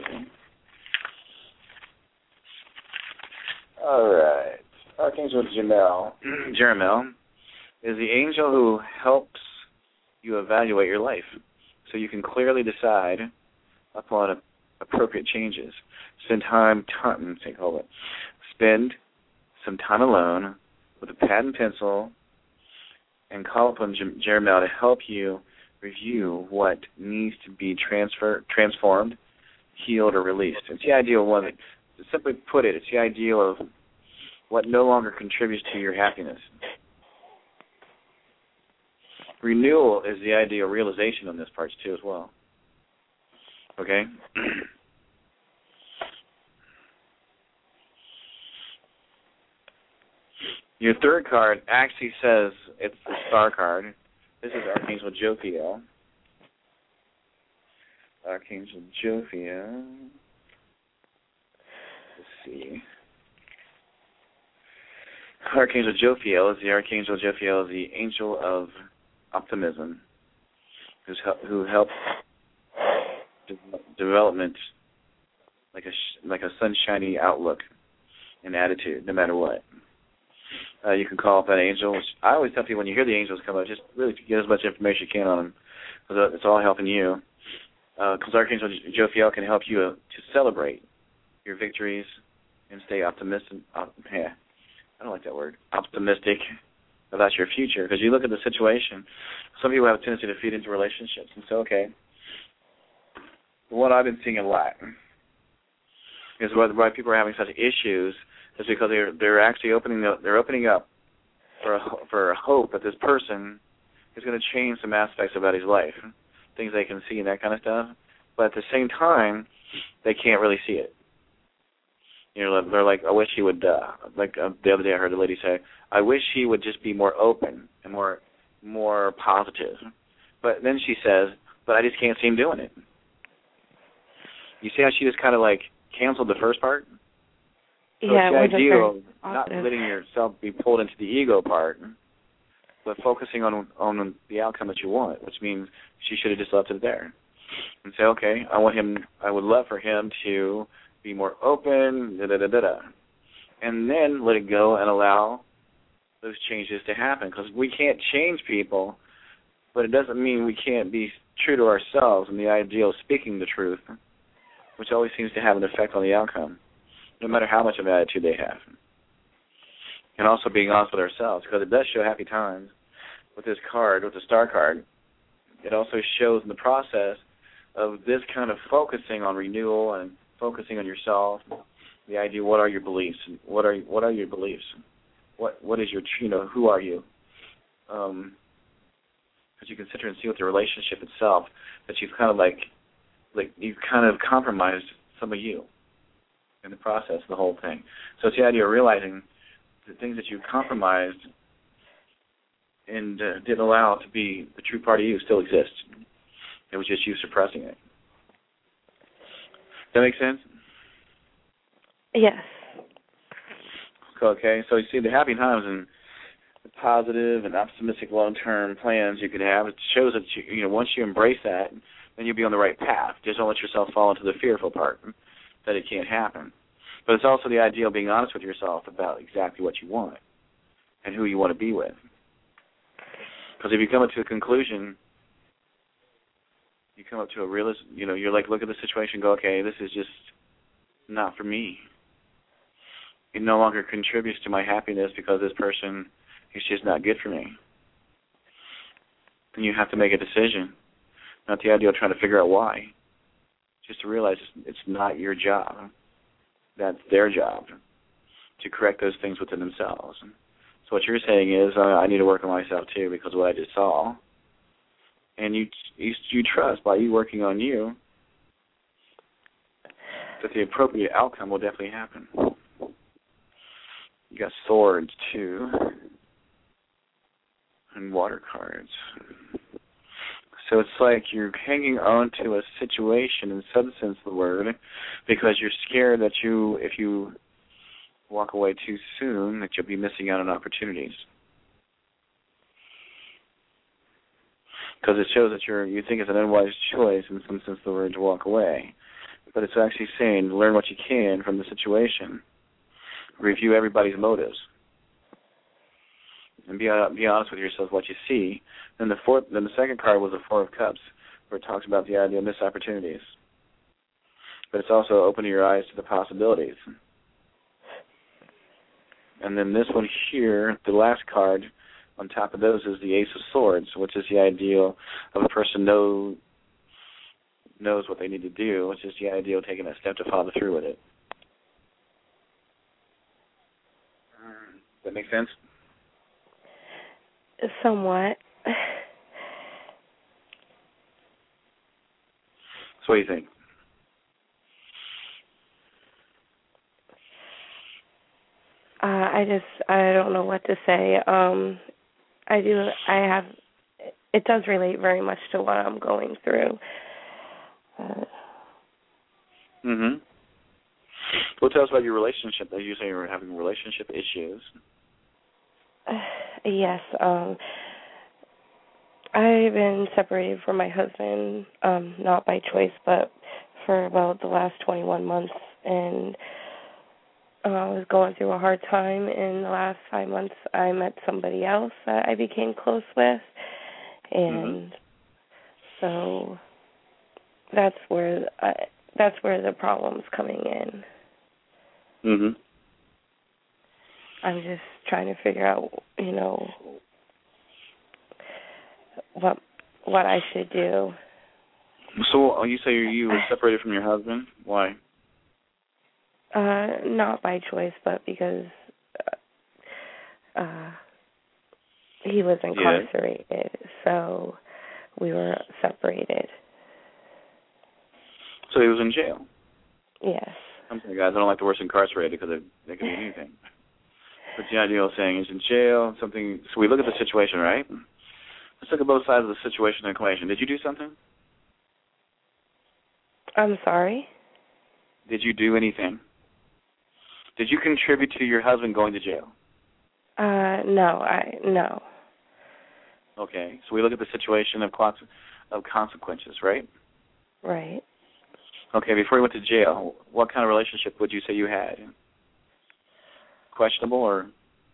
[SPEAKER 2] All right. Archangel Jeremiel is the angel who helps you evaluate your life so you can clearly decide upon appropriate changes. Spend some time alone with a pad and pencil and call upon Jeremiel to help you review what needs to be transformed, healed, or released. It's the idea of simply put it, it's the idea of what no longer contributes to your happiness. Renewal is the idea of realization on this part too as well. Okay? Your third card actually says it's the star card. This is Archangel Jophiel. Archangel Jophiel. Let's see. Archangel Jophiel is the angel of optimism, who helps development, like a sunshiny outlook and attitude, no matter what. You can call up that angel. Which I always tell people when you hear the angels come up, just really get as much information you can on them, because it's all helping you. Because Archangel Jophiel can help you to celebrate your victories and stay optimistic. I don't like that word. Optimistic about your future, because you look at the situation. Some people have a tendency to feed into relationships, and so what I've been seeing a lot is why people are having such issues is because they're actually opening up for a hope that this person is going to change some aspects about his life, things they can see and that kind of stuff. But at the same time, they can't really see it. They're like, I wish he would. The other day, I heard a lady say, I wish he would just be more open and more positive. But then she says, but I just can't see him doing it. You see how she just kind of canceled the first part? So
[SPEAKER 6] yeah,
[SPEAKER 2] it's the idea of not
[SPEAKER 6] positive.
[SPEAKER 2] letting yourself be pulled into the ego part, but focusing on the outcome that you want, which means she should have just left it there and say, okay, I would love for him to be more open, and then let it go and allow those changes to happen, because we can't change people, but it doesn't mean we can't be true to ourselves and the ideal of speaking the truth, which always seems to have an effect on the outcome, no matter how much of an attitude they have. And also being honest with ourselves, because it does show happy times with this card, with the star card. It also shows in the process of this kind of focusing on renewal and focusing on yourself, the idea, what are your beliefs? What are your beliefs? What is your, who are you? Because you can sit here and see with the relationship itself that you've kind of you've kind of compromised some of you in the process, the whole thing. So it's the idea of realizing the things that you compromised and didn't allow to be the true part of you still exists. It was just you suppressing it. Does that make sense?
[SPEAKER 6] Yes.
[SPEAKER 2] Okay, so you see the happy times and the positive and optimistic long-term plans you could have, it shows that once you embrace that, then you'll be on the right path. Just don't let yourself fall into the fearful part that it can't happen. But it's also the idea of being honest with yourself about exactly what you want and who you want to be with. Because if you come to a conclusion, you come up to a realist, you're like, look at the situation and go, okay, this is just not for me. It no longer contributes to my happiness because this person is just not good for me. Then you have to make a decision. Not the idea of trying to figure out why. Just to realize it's not your job. That's their job to correct those things within themselves. So what you're saying is, I need to work on myself too because of what I just saw. And you trust by you working on you that the appropriate outcome will definitely happen. You got swords too, and water cards. So it's like you're hanging on to a situation in some sense of the word because you're scared that if you walk away too soon, that you'll be missing out on opportunities. Because it shows that you think it's an unwise choice in some sense of the word to walk away. But it's actually saying learn what you can from the situation. Review everybody's motives. And be honest with yourself what you see. Then the second card was the Four of Cups, where it talks about the idea of missed opportunities. But it's also opening your eyes to the possibilities. And then this one here, the last card on top of those is the Ace of Swords, which is the ideal of a person knows what they need to do, which is the idea of taking that step to follow through with it. Does that make sense?
[SPEAKER 6] Somewhat.
[SPEAKER 2] So what do you think?
[SPEAKER 6] I don't know what to say. It does relate very much to what I'm going through.
[SPEAKER 2] Well, tell us about your relationship. You say you were having relationship issues.
[SPEAKER 6] Yes. I've been separated from my husband, not by choice, but for about the last 21 months, and I was going through a hard time. In the last 5 months, I met somebody else that I became close with, and so that's where the problem's coming in.
[SPEAKER 2] Mhm.
[SPEAKER 6] I'm just trying to figure out, what I should do.
[SPEAKER 2] So you say you were separated from your husband? Why?
[SPEAKER 6] Not by choice, but because he was incarcerated, so we were separated.
[SPEAKER 2] So he was in jail?
[SPEAKER 6] Yes.
[SPEAKER 2] I'm sorry, guys, I don't like the word incarcerated because they can mean anything. But the idea of saying he's in jail, something. So we look at the situation, right? Let's look at both sides of the situation and equation. Did you do something?
[SPEAKER 6] I'm sorry?
[SPEAKER 2] Did you do anything? Did you contribute to your husband going to jail?
[SPEAKER 6] No.
[SPEAKER 2] Okay, so we look at the situation of consequences, right?
[SPEAKER 6] Right.
[SPEAKER 2] Okay, before you went to jail, what kind of relationship would you say you had? Questionable or?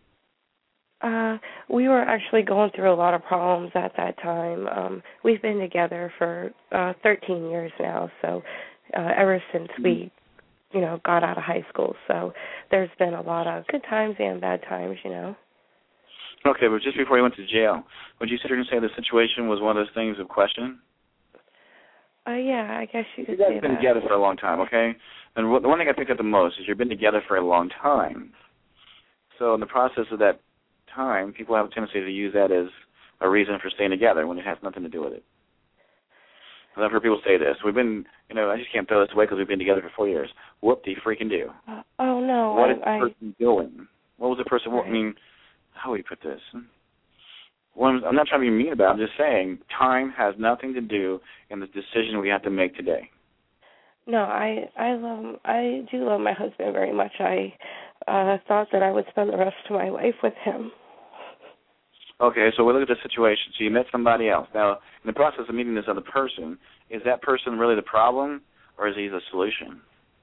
[SPEAKER 6] We were actually going through a lot of problems at that time. We've been together for 13 years now, so ever since we, got out of high school. So there's been a lot of good times and bad times,
[SPEAKER 2] Okay, but just before you went to jail, would you sit here and say the situation was one of those things of question?
[SPEAKER 6] Yeah, I guess you could say that.
[SPEAKER 2] You guys have been together for a long time, okay? And the one thing I picked up the most is you've been together for a long time. So in the process of that time, people have a tendency to use that as a reason for staying together when it has nothing to do with it. I've heard people say this. We've been, I just can't throw this away because we've been together for 4 years. Whoop-de-freaking do.
[SPEAKER 6] Oh, no.
[SPEAKER 2] What is the person doing? What was the person,
[SPEAKER 6] right.
[SPEAKER 2] How would you put this? Well, I'm not trying to be mean about it. I'm just saying time has nothing to do in the decision we have to make today.
[SPEAKER 6] No, I do love my husband very much. I thought that I would spend the rest of my life with him.
[SPEAKER 2] Okay, so we look at the situation. So you met somebody else. Now, in the process of meeting this other person, is that person really the problem, or is he the solution?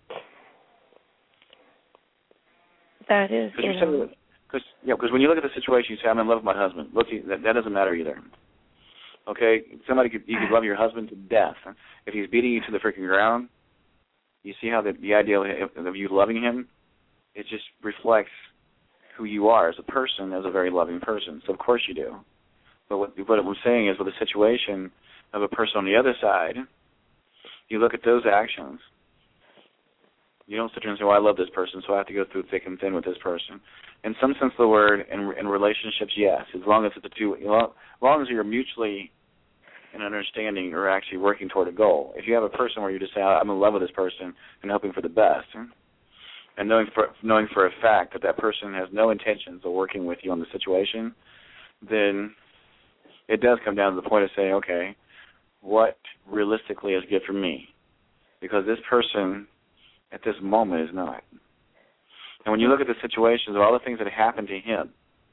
[SPEAKER 6] That is,
[SPEAKER 2] Because when you look at the situation, you say, I'm in love with my husband. Look, that doesn't matter either. Okay? You could love your husband to death. If he's beating you to the freaking ground, you see how the idea of you loving him, it just reflects who you are as a person, as a very loving person. So, of course you do. But what I'm saying is with the situation of a person on the other side, you look at those actions. You don't sit there and say, well, I love this person, so I have to go through thick and thin with this person. In some sense of the word, in relationships, yes. As long as you're mutually in understanding or actually working toward a goal. If you have a person where you just say, I'm in love with this person and hoping for the best, and knowing for a fact that person has no intentions of working with you on the situation, then it does come down to the point of saying, okay, what realistically is good for me? Because this person at this moment is not. And when you look at the situations of all the things that happened to him,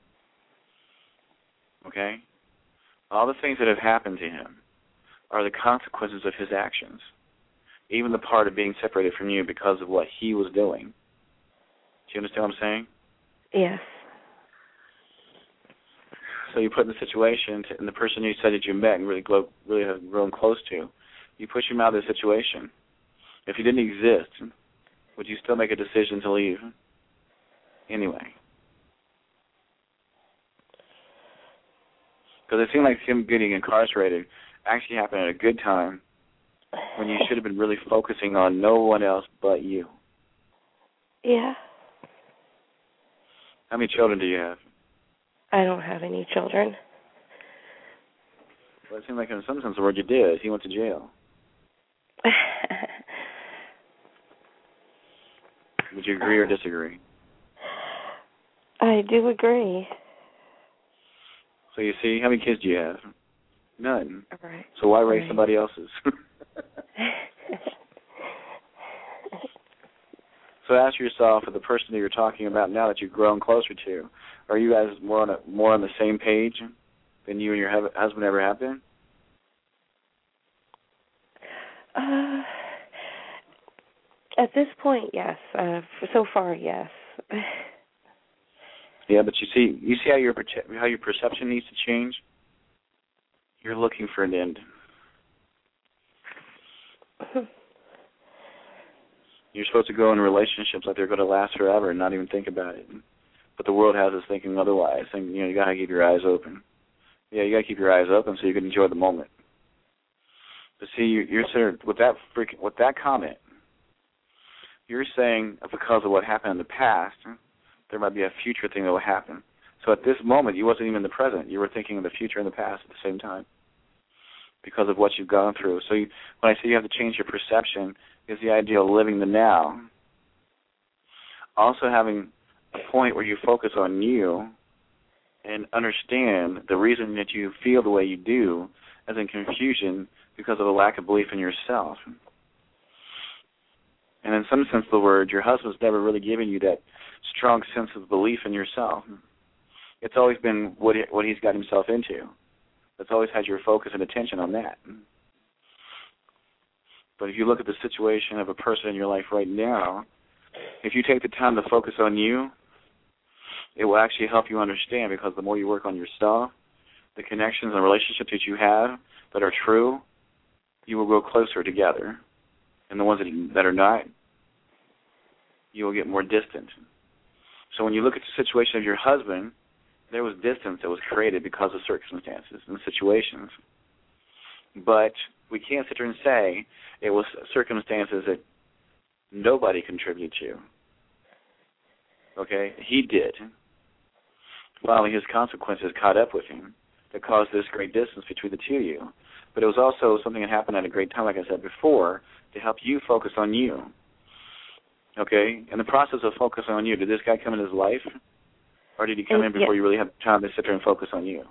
[SPEAKER 2] okay, all the things that have happened to him are the consequences of his actions, even the part of being separated from you because of what he was doing. Do you understand what I'm saying?
[SPEAKER 6] Yes.
[SPEAKER 2] So you put in the situation, and the person you said that you met and really have grown close to, you push him out of the situation. If he didn't exist, would you still make a decision to leave? Anyway. Because it seemed like him getting incarcerated actually happened at a good time when you should have been really focusing on no one else but you.
[SPEAKER 6] Yeah.
[SPEAKER 2] How many children do you have?
[SPEAKER 6] I don't have any children.
[SPEAKER 2] Well, it seemed like in some sense the word you did. He went to jail. Would you agree or disagree?
[SPEAKER 6] I do agree.
[SPEAKER 2] So you see, how many kids do you have? None.
[SPEAKER 6] Right.
[SPEAKER 2] So why raise somebody else's? So ask yourself, for the person that you're talking about now that you've grown closer to, are you guys more on the same page than you and your husband ever have been?
[SPEAKER 6] At this point, yes. So far, yes.
[SPEAKER 2] Yeah, but you see how your perception needs to change? You're looking for an end. You're supposed to go in relationships like they're going to last forever and not even think about it. But the world has us thinking otherwise. Thinking, you got to keep your eyes open. Yeah, you got to keep your eyes open so you can enjoy the moment. But see, you're sort of, with that comment, you're saying because of what happened in the past, there might be a future thing that will happen. So at this moment, you wasn't even in the present. You were thinking of the future and the past at the same time because of what you've gone through. So when I say you have to change your perception, is the idea of living the now. Also having a point where you focus on you and understand the reason that you feel the way you do as in confusion because of a lack of belief in yourself. And in some sense of the word, your husband's never really given you that strong sense of belief in yourself. It's always been what he's got himself into. It's always had your focus and attention on that. But if you look at the situation of a person in your life right now, if you take the time to focus on you, it will actually help you understand, because the more you work on yourself, the connections and relationships that you have that are true, you will grow closer together. And the ones that are not, you will get more distant. So when you look at the situation of your husband, there was distance that was created because of circumstances and situations. But we can't sit here and say it was circumstances that nobody contributed to. Okay? He did. Finally, his consequences caught up with him that caused this great distance between the two of you. But it was also something that happened at a great time, like I said before, to help you focus on you. Okay? In the process of focusing on you, did this guy come in his life? Or did he come in before you really had time to sit there and focus on you?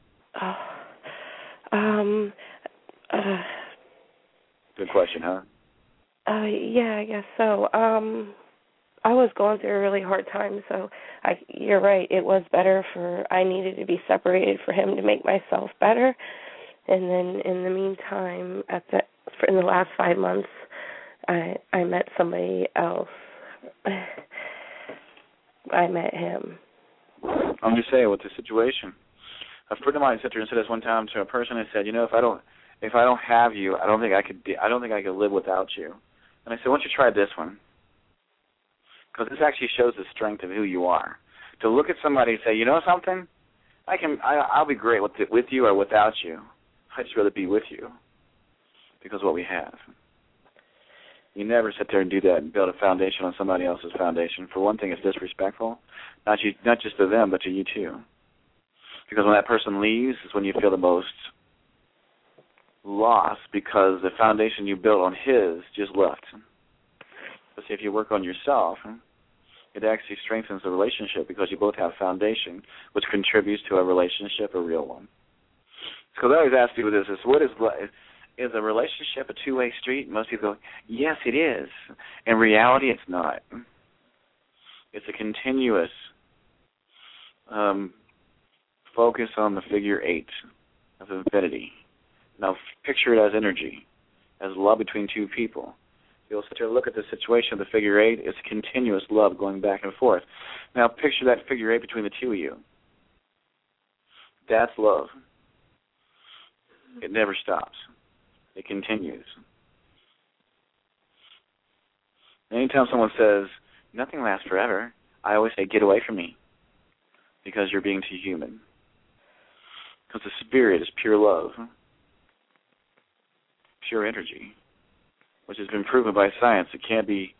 [SPEAKER 2] Good question, huh?
[SPEAKER 6] Yeah, I guess so. I was going through a really hard time, so you're right. It was better I needed to be separated for him to make myself better. And then in the meantime, in the last 5 months, I met somebody else. I met him.
[SPEAKER 2] I'm just saying, with the situation, a friend of mine sat there and said this one time to a person and said, if I don't have you, I don't think I could live without you. And I said, why don't you try this one? Because this actually shows the strength of who you are. To look at somebody and say, you know something, I'll be great with you or without you. I'd just rather be with you because of what we have. You never sit there and do that and build a foundation on somebody else's foundation. For one thing, it's disrespectful, not just to them, but to you too. Because when that person leaves is when you feel the most lost, because the foundation you built on his just left. But see, if you work on yourself, it actually strengthens the relationship because you both have foundation, which contributes to a relationship, a real one. Because I always ask people this: is a relationship a two-way street? Most people go, yes, it is. In reality, it's not. It's a continuous focus on the figure 8 of infinity. Now, picture it as energy, as love between two people. You'll sit there and look at the situation of the figure 8. It's continuous love going back and forth. Now, picture that figure 8 between the two of you. That's love. It never stops. It continues. Anytime someone says, nothing lasts forever, I always say, get away from me, because you're being too human. Because the spirit is pure love, pure energy, which has been proven by science. It can't be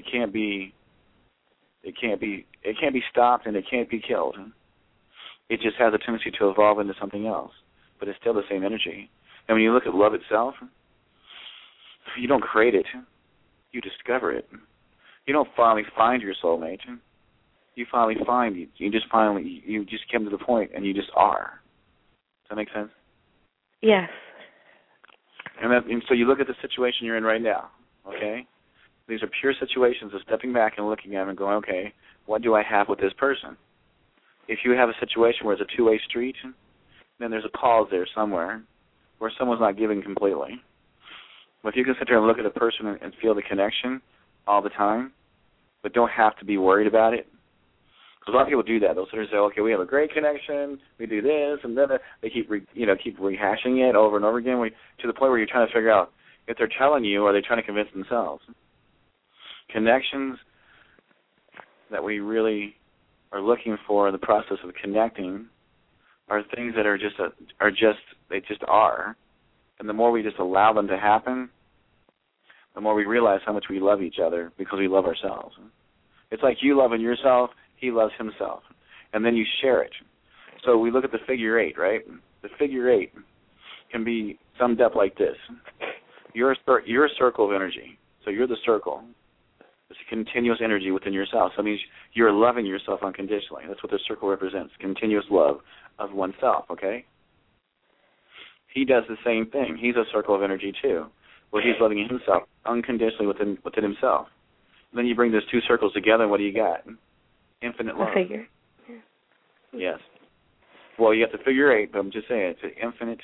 [SPEAKER 2] stopped, and it can't be killed. It just has a tendency to evolve into something else, but it's still the same energy. And when you look at love itself, you don't create it. You discover it. You don't finally find your soulmate. You finally find it. You just came to the point, and you just are. Does that make sense?
[SPEAKER 6] Yes.
[SPEAKER 2] And so you look at the situation you're in right now, okay? These are pure situations of stepping back and looking at them and going, okay, what do I have with this person? If you have a situation where it's a two-way street, then there's a pause there somewhere where someone's not giving completely. But if you can sit there and look at a person and feel the connection all the time, but don't have to be worried about it, because a lot of people do that. They'll sit there and say, okay, we have a great connection, we do this, and then they keep rehashing it over and over again to the point where you're trying to figure out if they're telling you or are they trying to convince themselves. Connections that we really are looking for in the process of connecting are things that they just are. And the more we just allow them to happen, the more we realize how much we love each other because we love ourselves. It's like you loving yourself, he loves himself. And then you share it. So we look at the figure eight, right? The figure eight can be summed up like this. You're a circle of energy. So you're the circle. It's a continuous energy within yourself. So that means you're loving yourself unconditionally. That's what the circle represents, continuous love of oneself, okay? He does the same thing. He's a circle of energy too, where he's loving himself unconditionally within himself. And then you bring those two circles together, and what do you got? Infinite love.
[SPEAKER 6] A figure. Yeah.
[SPEAKER 2] Yes. Well, you got the figure eight, but I'm just saying it's an infinite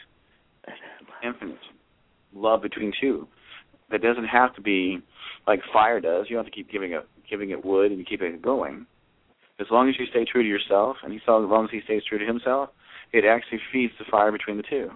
[SPEAKER 2] love between two. That doesn't have to be like fire does. You don't have to keep giving it wood and you keep it going. As long as you stay true to yourself, and as long as he stays true to himself, it actually feeds the fire between the two.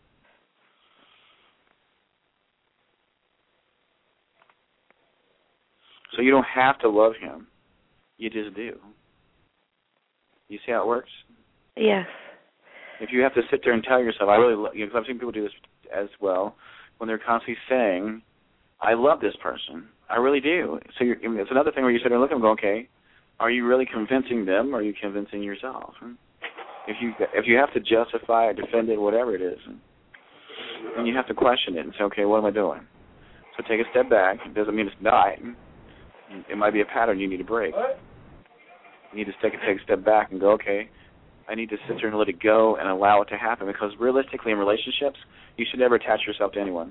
[SPEAKER 2] So you don't have to love him. You just do. You see how it works?
[SPEAKER 6] Yes.
[SPEAKER 2] If you have to sit there and tell yourself, I really love you, because I've seen people do this as well, when they're constantly saying, I love this person. I really do. So it's another thing where you sit there and look at them and go, okay, are you really convincing them or are you convincing yourself? If you have to justify or defend it, whatever it is, then you have to question it and say, okay, what am I doing? So take a step back. It doesn't mean it's not. It might be a pattern you need to break. You need to take a step back and go, okay, I need to sit there and let it go and allow it to happen, because realistically in relationships, you should never attach yourself to anyone.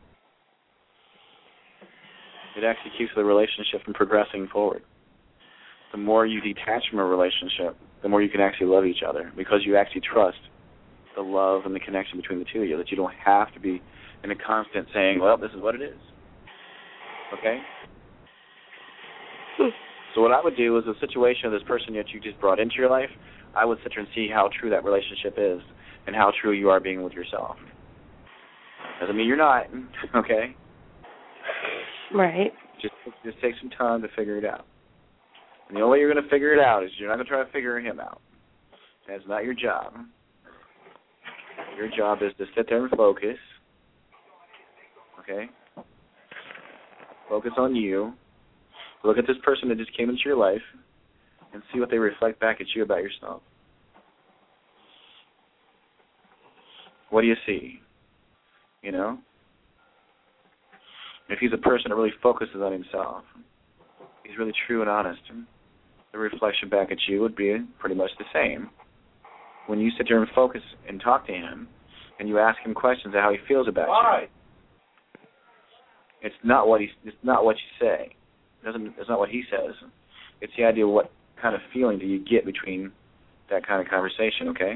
[SPEAKER 2] It actually keeps the relationship from progressing forward. The more you detach from a relationship, the more you can actually love each other, because you actually trust the love and the connection between the two of you, that you don't have to be in a constant saying, well, this is what it is. Okay? So what I would do is a situation of this person that you just brought into your life, I would sit there and see how true that relationship is and how true you are being with yourself. Doesn't mean you're not, okay?
[SPEAKER 6] Right.
[SPEAKER 2] Just take some time to figure it out. And the only way you're going to figure it out is you're not going to try to figure him out. That's not your job. Your job is to sit there and focus, okay? Focus on you. Look at this person that just came into your life and see what they reflect back at you about yourself. What do you see? You know? If he's a person that really focuses on himself, he's really true and honest, the reflection back at you would be pretty much the same. When you sit there and focus and talk to him, and you ask him questions of how he feels about you, it's not what you say. It's not what he says. It's the idea of what kind of feeling do you get between that kind of conversation, okay?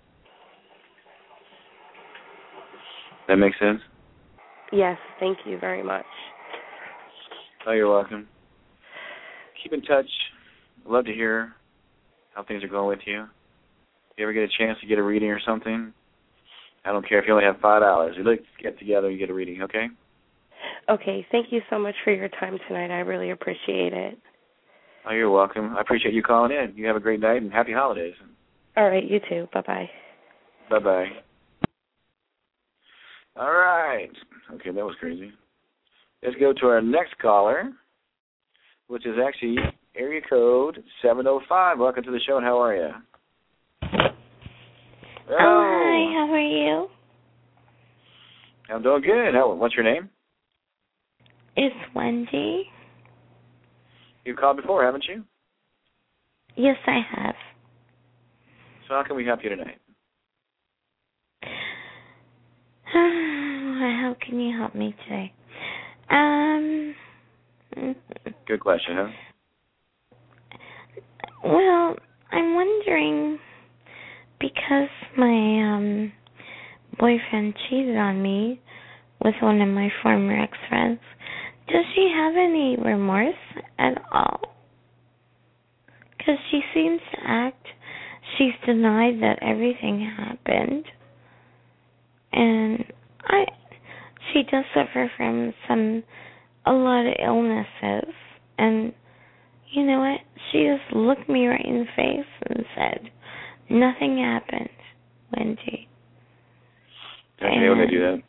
[SPEAKER 2] That makes sense?
[SPEAKER 6] Yes, thank you very much.
[SPEAKER 2] Oh, you're welcome. Keep in touch. I'd love to hear how things are going with you. If you ever get a chance to get a reading or something, I don't care if you only have $5. Let's get together and get a reading, okay?
[SPEAKER 6] Okay, thank you so much for your time tonight. I really appreciate it.
[SPEAKER 2] Oh, you're welcome. I appreciate you calling in. You have a great night and happy holidays.
[SPEAKER 6] All right, you too. Bye-bye.
[SPEAKER 2] Bye-bye. All right. Okay, that was crazy. Let's go to our next caller, which is actually area code 705. Welcome to the show, and how are you?
[SPEAKER 7] Oh, hi. How are you?
[SPEAKER 2] I'm doing good. What's your name?
[SPEAKER 7] It's Wendy.
[SPEAKER 2] You've called before, haven't you?
[SPEAKER 7] Yes, I have.
[SPEAKER 2] So how can we help you tonight?
[SPEAKER 7] How can you help me today?
[SPEAKER 2] Good question, huh?
[SPEAKER 7] Well, I'm wondering, because my boyfriend cheated on me with one of my former ex-friends, does she have any remorse at all? Because she seems to act, she's denied that everything happened. And she does suffer from a lot of illnesses. And you know what? She just looked me right in the face and said, nothing happened, Wendy.
[SPEAKER 2] Okay, when they do that.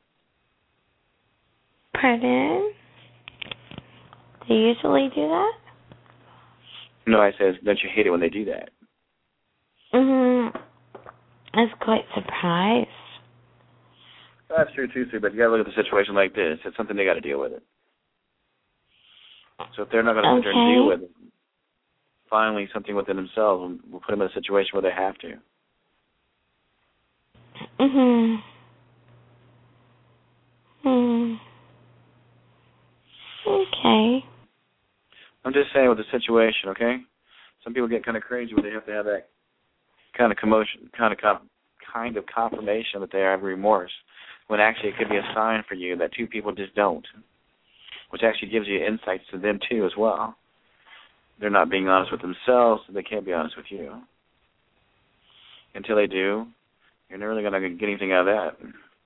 [SPEAKER 7] Pardon? Do you usually do that?
[SPEAKER 2] No, I said, don't you hate it when they do that?
[SPEAKER 7] I was quite surprised.
[SPEAKER 2] That's true too, Sue, but you got to look at the situation like this. It's something they got to deal with it. So if they're not going to sit there and deal with it, finally something within themselves will put them in a situation where they have to.
[SPEAKER 7] Okay.
[SPEAKER 2] I'm just saying with the situation, okay? Some people get kind of crazy when they have to have that kind of commotion, kind of confirmation that they have remorse, when actually it could be a sign for you that two people just don't, which actually gives you insights to them too as well. They're not being honest with themselves, so they can't be honest with you. Until they do, you're never really going to get anything out of that.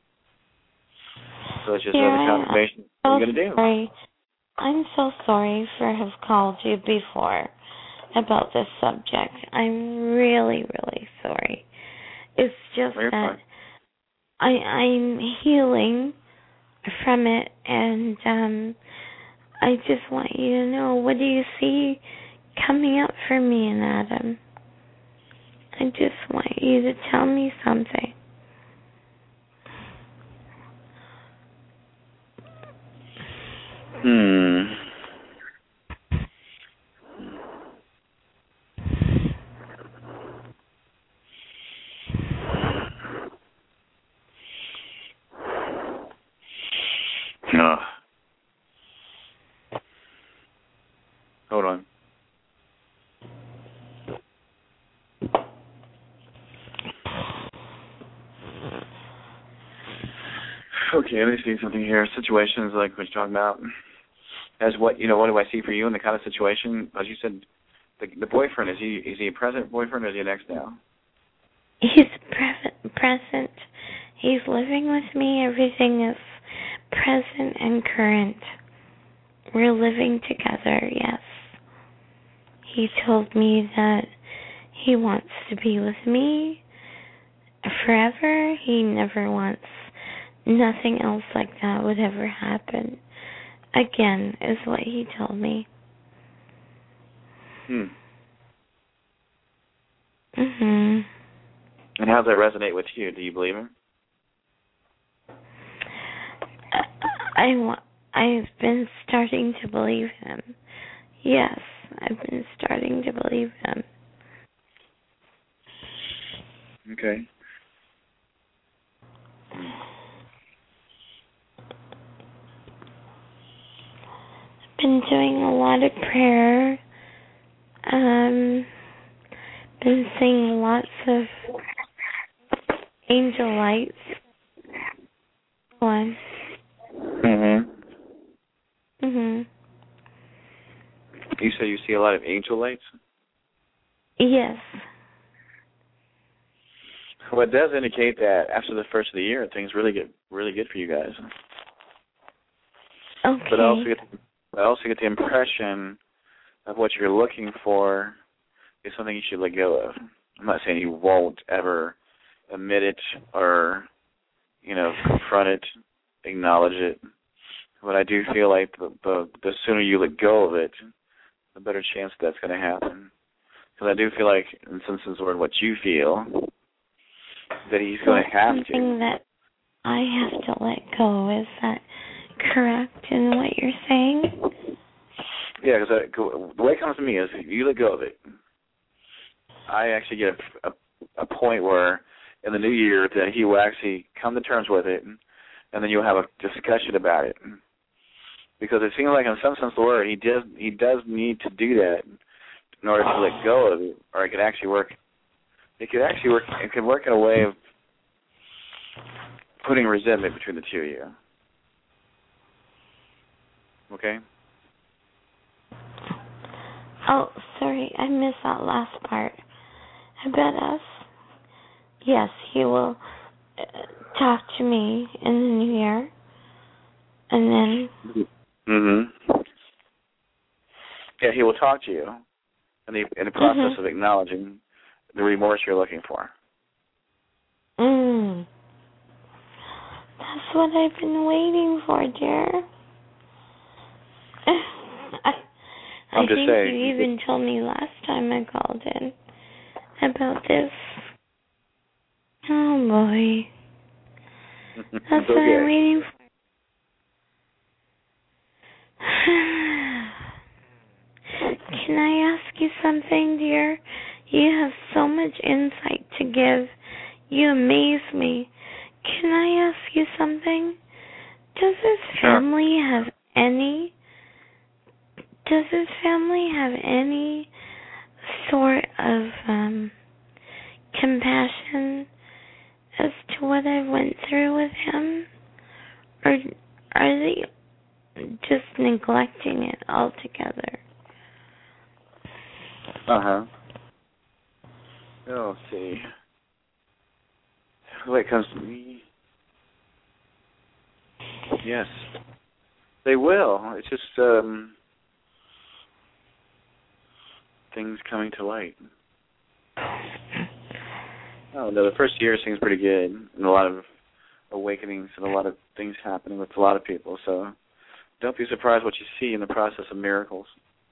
[SPEAKER 2] So it's just another confirmation. What are you going to do?
[SPEAKER 7] Sorry. I'm so sorry for have called you before about this subject. I'm really, really sorry. It's just that I'm healing from it, and I just want you to know, what do you see coming up for me and Adam? I just want you to tell me something.
[SPEAKER 2] Hold on. Okay, let me see something here. Situations like what you're talking about. As what do I see for you in the kind of situation? As you said, the boyfriend, is he a present boyfriend or is he an ex now?
[SPEAKER 7] He's present. He's living with me. Everything is present and current. We're living together, yes. He told me that he wants to be with me forever. He never wants nothing else like that would ever happen again, is what he told me.
[SPEAKER 2] And how does that resonate with you? Do you believe him?
[SPEAKER 7] I've been starting to believe him. Yes, I've been starting to believe him.
[SPEAKER 2] Okay.
[SPEAKER 7] I've been doing a lot of prayer. Been seeing lots of angel lights. One.
[SPEAKER 2] You say you see a lot of angel lights?
[SPEAKER 7] Yes.
[SPEAKER 2] Well, it does indicate that after the first of the year, things really get really good for you guys.
[SPEAKER 7] Okay.
[SPEAKER 2] But I also get the impression of what you're looking for is something you should let go of. I'm not saying you won't ever admit it or, confront it, acknowledge it. But I do feel like the sooner you let go of it, the better chance that's going to happen. Because I do feel like, in some sense of the word, what you feel, that he's going to have to.
[SPEAKER 7] Something that I have to let go. Is that correct in what you're saying?
[SPEAKER 2] Yeah, because the way it comes to me is you let go of it. I actually get a point where in the new year that he will actually come to terms with it, and then you'll have a discussion about it. Because it seems like in some sense of the word, he does need to do that in order to let go of it, or it could actually work it could actually work. It could work in a way of putting resentment between the two of you. Okay?
[SPEAKER 7] Oh, sorry, I missed that last part. About us? Yes, he will talk to me in the new year. And then...
[SPEAKER 2] Yeah, he will talk to you in the process of acknowledging the remorse you're looking for.
[SPEAKER 7] That's what I've been waiting for, dear. I think
[SPEAKER 2] saying,
[SPEAKER 7] you even told me last time I called in about this. Oh, boy. That's what I'm waiting for. Can I ask you something, dear? You have so much insight to give. You amaze me. Can I ask you something? Does his family have any sort of compassion as to what I went through with him? Or are they just neglecting it altogether?
[SPEAKER 2] Oh, let's see. The way it comes to me, yes, they will. It's just things coming to light. Oh no, the first year seems pretty good, and a lot of awakenings and a lot of things happening with a lot of people. So don't be surprised what you see in the process of miracles.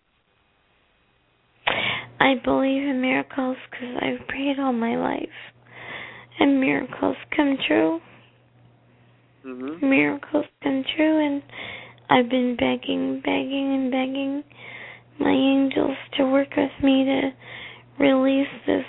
[SPEAKER 7] I believe in miracles because I've prayed all my life, and miracles come true. Miracles come true, and I've been begging my angels to work with me to release this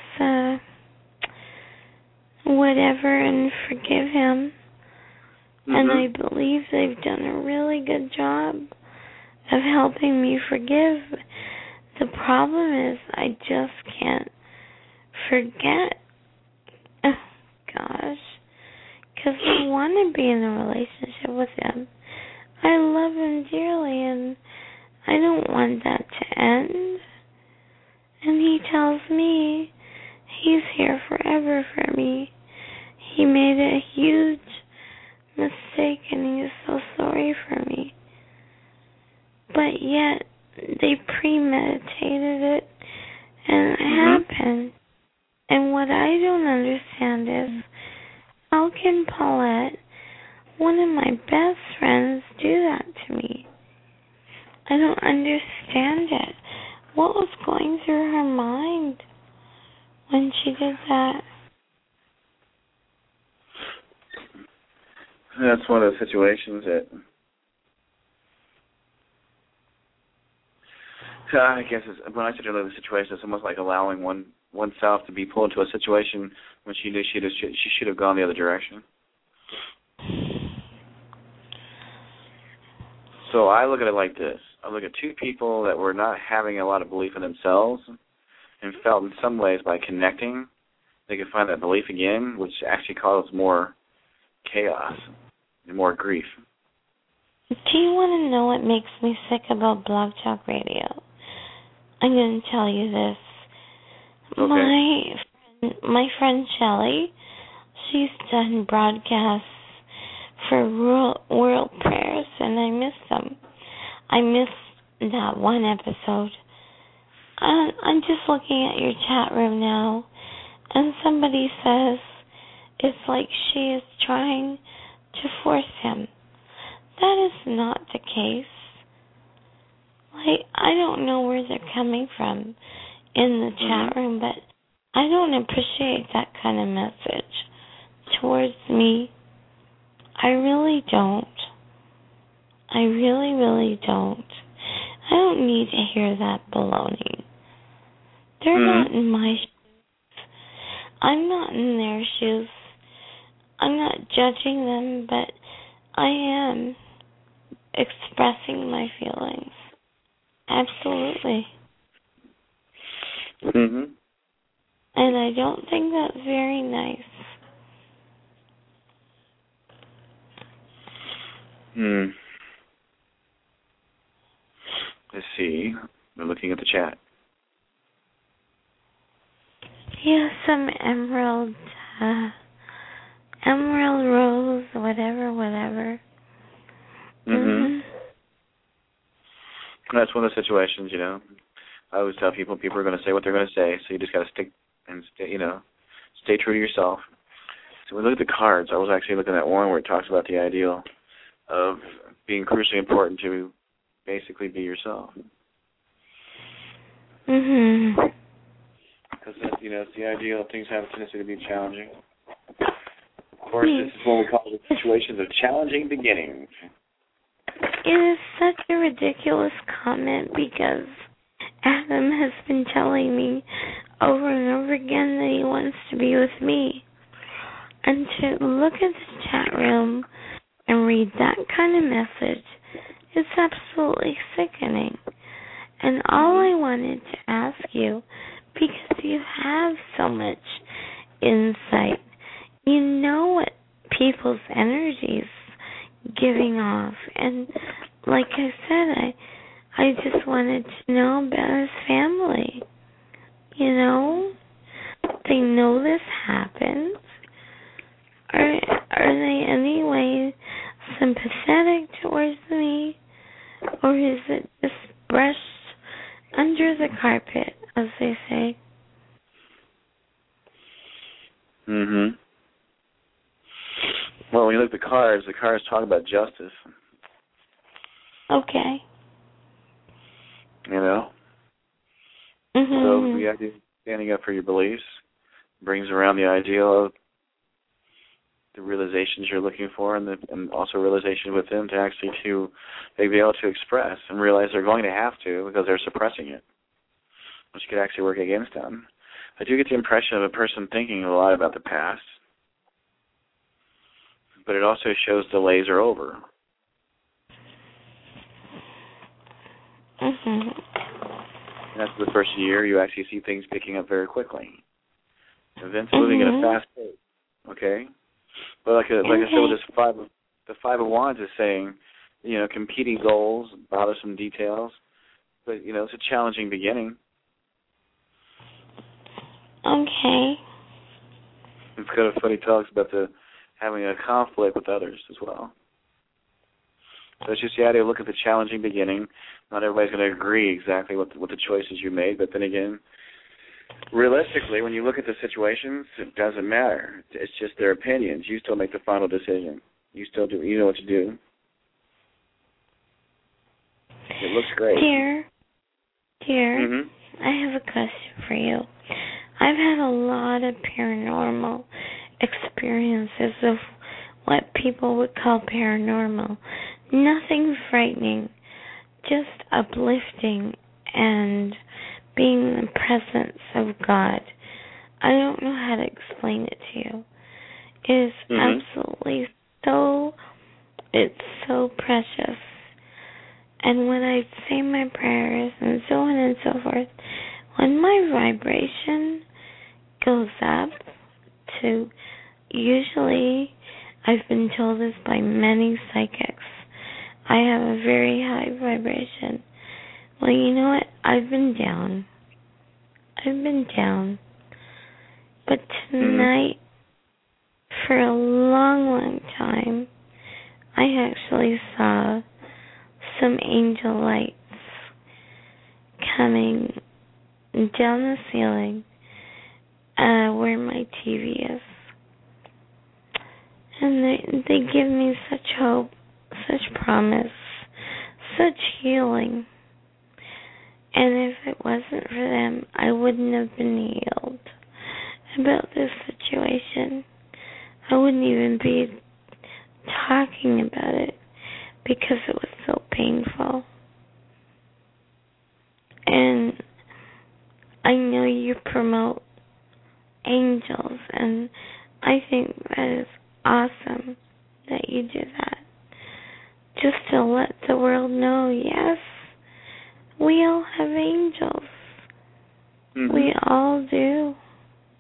[SPEAKER 7] whatever and forgive him. And I believe they've done a really good job of helping me forgive. The problem is I just can't forget. Oh, gosh. Because I want to be in a relationship with him. I love him dearly, and I don't want that to end. And he tells me he's here forever for me. He made a huge mistake, and he's so sorry for me. But yet, they premeditated it, and it happened. And what I don't understand is, how can Paulette, one of my best friends, do that to me? I don't understand it. What was going through her mind when she did that?
[SPEAKER 2] That's one of the situations that I guess when I said earlier, the situation is almost like allowing oneself to be pulled into a situation when she knew she should have gone the other direction. So I look at it like this. I look at two people that were not having a lot of belief in themselves and felt in some ways by connecting, they could find that belief again, which actually caused more chaos and more grief.
[SPEAKER 7] Do you want to know what makes me sick about Blog Talk Radio? I'm going to tell you this.
[SPEAKER 2] Okay.
[SPEAKER 7] My friend Shelley, she's done broadcasts for world prayers, and I miss them. I missed that one episode. I'm just looking at your chat room now, and somebody says it's like she is trying to force him. That is not the case. Like, I don't know where they're coming from in the chat room, but I don't appreciate that kind of message towards me. I really don't. I really, really don't. I don't need to hear that baloney. They're not in my shoes. I'm not in their shoes. I'm not judging them, but I am expressing my feelings. Absolutely. And I don't think that's very nice.
[SPEAKER 2] Let's see. I'm looking at the chat.
[SPEAKER 7] Yeah, some emerald rose, whatever.
[SPEAKER 2] That's one of the situations, I always tell people are going to say what they're going to say, so you just got to stick and stay true to yourself. So when we look at the cards, I was actually looking at one where it talks about the ideal of being crucially important to basically be yourself. Because it's the ideal. Things have a tendency to be challenging. Of course, this is what we call the situations of challenging beginnings.
[SPEAKER 7] It is such a ridiculous comment because Adam has been telling me over and over again that he wants to be with me. And to look at the chat room and read that kind of message is absolutely sickening. And all I wanted to ask you, because you have so much insight, you know what people's energy's giving off. And like I said, I just wanted to know about his family. They know this happens. Are they any way sympathetic towards me? Or is it just brushed under the carpet, as they say?
[SPEAKER 2] Well, when you look at the cards talk about justice.
[SPEAKER 7] Okay.
[SPEAKER 2] So the idea of standing up for your beliefs brings around the ideal of the realizations you're looking for, and also realization with them to be able to express and realize they're going to have to because they're suppressing it, which could actually work against them. I do get the impression of a person thinking a lot about the past, but it also shows delays are over. And after the first year, you actually see things picking up very quickly. Events moving at a fast pace. Okay? But like I said, with this the Five of Wands is saying, competing goals, bothersome details. But, it's a challenging beginning.
[SPEAKER 7] Okay.
[SPEAKER 2] It's kind of funny talks about having a conflict with others as well. So it's just the idea of look at the challenging beginning. Not everybody's going to agree exactly with the choices you made, but then again, realistically, when you look at the situations, it doesn't matter. It's just their opinions. You still make the final decision. You still do. You know what to do. It looks great.
[SPEAKER 7] Dear, I have a question for you. I've had a lot of paranormal experiences of what people would call paranormal. Nothing frightening, just uplifting and being in the presence of God. I don't know how to explain it to you. It is absolutely it's so precious. And when I say my prayers and so on and so forth, when my vibration goes up to, usually, I've been told this by many psychics, I have a very high vibration. Well, you know what? I've been down. But tonight, for a long, long time, I actually saw some angel lights coming down the ceiling where my TV is. And they give me such hope, such promise, such healing. And if it wasn't for them, I wouldn't have been healed about this situation. I wouldn't even be talking about it because it was so painful. And I know you promote angels, and I think that is awesome that you do that. Just to let the world know, yes, we all have angels. We all do.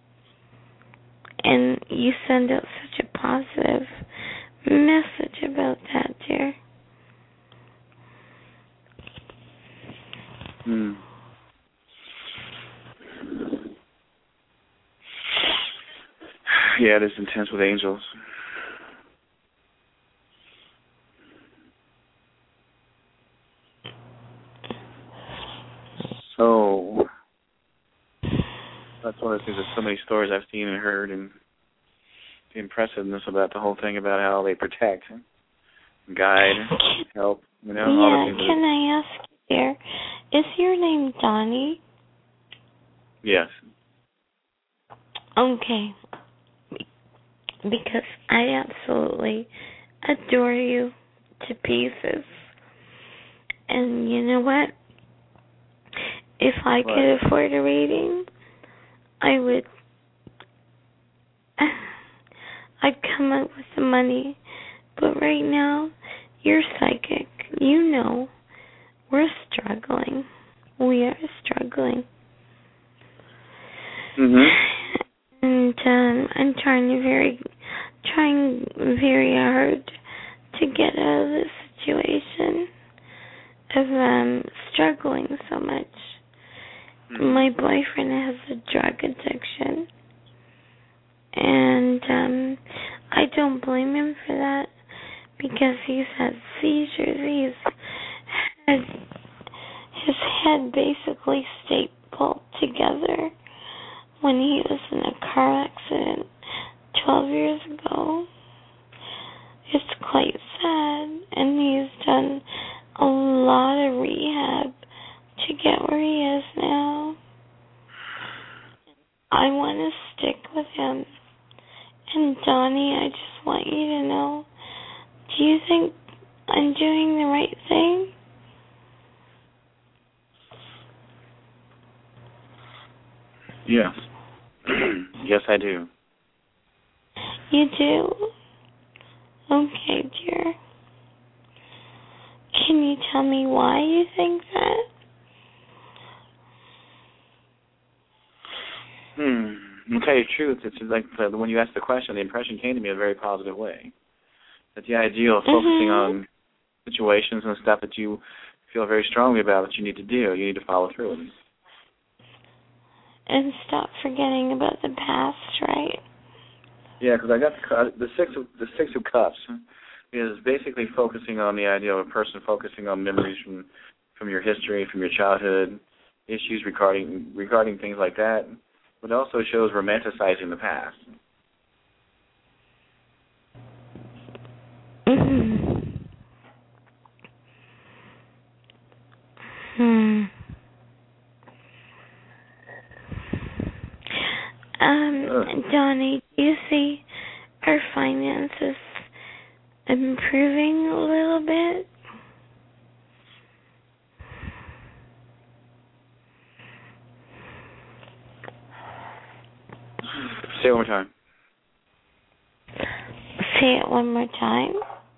[SPEAKER 7] And you send out such a positive message about that, dear.
[SPEAKER 2] Yeah, it is intense with angels. So that's one of the things. There's so many stories I've seen and heard, and the impressiveness about the whole thing about how they protect, guide, help. You know. All the things
[SPEAKER 7] Can I ask you, dear? Is your name Donnie?
[SPEAKER 2] Yes.
[SPEAKER 7] Okay. Because I absolutely adore you to pieces. And you know what? If I could afford a reading, I'd come up with the money. But right now, you're psychic. You know, we're struggling. We are struggling. And I'm trying very hard to get out of this situation of struggling so much. My boyfriend has a drug addiction, and I don't blame him for that because he's had seizures. His head basically stapled together when he was in a car accident 12 years ago. It's quite sad, and he's done a lot of rehab to get where he is now. I want to stick with him. And Donnie, I just want you to know, do you think I'm doing the right thing?
[SPEAKER 2] Yes. Yes, I do.
[SPEAKER 7] You do? Okay, dear. Can you tell me why you think that?
[SPEAKER 2] To tell you the truth, it's like when you asked the question, the impression came to me in a very positive way. That the idea of focusing on situations and stuff that you feel very strongly about that you need to do, you need to follow through with it.
[SPEAKER 7] And stop forgetting about the past, right?
[SPEAKER 2] Yeah, because I got the six of cups is basically focusing on the idea of a person focusing on memories from your history, from your childhood, issues regarding things like that. But it also shows romanticizing the past.
[SPEAKER 7] Donnie, do you see our finances improving a little bit?
[SPEAKER 2] Say it one more time.
[SPEAKER 7] Say it one more time.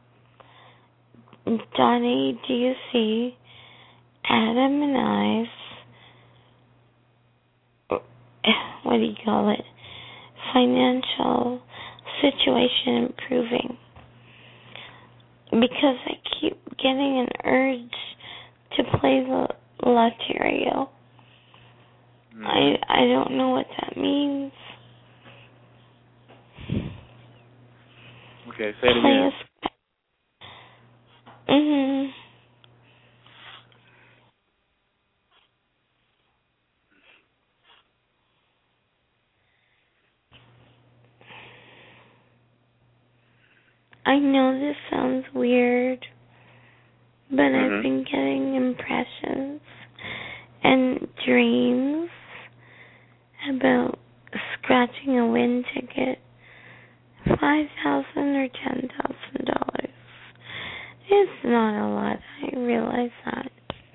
[SPEAKER 7] Donnie, do you see Adam and I's, what do you call it, financial situation improving? Because I keep getting an urge to play the Lotterio. I don't know what that means.
[SPEAKER 2] Okay, say it again.
[SPEAKER 7] I know this sounds weird, but I've been getting impressions and dreams about scratching a win ticket, $5,000 or $10,000. It's not a lot. I realize that.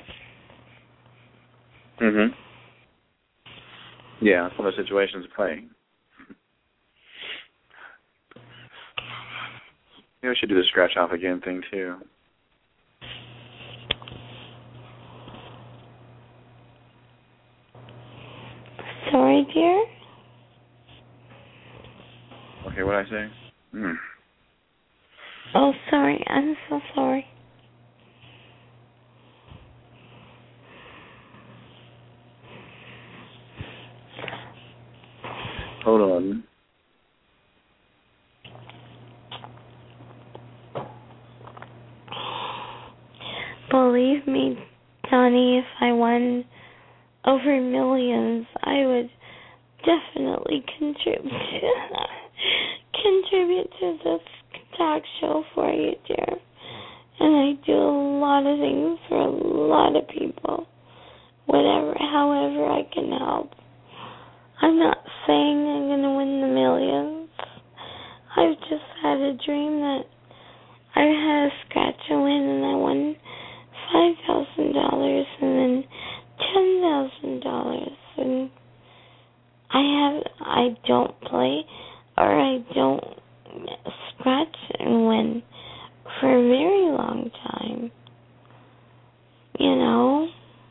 [SPEAKER 2] Yeah, that's one of the situations playing. Maybe we should do the scratch off again thing too.
[SPEAKER 7] Sorry, dear?
[SPEAKER 2] Okay, what did I say?
[SPEAKER 7] Oh, sorry. I'm so sorry.
[SPEAKER 2] Hold on.
[SPEAKER 7] Believe me, Donnie, if I won over millions, I would definitely contribute to this talk show for you, dear. And I do a lot of things for a lot of people. However I can help. I'm not saying I'm going to win the millions. I've just had a dream that I had a scratch and win, and I won $5,000 and then $10,000, and I don't play or I don't scratch and win for a very long time. You know?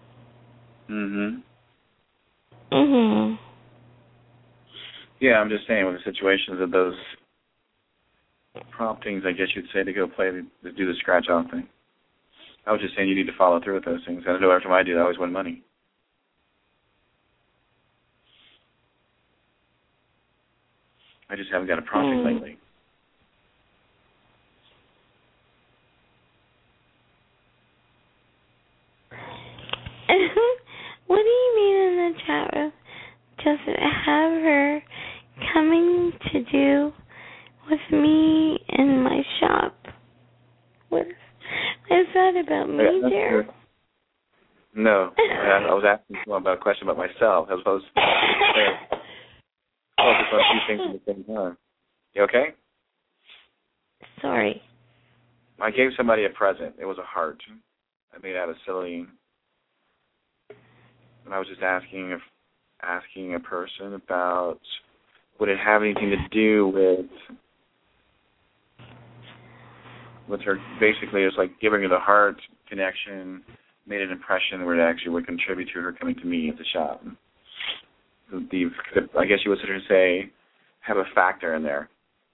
[SPEAKER 2] Yeah, I'm just saying with the situations of those promptings, I guess you'd say, to go play, to do the scratch off thing. I was just saying you need to follow through with those things. I know every time I do that, I always win money. I just haven't got a prompting lately.
[SPEAKER 7] What do you mean in the chat room? Does it have her coming to do with me in my shop? What is that about me, dear?
[SPEAKER 2] No, I was asking someone about a question about myself. I was supposed to focus on two things at the same time. You okay?
[SPEAKER 7] Sorry.
[SPEAKER 2] I gave somebody a present. It was a heart. I made out of silly. And I was just asking a person about, would it have anything to do with her? Basically, it's like giving her the heart connection made an impression where it actually would contribute to her coming to me at the shop. I guess you would sort of say, have a factor in there.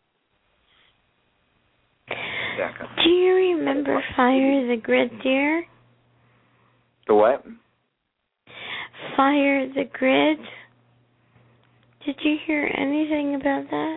[SPEAKER 7] Do you remember Fire the Grid, dear?
[SPEAKER 2] The what?
[SPEAKER 7] Fire the Grid. Did you hear anything about that?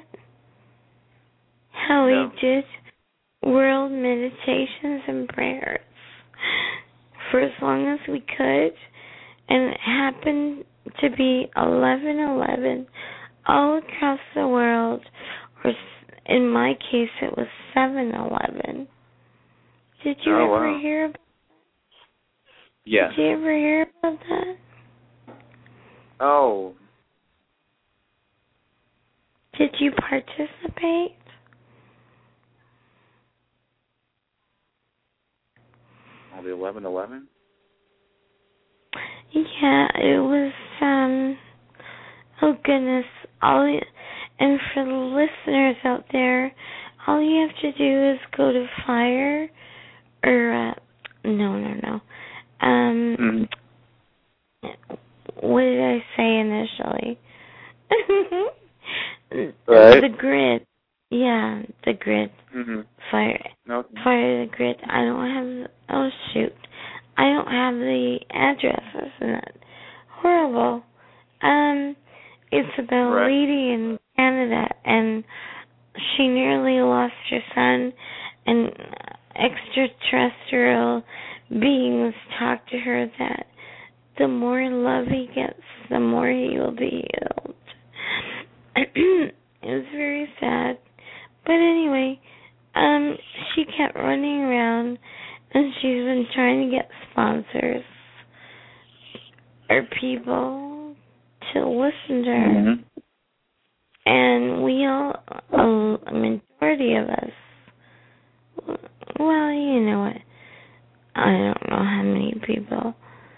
[SPEAKER 7] How
[SPEAKER 2] No.
[SPEAKER 7] we did world meditations and prayers for as long as we could, and it happened to be 11/11 all across the world, or in my case it was 7/11. Did you ever hear about that?
[SPEAKER 2] Yes.
[SPEAKER 7] Did you ever hear about that?
[SPEAKER 2] Oh.
[SPEAKER 7] Did you participate?
[SPEAKER 2] The 11/11?
[SPEAKER 7] Yeah, it was, oh goodness, and for the listeners out there, all you have to do is go to Fire, or, no. What did I say initially?
[SPEAKER 2] Right.
[SPEAKER 7] The Grid. Yeah, the Grid. Fire the Grid. I don't have the addresses in it. Horrible. It's about a lady in Canada, and she nearly lost her son, and extraterrestrial beings talk to her that the more love he gets, the more he will be healed. It was very sad. But anyway, she kept running around, and she's been trying to get sponsors or people to listen to her. And we all, a majority of us, well, you know what, I don't know how many people,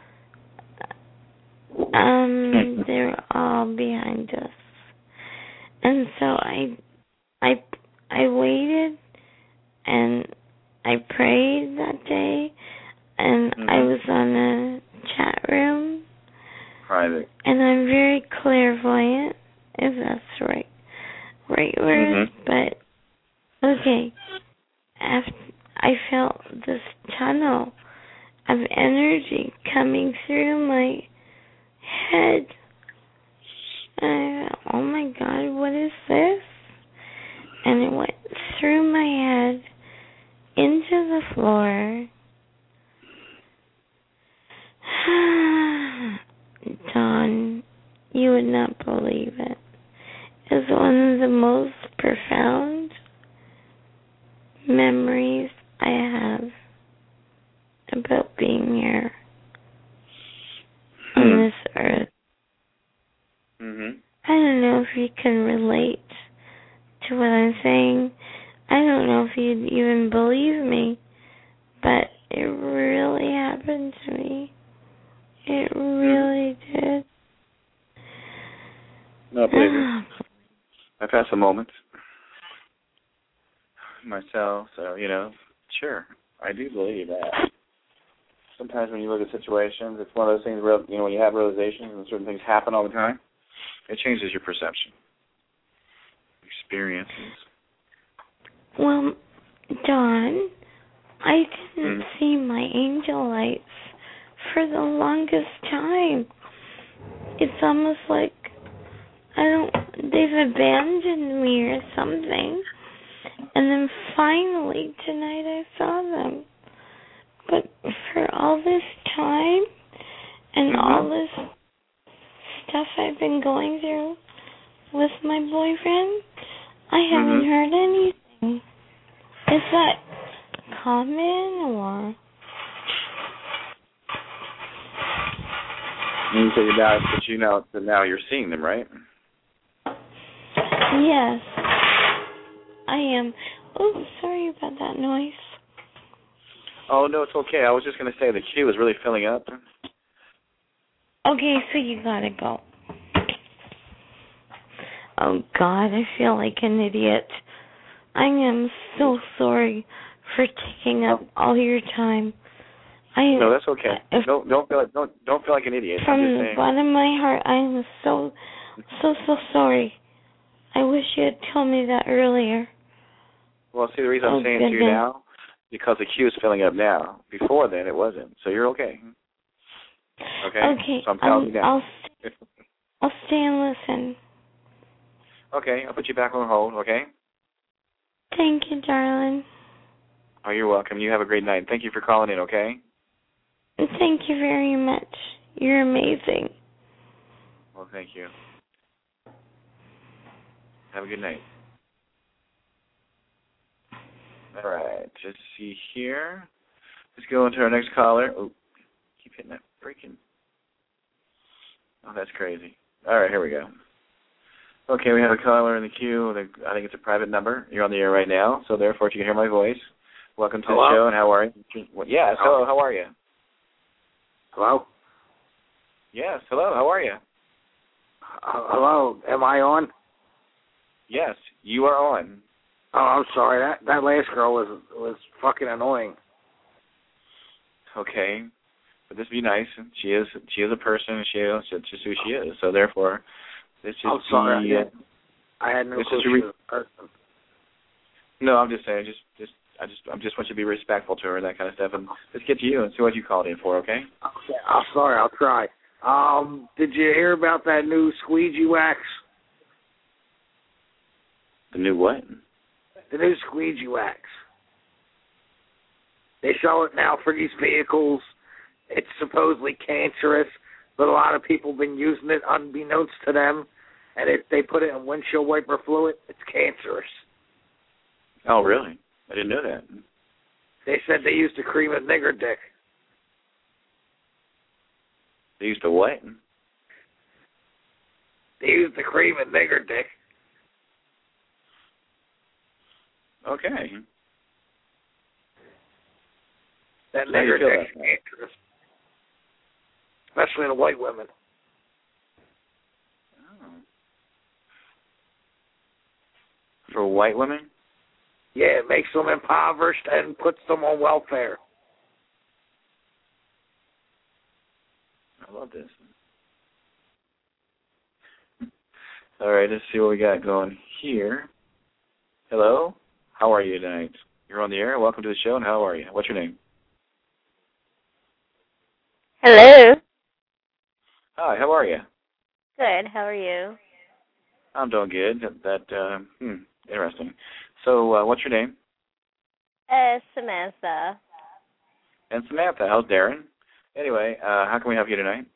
[SPEAKER 7] they're all behind us. And so I waited, and I prayed that day, and I was on a chat room.
[SPEAKER 2] Private.
[SPEAKER 7] And I'm very clairvoyant, if that's right. right where his butt. Okay. After I felt this tunnel of energy coming through my head. And I thought, oh my God, what is this? And it went through my head into the floor. Dawn, you would not believe it. It's one of the most profound memories I have about being here on this earth. I don't know if you can relate to what I'm saying. I don't know if you'd even believe me, but it really happened to me. It really did.
[SPEAKER 2] No, I believe you. I've had some moments myself, so, sure, I do believe that. Sometimes when you look at situations, it's one of those things where, when you have realizations and certain things happen all the time, it changes your perception, experiences.
[SPEAKER 7] Well, Dawn, I didn't see my angel lights for the longest time. It's almost like they've abandoned me or something. And then finally tonight I saw them. But for all this time and all this stuff I've been going through with my boyfriend, I haven't heard anything. Is that common or?
[SPEAKER 2] You say now you're seeing them, right?
[SPEAKER 7] Yes, I am. Oh, sorry about that noise.
[SPEAKER 2] Oh, no, it's okay. I was just going to say the queue is really filling up.
[SPEAKER 7] Okay, so you gotta go. Oh, God, I feel like an idiot. I am so sorry for taking up all your time.
[SPEAKER 2] No, that's okay. Don't feel like an idiot.
[SPEAKER 7] From the bottom of my heart, I am so sorry. I wish you had told me that earlier.
[SPEAKER 2] Well, see, the reason I'm saying to you now, because the queue is filling up now. Before then, it wasn't. So you're okay. Okay?
[SPEAKER 7] Okay.
[SPEAKER 2] So I'm telling you now.
[SPEAKER 7] I'll stay and listen.
[SPEAKER 2] Okay, I'll put you back on hold, okay?
[SPEAKER 7] Thank you, darling.
[SPEAKER 2] Oh, you're welcome. You have a great night. Thank you for calling in, okay?
[SPEAKER 7] Thank you very much. You're amazing.
[SPEAKER 2] Well, thank you. Have a good night. All right, just see here. Let's go into our next caller. Oh, keep hitting that freaking. Oh, that's crazy. All right, here we go. Okay, we have a caller in the queue. I think it's a private number. You're on the air right now, so therefore, if you can hear my voice, welcome to the show, and how are you? Yes, hello, how are you?
[SPEAKER 8] Hello?
[SPEAKER 2] Yes, hello, how are you?
[SPEAKER 8] Hello, am I on?
[SPEAKER 2] Yes, you are on.
[SPEAKER 8] Oh, I'm sorry. That last girl was fucking annoying.
[SPEAKER 2] Okay, but this be nice. She is a person. She is just who she is. So therefore, this just.
[SPEAKER 8] I'm sorry. I had no clue she was a person.
[SPEAKER 2] No, I'm just saying. I just want you to be respectful to her and that kind of stuff. And let's get to you and see what you called in for. Okay.
[SPEAKER 8] Okay. I'm sorry. I'll try. Did you hear about that new squeegee wax?
[SPEAKER 2] The new what?
[SPEAKER 8] The new squeegee wax. They sell it now for these vehicles. It's supposedly cancerous, but a lot of people have been using it unbeknownst to them. And if they put it in windshield wiper fluid, it's cancerous.
[SPEAKER 2] Oh, really? I didn't know that.
[SPEAKER 8] They said they used to cream a nigger dick.
[SPEAKER 2] They used to what?
[SPEAKER 8] They used to cream a nigger dick.
[SPEAKER 2] Okay.
[SPEAKER 8] That nigger dick's cancerous. Especially the white women.
[SPEAKER 2] Oh. For white women?
[SPEAKER 8] Yeah, it makes them impoverished and puts them on welfare.
[SPEAKER 2] I love this. All right, let's see what we got going here. Hello? How are you tonight? You're on the air. Welcome to the show, and how are you? What's your name?
[SPEAKER 9] Hello.
[SPEAKER 2] Hi, how are you?
[SPEAKER 9] Good. How are you?
[SPEAKER 2] I'm doing good. Interesting. So, what's your name?
[SPEAKER 9] Samantha.
[SPEAKER 2] And Samantha. How's Darren? Anyway, how can we help you tonight?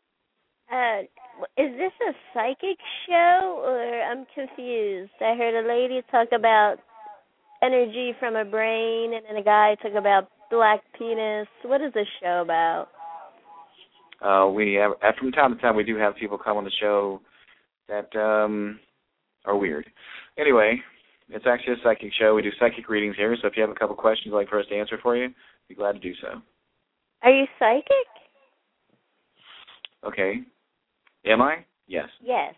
[SPEAKER 9] Is this a psychic show, or I'm confused? I heard a lady talk about energy from a brain, and then a guy talk about black penis. What is this show about?
[SPEAKER 2] We have, from time to time, we do have people come on the show that are weird. Anyway, it's actually a psychic show. We do psychic readings here, so if you have a couple questions you'd like for us to answer for you, I'd be glad to do so.
[SPEAKER 9] Are you psychic?
[SPEAKER 2] Okay. Am I? Yes.
[SPEAKER 9] Yes.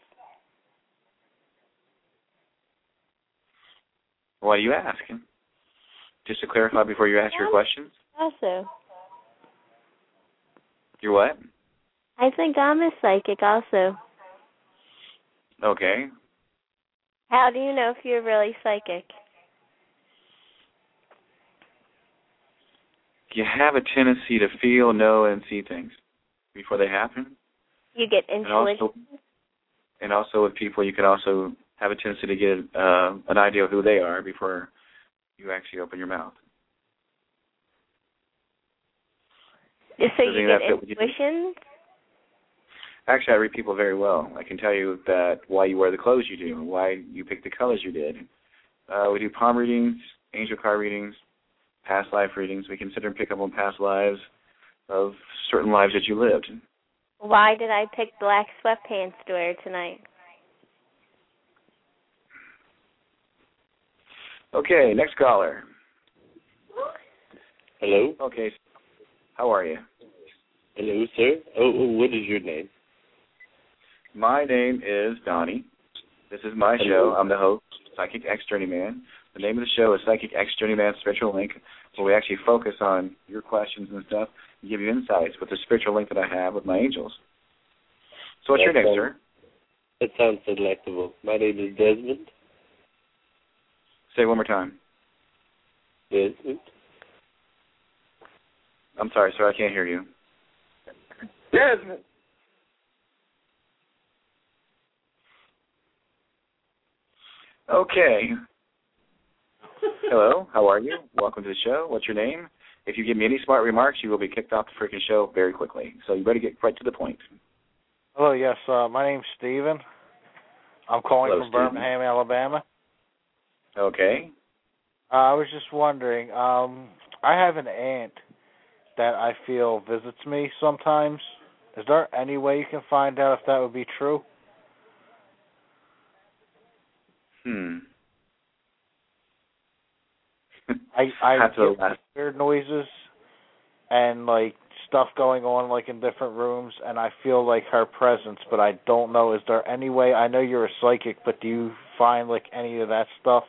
[SPEAKER 2] Why do you ask? Just to clarify before you ask your questions?
[SPEAKER 9] Also.
[SPEAKER 2] You're what?
[SPEAKER 9] I think I'm a psychic also.
[SPEAKER 2] Okay.
[SPEAKER 9] How do you know if you're really psychic?
[SPEAKER 2] You have a tendency to feel, know, and see things before they happen.
[SPEAKER 9] You get intuition?
[SPEAKER 2] And also with people, you can also have a tendency to get an idea of who they are before you actually open your mouth.
[SPEAKER 9] So you get intuition?
[SPEAKER 2] Actually, I read people very well. I can tell you that why you wear the clothes you do, why you pick the colors you did. We do palm readings, angel card readings, past life readings. We consider and pick up on past lives of certain lives that you lived.
[SPEAKER 9] Why did I pick black sweatpants to wear tonight?
[SPEAKER 2] Okay, next caller.
[SPEAKER 10] Hello?
[SPEAKER 2] Okay, how are you?
[SPEAKER 10] Hello, sir. Oh, what is your name?
[SPEAKER 2] My name is Donnie. This is my show. I'm the host, Psychic X Journeyman. The name of the show is Psychic X Journeyman Spiritual Link, where we actually focus on your questions and stuff and give you insights with the spiritual link that I have with my angels. So what's your name, sir?
[SPEAKER 10] That sounds delectable. My name is Desmond.
[SPEAKER 2] Say it one more time.
[SPEAKER 10] Desmond.
[SPEAKER 2] I'm sorry, sir. I can't hear you.
[SPEAKER 8] Desmond.
[SPEAKER 2] Okay. Hello, how are you? Welcome to the show. What's your name? If you give me any smart remarks, you will be kicked off the freaking show very quickly. So you better get right to the point.
[SPEAKER 11] Hello, yes. My name's Steven. I'm calling
[SPEAKER 2] Hello,
[SPEAKER 11] from
[SPEAKER 2] Steven.
[SPEAKER 11] Birmingham, Alabama.
[SPEAKER 2] Okay.
[SPEAKER 11] I was just wondering, I have an aunt that I feel visits me sometimes. Is there any way you can find out if that would be true? I get weird noises and like stuff going on like in different rooms, and I feel like her presence, but I don't know. Is there any way? I know you're a psychic, but do you find like any of that stuff?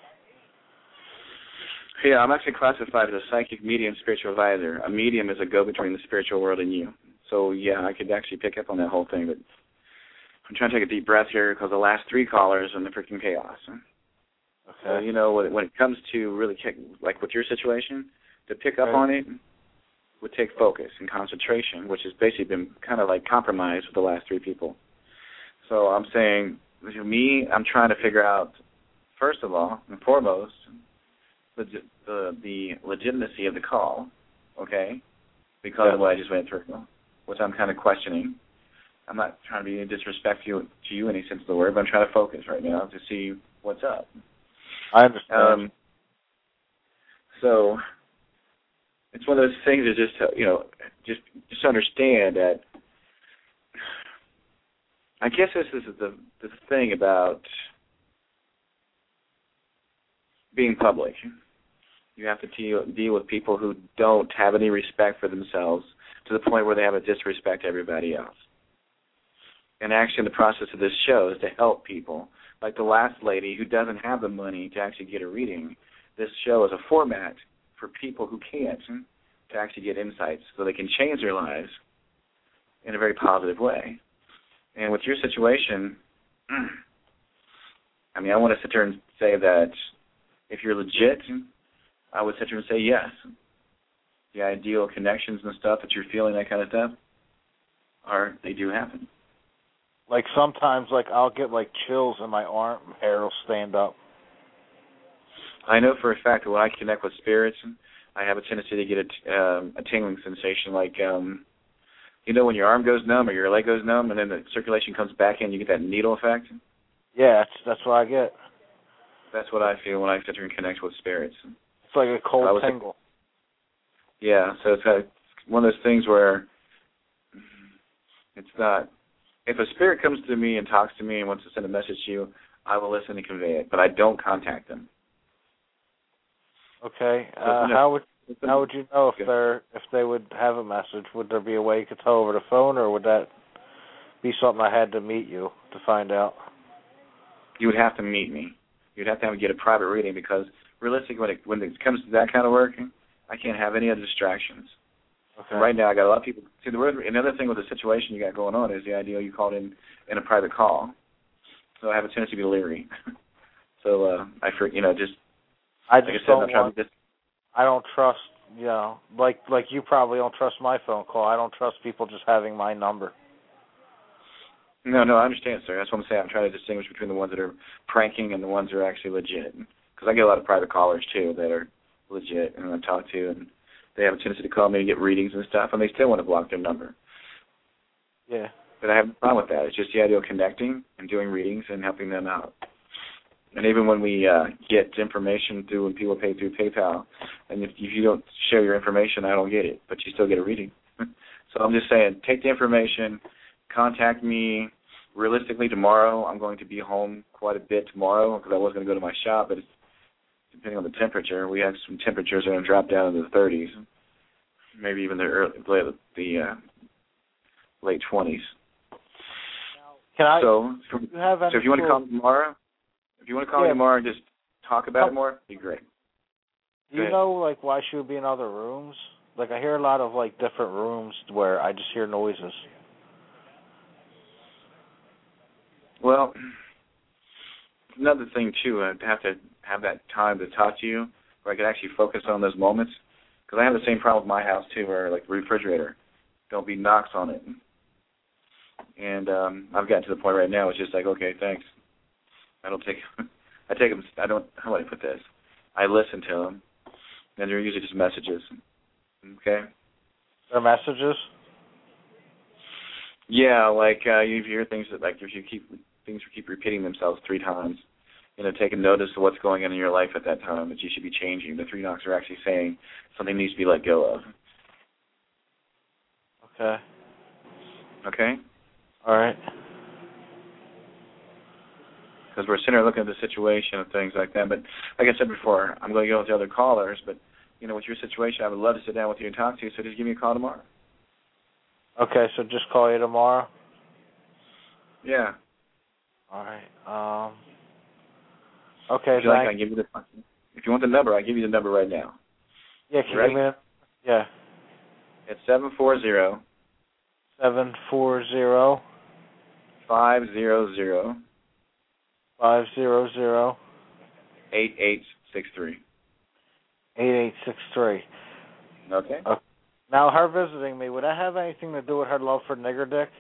[SPEAKER 2] Yeah, I'm actually classified as a psychic medium spiritual advisor. A medium is a go-between the spiritual world and you. So, yeah, I could actually pick up on that whole thing, but I'm trying to take a deep breath here because the last three callers and the freaking chaos.
[SPEAKER 11] Okay.
[SPEAKER 2] So, you know, when it comes to really, like with your situation, to pick up on it would take focus and concentration, which has basically been kind of like compromised with the last three people. So I'm saying, I'm trying to figure out, first of all and foremost, the legitimacy of the call, okay, because of what I just went through, which I'm kind of questioning. I'm not trying to be disrespectful to you in any sense of the word, but I'm trying to focus right now to see what's up.
[SPEAKER 11] I understand.
[SPEAKER 2] So it's one of those things that just understand that. I guess this is the thing about being public. You have to deal with people who don't have any respect for themselves to the point where they have a disrespect to everybody else. And actually, the process of this show is to help people. Like the last lady who doesn't have the money to actually get a reading, this show is a format for people who can't to actually get insights so they can change their lives in a very positive way. And with your situation, I mean, I want to sit there and say that if you're legit, I would sit there and say yes. The ideal connections and stuff that you're feeling, that kind of stuff, they do happen.
[SPEAKER 11] Like sometimes, like I'll get like chills in my arm, hair will stand up.
[SPEAKER 2] I know for a fact that when I connect with spirits, I have a tendency to get a tingling sensation, like when your arm goes numb or your leg goes numb, and then the circulation comes back in, you get that needle effect.
[SPEAKER 11] Yeah, that's what I get.
[SPEAKER 2] That's what I feel when I sit there and connect with spirits.
[SPEAKER 11] It's like a cold tingle.
[SPEAKER 2] Yeah, so it's one of those things where it's not. If a spirit comes to me and talks to me and wants to send a message to you, I will listen and convey it, but I don't contact them.
[SPEAKER 11] Okay. How would you know if they would have a message? Would there be a way you could tell over the phone, or would that be something I had to meet you to find out?
[SPEAKER 2] You would have to meet me. You'd have to get a private reading, because realistically, when it comes to that kind of work, I can't have any other distractions.
[SPEAKER 11] Okay.
[SPEAKER 2] Right now, I got a lot of people. See, another thing with the situation you got going on is the idea you called in a private call. So I have a tendency to be leery. So I
[SPEAKER 11] don't trust, like you probably don't trust my phone call. I don't trust people just having my number.
[SPEAKER 2] No, I understand, sir. That's what I'm saying. I'm trying to distinguish between the ones that are pranking and the ones that are actually legit. Because I get a lot of private callers, too, that are legit and I talk to, and they have a tendency to call me and get readings and stuff, and they still want to block their number.
[SPEAKER 11] Yeah.
[SPEAKER 2] But I have no problem with that. It's just the idea of connecting and doing readings and helping them out. And even when we get information when people pay through PayPal, and if you don't share your information, I don't get it, but you still get a reading. So I'm just saying, take the information, contact me. Realistically, tomorrow, I'm going to be home quite a bit tomorrow, because I was going to go to my shop, but it's, depending on the temperature, we have some temperatures that are going to drop down into the 30s, maybe even the late 20s. If you want to call me tomorrow, and just talk about it more, it'd be great.
[SPEAKER 11] Do you know, like, why she would be in other rooms? Like, I hear a lot of, like, different rooms where I just hear noises.
[SPEAKER 2] Well, another thing, too, I'd have to have that time to talk to you where I could actually focus on those moments. Because I have the same problem with my house, too, where, like, the refrigerator, don't be knocks on it. And I've gotten to the point right now, it's just like, okay, thanks. How do I put this? I listen to them, and they're usually just messages. Okay?
[SPEAKER 11] They're messages?
[SPEAKER 2] Yeah, like you hear things that, like, if you keep repeating themselves 3 times, taking notice of what's going on in your life at that time that you should be changing. The 3 knocks are actually saying something needs to be let go of.
[SPEAKER 11] Okay.
[SPEAKER 2] Okay?
[SPEAKER 11] All right.
[SPEAKER 2] Because we're sitting here looking at the situation and things like that. But like I said before, I'm going to go with the other callers. But, with your situation, I would love to sit down with you and talk to you, so just give me a call tomorrow.
[SPEAKER 11] Okay, so just call you tomorrow?
[SPEAKER 2] Yeah.
[SPEAKER 11] All right. Okay,
[SPEAKER 2] if you want the number, I give you the number right now.
[SPEAKER 11] Yeah, can you give me it? Yeah.
[SPEAKER 2] It's 740.
[SPEAKER 11] 740.
[SPEAKER 2] 500.
[SPEAKER 11] 500.
[SPEAKER 2] 8863.
[SPEAKER 11] 8863.
[SPEAKER 2] Okay.
[SPEAKER 11] Now, her visiting me, would that have anything to do with her love for nigger dick?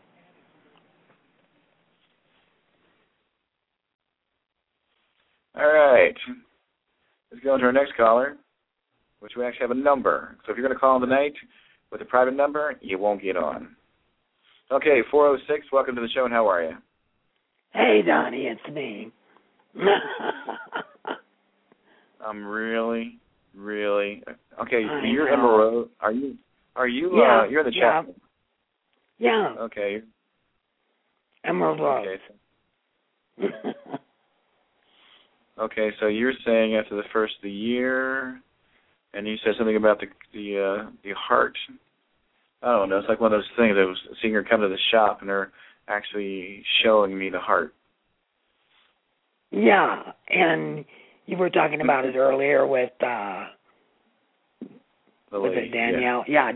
[SPEAKER 2] All right. Let's go to our next caller, which we actually have a number. So if you're going to call tonight with a private number, you won't get on. Okay, 406, welcome to the show, and how are you?
[SPEAKER 12] Hey, Donnie, it's me.
[SPEAKER 2] I'm really... Okay, you're Emerald. Are you?
[SPEAKER 12] Yeah,
[SPEAKER 2] you're the chat.
[SPEAKER 12] Yeah.
[SPEAKER 2] Okay.
[SPEAKER 12] Emerald Rose.
[SPEAKER 2] Okay. Okay, so you're saying after the first of the year, and you said something about the heart. I don't know. It's like one of those things. I was seeing her come to the shop, and they're actually showing me the heart.
[SPEAKER 12] Yeah, and you were talking about it earlier with was it Danielle? Yeah,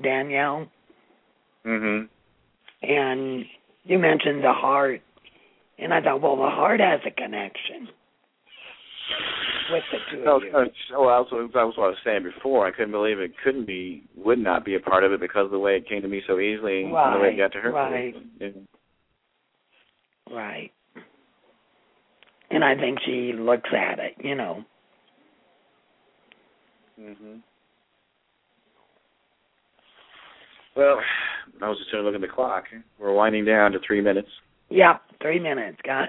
[SPEAKER 12] Danielle.
[SPEAKER 2] Mhm.
[SPEAKER 12] And you mentioned the heart, And I thought, well, the heart has a connection with the two of you.
[SPEAKER 2] Well, that was what I was saying before. I couldn't believe it would not be a part of it because of the way it came to me so easily and the way it got to her.
[SPEAKER 12] Right.
[SPEAKER 2] Yeah.
[SPEAKER 12] Right. And I think she looks at it,
[SPEAKER 2] Mhm. Well, I was just looking at the clock. We're winding down to 3 minutes.
[SPEAKER 12] Yeah, 3 minutes, guy.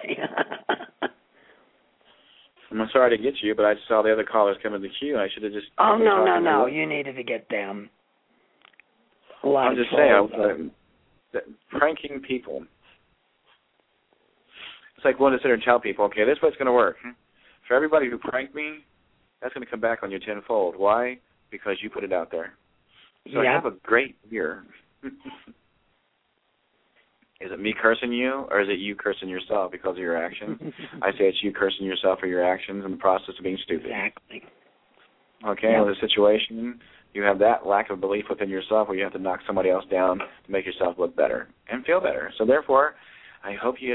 [SPEAKER 2] I'm sorry to get you, but I just saw the other callers come in the queue, and I should have just...
[SPEAKER 12] Oh, no. You needed to get them.
[SPEAKER 2] I'm just saying, pranking people. It's like wanting to sit there and tell people, okay, this way it's going to work. For everybody who pranked me, that's going to come back on you tenfold. Why? Because you put it out there. So have a great year. Is it me cursing you, or is it you cursing yourself because of your actions? I say it's you cursing yourself for your actions in the process of being stupid.
[SPEAKER 12] Exactly.
[SPEAKER 2] Okay, in the situation, you have that lack of belief within yourself where you have to knock somebody else down to make yourself look better and feel better. So therefore, I hope you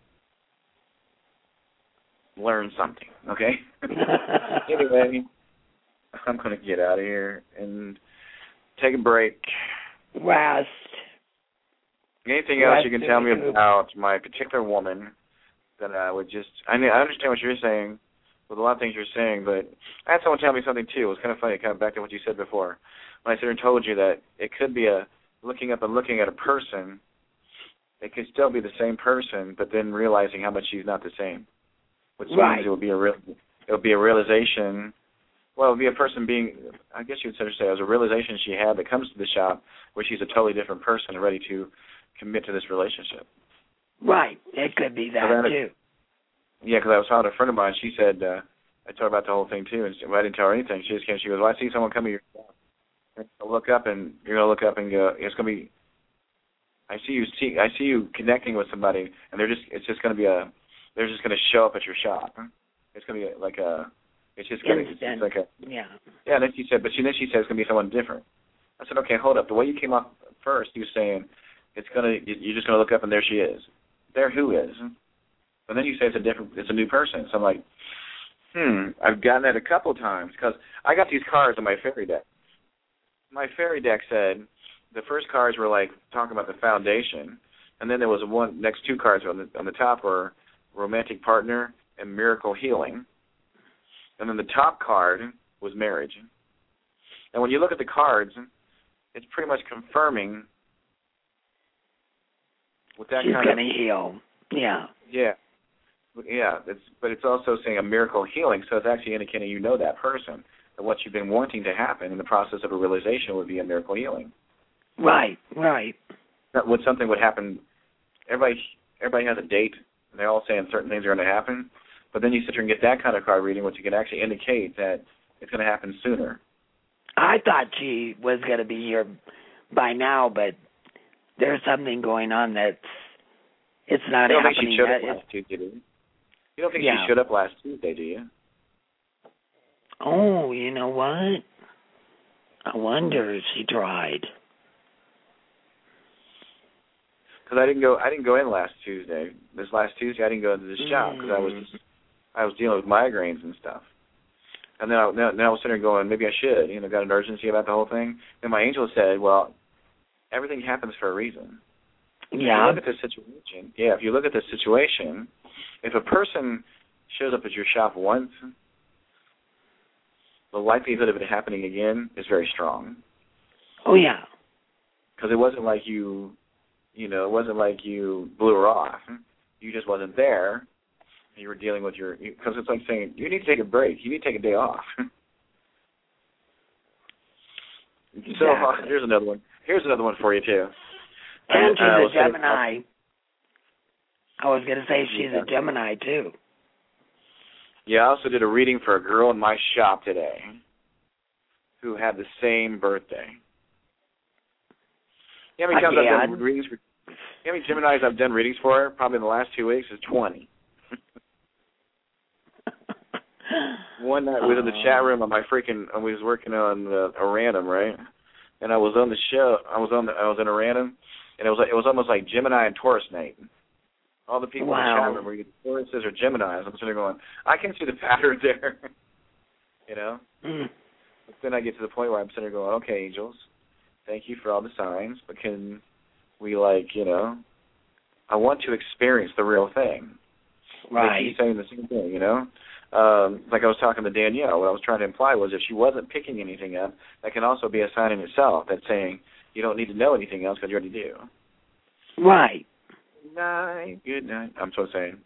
[SPEAKER 2] learn something, okay? Anyway, I'm going to get out of here and take a break.
[SPEAKER 12] Rest.
[SPEAKER 2] Anything else you can tell me about my particular woman that I would just... I understand what you're saying with a lot of things you're saying, but I had someone tell me something, too. It was kind of funny, kind of back to what you said before. When I said and told you that it could be looking up and looking at a person, it could still be the same person, but then realizing how much she's not the same. Which means it would be a realization... Well, it would be a person being... I guess you would say it was a realization she had that comes to the shop where she's a totally different person and ready to commit to this relationship.
[SPEAKER 12] Right. It could be that, too.
[SPEAKER 2] Yeah, because I was talking to a friend of mine. She said, I told her about the whole thing, too, and I didn't tell her anything. She just came, she goes, well, I see someone coming to your shop. You're going to look up and go, it's going to be, I see you connecting with somebody, and they're just going to show up at your shop. It's going to be like a, it's just going to, it's like a,
[SPEAKER 12] yeah.
[SPEAKER 2] Yeah, and then she said it's going to be someone different. I said, okay, hold up. The way you came off first, you were saying, you're just going to look up and there she is. There who is? And then you say it's a new person. So I'm like, I've gotten that a couple of times because I got these cards on my fairy deck. My fairy deck said the first cards were like talking about the foundation, and then there was next two cards on the top were romantic partner and miracle healing, and then the top card was marriage. And when you look at the cards, it's pretty much confirming. With that
[SPEAKER 12] she's going to heal. Yeah.
[SPEAKER 2] Yeah. Yeah. But it's also saying a miracle healing, so it's actually indicating you know that person. That what you've been wanting to happen in the process of a realization would be a miracle healing.
[SPEAKER 12] Right.
[SPEAKER 2] That would something would happen. Everybody has a date, and they're all saying certain things are going to happen. But then you sit here and get that kind of card reading, which you can actually indicate that it's going to happen sooner.
[SPEAKER 12] I thought she was going to be here by now, but there's something going on that's it's not happening.
[SPEAKER 2] You don't think she showed up last Tuesday, do you? You don't think she showed up last Tuesday, do you?
[SPEAKER 12] Oh, you know what? I wonder if she tried.
[SPEAKER 2] Because I didn't go in last Tuesday. This last Tuesday, I didn't go into the shop because I was dealing with migraines and stuff. And then I was sitting there going, maybe I should. Got an urgency about the whole thing. And my angel said, well, everything happens for a reason.
[SPEAKER 12] Yeah.
[SPEAKER 2] If you look at this situation, if a person shows up at your shop once, the likelihood of it happening again is very strong.
[SPEAKER 12] Oh, yeah.
[SPEAKER 2] Because it wasn't like you blew her off. You just wasn't there. You were dealing with because it's like saying, you need to take a break. You need to take a day off. Exactly. So here's another one. Here's another one for you, too.
[SPEAKER 12] And she's a Gemini. I was going to say she's a Gemini, too.
[SPEAKER 2] Yeah, I also did a reading for a girl in my shop today who had the same birthday. You know how many times I've done readings for... You know how many Geminis I've done readings for? Probably in the last 2 weeks is 20. One night we was in the chat room on we was working on a random, right? And I was on the show. I was in a random, and it was almost like Gemini and Taurus night. All the people in the chat room were either Tauruses or Geminis. I'm sitting there going, I can see the pattern there. You know? But then I get to the point where I'm sitting there going, okay, angels, thank you for all the signs, but can we, like, you know, I want to experience the real thing.
[SPEAKER 12] Right.
[SPEAKER 2] They keep saying the same thing, you know? Like I was talking to Danielle, what I was trying to imply was if she wasn't picking anything up, that can also be a sign in itself that's saying you don't need to know anything else because you already do.
[SPEAKER 12] Right.
[SPEAKER 2] Good night. I'm so saying.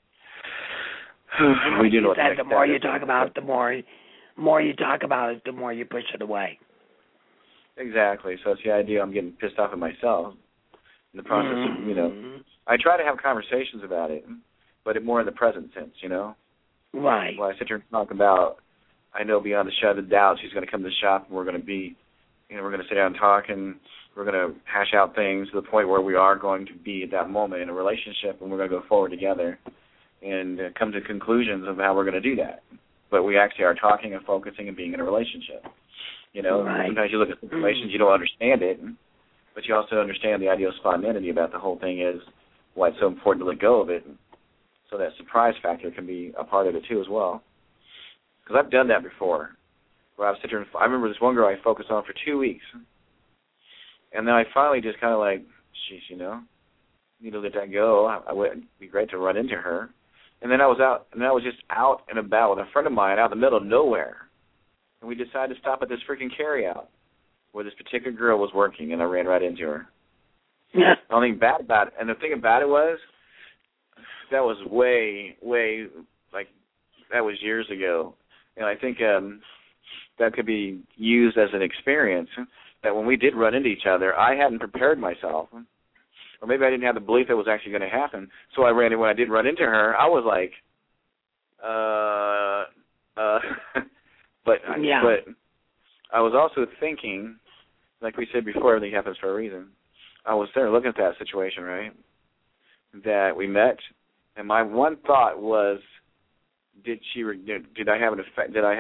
[SPEAKER 12] And
[SPEAKER 2] we do know
[SPEAKER 12] you said the more you talk about it, the more you talk about it, the more you push it away.
[SPEAKER 2] Exactly. So it's the idea I'm getting pissed off at myself in the process of, you know, I try to have conversations about it, but it more in the present sense, you know?
[SPEAKER 12] Right.
[SPEAKER 2] When I sit here and talk about, I know beyond the shadow of a doubt she's going to come to the shop and we're going to be, you know, we're going to sit down and talk and we're going to hash out things to the point where we are going to be at that moment in a relationship and we're going to go forward together and come to conclusions of how we're going to do that. But we actually are talking and focusing and being in a relationship. You know, sometimes you look at situations, you don't understand it, but you also understand the idea of spontaneity about the whole thing is why it's so important to let go of it. So that surprise factor can be a part of it too as well. Because I've done that before. Where I've sit here and I remember this one girl I focused on for 2 weeks. And then I finally just kind of like, sheesh, you know, need to let that go. It'd be great to run into her. And then I was just out and about with a friend of mine out in the middle of nowhere. And we decided to stop at this freaking carryout where this particular girl was working, and I ran right into her.
[SPEAKER 12] Yeah.
[SPEAKER 2] The only thing bad about it, and the thing about it was, that was way, like, that was years ago. And I think that could be used as an experience that when we did run into each other, I hadn't prepared myself. Or maybe I didn't have the belief it was actually going to happen. So when I did run into her, I was like, but I was also thinking, like we said before, everything happens for a reason. I was there looking at that situation, right, that we met, and my one thought was, did I have an effect? Did I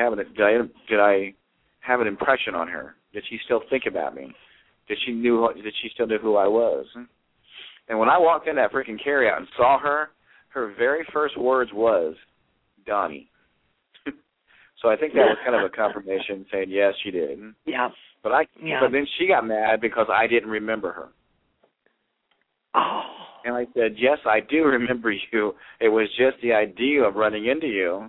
[SPEAKER 2] have an impression on her? Did she still think about me? Did she still know who I was? And when I walked in that freaking carryout and saw her, her very first words was, Donnie. So I think that was kind of a confirmation saying, yes, she did.
[SPEAKER 12] Yeah.
[SPEAKER 2] But then she got mad because I didn't remember her.
[SPEAKER 12] Oh.
[SPEAKER 2] And I said, yes, I do remember you. It was just the idea of running into you.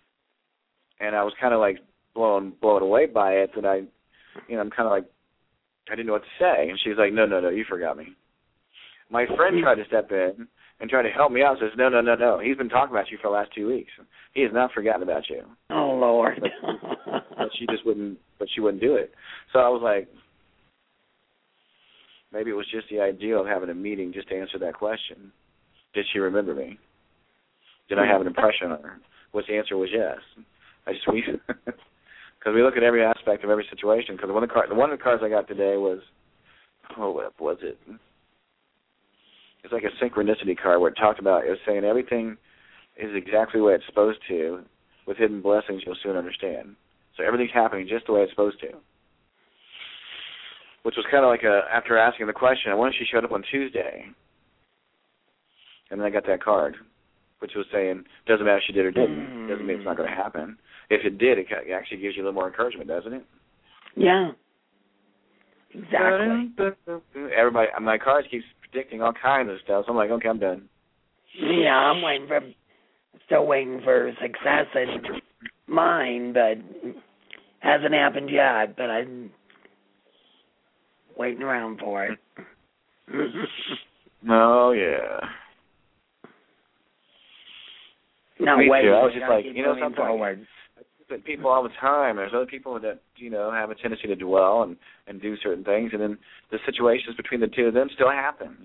[SPEAKER 2] And I was kind of like blown away by it that I'm kind of like, I didn't know what to say. And she's like, no, you forgot me. My friend tried to step in and try to help me out. Says, no. He's been talking about you for the last 2 weeks. He has not forgotten about you.
[SPEAKER 12] Oh, Lord.
[SPEAKER 2] But she just wouldn't. But she wouldn't do it. So I was like, maybe it was just the idea of having a meeting just to answer that question. Did she remember me? Did I have an impression on her? Which the answer was yes. Because we look at every aspect of every situation. Because one of the cards I got today was, what was it? It's like a synchronicity card where it talked about, it was saying everything is exactly the way it's supposed to. With hidden blessings, you'll soon understand. So everything's happening just the way it's supposed to. Which was kind of like after asking the question, I wonder if she showed up on Tuesday. And then I got that card, which was saying, doesn't matter if she did or didn't. Doesn't mean it's not going to happen. If it did, it actually gives you a little more encouragement, doesn't it?
[SPEAKER 12] Yeah. Exactly.
[SPEAKER 2] Everybody, my cards keeps predicting all kinds of stuff. So I'm like, okay, I'm done.
[SPEAKER 12] Yeah, I'm still waiting for success in mine, but hasn't happened yet. But I'm waiting around for it.
[SPEAKER 2] Oh yeah.
[SPEAKER 12] No,
[SPEAKER 2] Me
[SPEAKER 12] wait.
[SPEAKER 2] too. I was just like,
[SPEAKER 12] something forward.
[SPEAKER 2] People all the time. There's other people that have a tendency to dwell and do certain things, and then the situations between the two of them still happen.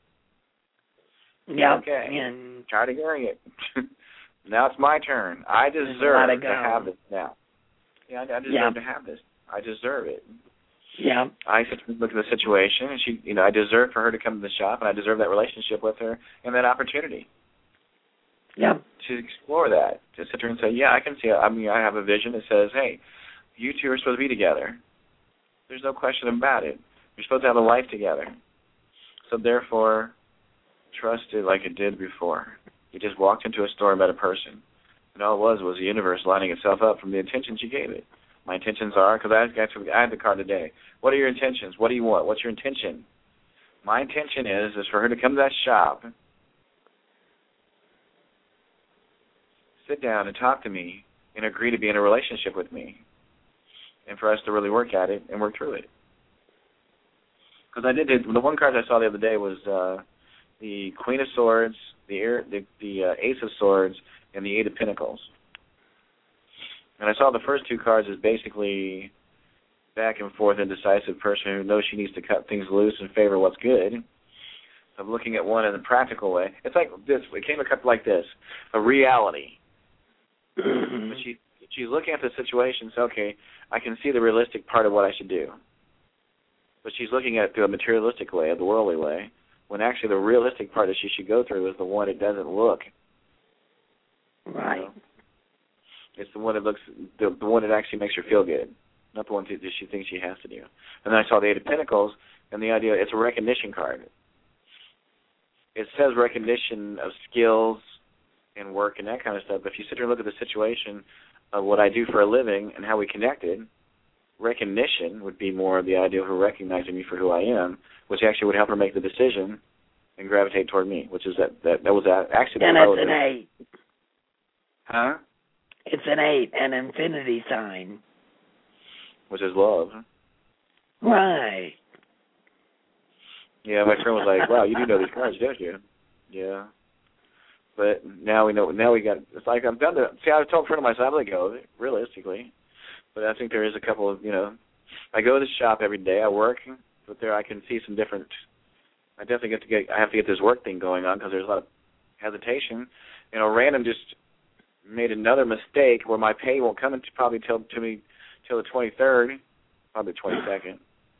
[SPEAKER 12] Yeah.
[SPEAKER 2] Okay.
[SPEAKER 12] And
[SPEAKER 2] try to hearing it. Now it's my turn. I deserve to have this now. Yeah, I deserve to have this. I deserve it.
[SPEAKER 12] Yeah.
[SPEAKER 2] I look at the situation, and she, I deserve for her to come to the shop, and I deserve that relationship with her and that opportunity.
[SPEAKER 12] Yeah.
[SPEAKER 2] To explore that, to sit there and say, yeah, I can see it. I mean, I have a vision that says, hey, you two are supposed to be together. There's no question about it. You're supposed to have a life together. So therefore, trust it like it did before. You just walked into a store and met a person. And all it was the universe lining itself up from the intentions you gave it. My intentions are, because I had the card today. What are your intentions? What do you want? What's your intention? My intention is for her to come to that shop, sit down and talk to me, and agree to be in a relationship with me, and for us to really work at it and work through it. Because the one card I saw the other day was the Queen of Swords, the Ace of Swords, and the Eight of Pentacles. And I saw the first two cards as basically back and forth indecisive person who knows she needs to cut things loose and favor what's good. I'm looking at one in a practical way. It's like this. It came a like this, a reality. But she's looking at the situation, so, okay, I can see the realistic part of what I should do. But she's looking at it through a materialistic way, the worldly way, when actually the realistic part that she should go through is the one that doesn't look.
[SPEAKER 12] Right.
[SPEAKER 2] You know? It's the one that looks, the one that actually makes her feel good, not the one that she thinks she has to do. And then I saw the Eight of Pentacles, and the idea, it's a recognition card. It says recognition of skills and work and that kind of stuff, but if you sit here and look at the situation of what I do for a living and how we connected, recognition would be more of the idea of her recognizing me for who I am, which actually would help her make the decision and gravitate toward me, which is that was actually...
[SPEAKER 12] And it's an 8.
[SPEAKER 2] Huh?
[SPEAKER 12] It's an 8, an infinity sign.
[SPEAKER 2] Which is love.
[SPEAKER 12] Right.
[SPEAKER 2] Yeah, my friend was like, wow, you do know these cards, don't you? Yeah. But now we know, it's like I'm done to, see, I told a friend of mine, so I'm let go of it, realistically. But I think there is a couple of, I go to the shop every day, I work, but there I can see some different, I definitely I have to get this work thing going on because there's a lot of hesitation. Random just made another mistake where my pay won't come probably to me till the 23rd, probably the 22nd.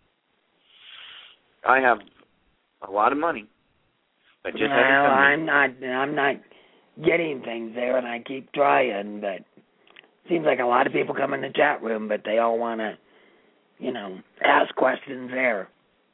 [SPEAKER 2] I have a lot of money.
[SPEAKER 12] Well, I'm not getting things there, and I keep trying, but it seems like a lot of people come in the chat room, but they all want to, ask questions there.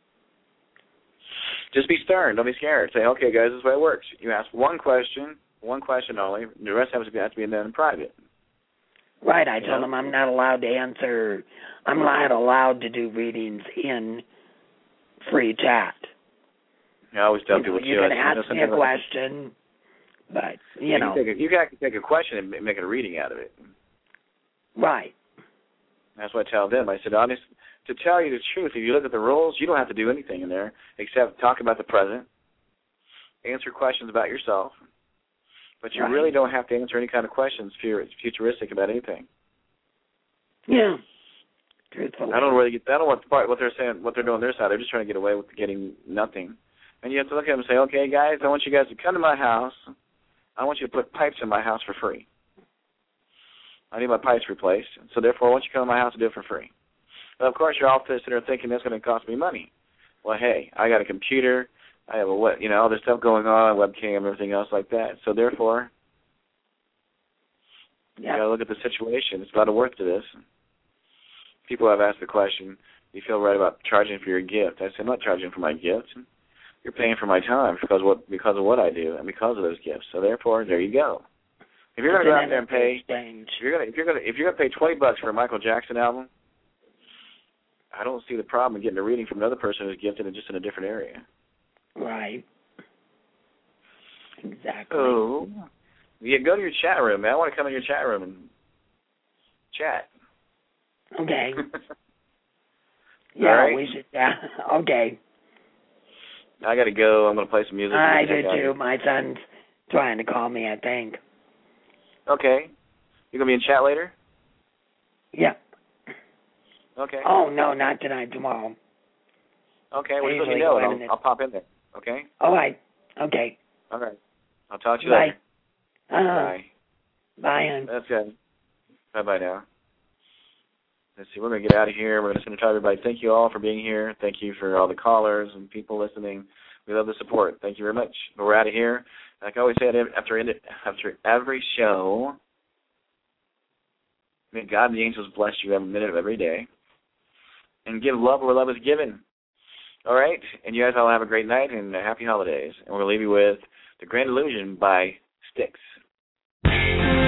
[SPEAKER 2] Just be stern. Don't be scared. Say, okay, guys, this is the way it works. You ask one question only. The rest has to be done in private.
[SPEAKER 12] Right. I told them I'm not allowed to answer. I'm not allowed to do readings in free chat.
[SPEAKER 2] I always tell people,
[SPEAKER 12] you can ask me a question, but,
[SPEAKER 2] you can take a question and make a reading out of it.
[SPEAKER 12] Right.
[SPEAKER 2] That's what I tell them. I said, honest, to tell you the truth, if you look at the rules, you don't have to do anything in there except talk about the present, answer questions about yourself, but you really don't have to answer any kind of questions futuristic about anything.
[SPEAKER 12] Yeah. Truthfully.
[SPEAKER 2] I don't want what they're saying, what they're doing on their side. They're just trying to get away with getting nothing. And you have to look at them and say, okay, guys, I want you guys to come to my house. I want you to put pipes in my house for free. I need my pipes replaced. So, therefore, I want you to come to my house and do it for free. But, of course, you're all sitting there thinking that's going to cost me money. Well, hey, I got a computer. I have all this stuff going on, webcam, everything else like that. So, therefore, you got to look at the situation. It's a lot of worth to this. People have asked the question, do you feel right about charging for your gift? I say, I'm not charging for my gift. You're paying for my time because of what I do and because of those gifts. So therefore, there you go. If you're going to go out there and pay, if you're going to pay $20 for a Michael Jackson album, I don't see the problem in getting a reading from another person who's gifted and just in a different area.
[SPEAKER 12] Right. Exactly.
[SPEAKER 2] So, go to your chat room, man. I want to come in your chat room and chat.
[SPEAKER 12] Okay.
[SPEAKER 2] Right?
[SPEAKER 12] We should. Okay.
[SPEAKER 2] I got to go. I'm going to play some music.
[SPEAKER 12] I do too. My son's trying to call me, I think.
[SPEAKER 2] Okay. You going to be in chat later?
[SPEAKER 12] Yeah.
[SPEAKER 2] Okay.
[SPEAKER 12] Oh, no, not tonight, tomorrow.
[SPEAKER 2] Okay, well, just let me know, and I'll pop in there. Okay?
[SPEAKER 12] All right. Okay.
[SPEAKER 2] All right. I'll talk to you later. Bye.
[SPEAKER 12] Bye, hon.
[SPEAKER 2] That's good. Bye-bye now. Let's see, we're going to get out of here. We're going to send it to everybody. Thank you all for being here. Thank you for all the callers and people listening. We love the support. Thank you very much. We're out of here. Like I always say after every show, may God and the angels bless you every minute of every day. And give love where love is given. All right, and you guys all have a great night and happy holidays. And we're going to leave you with The Grand Illusion by Styx.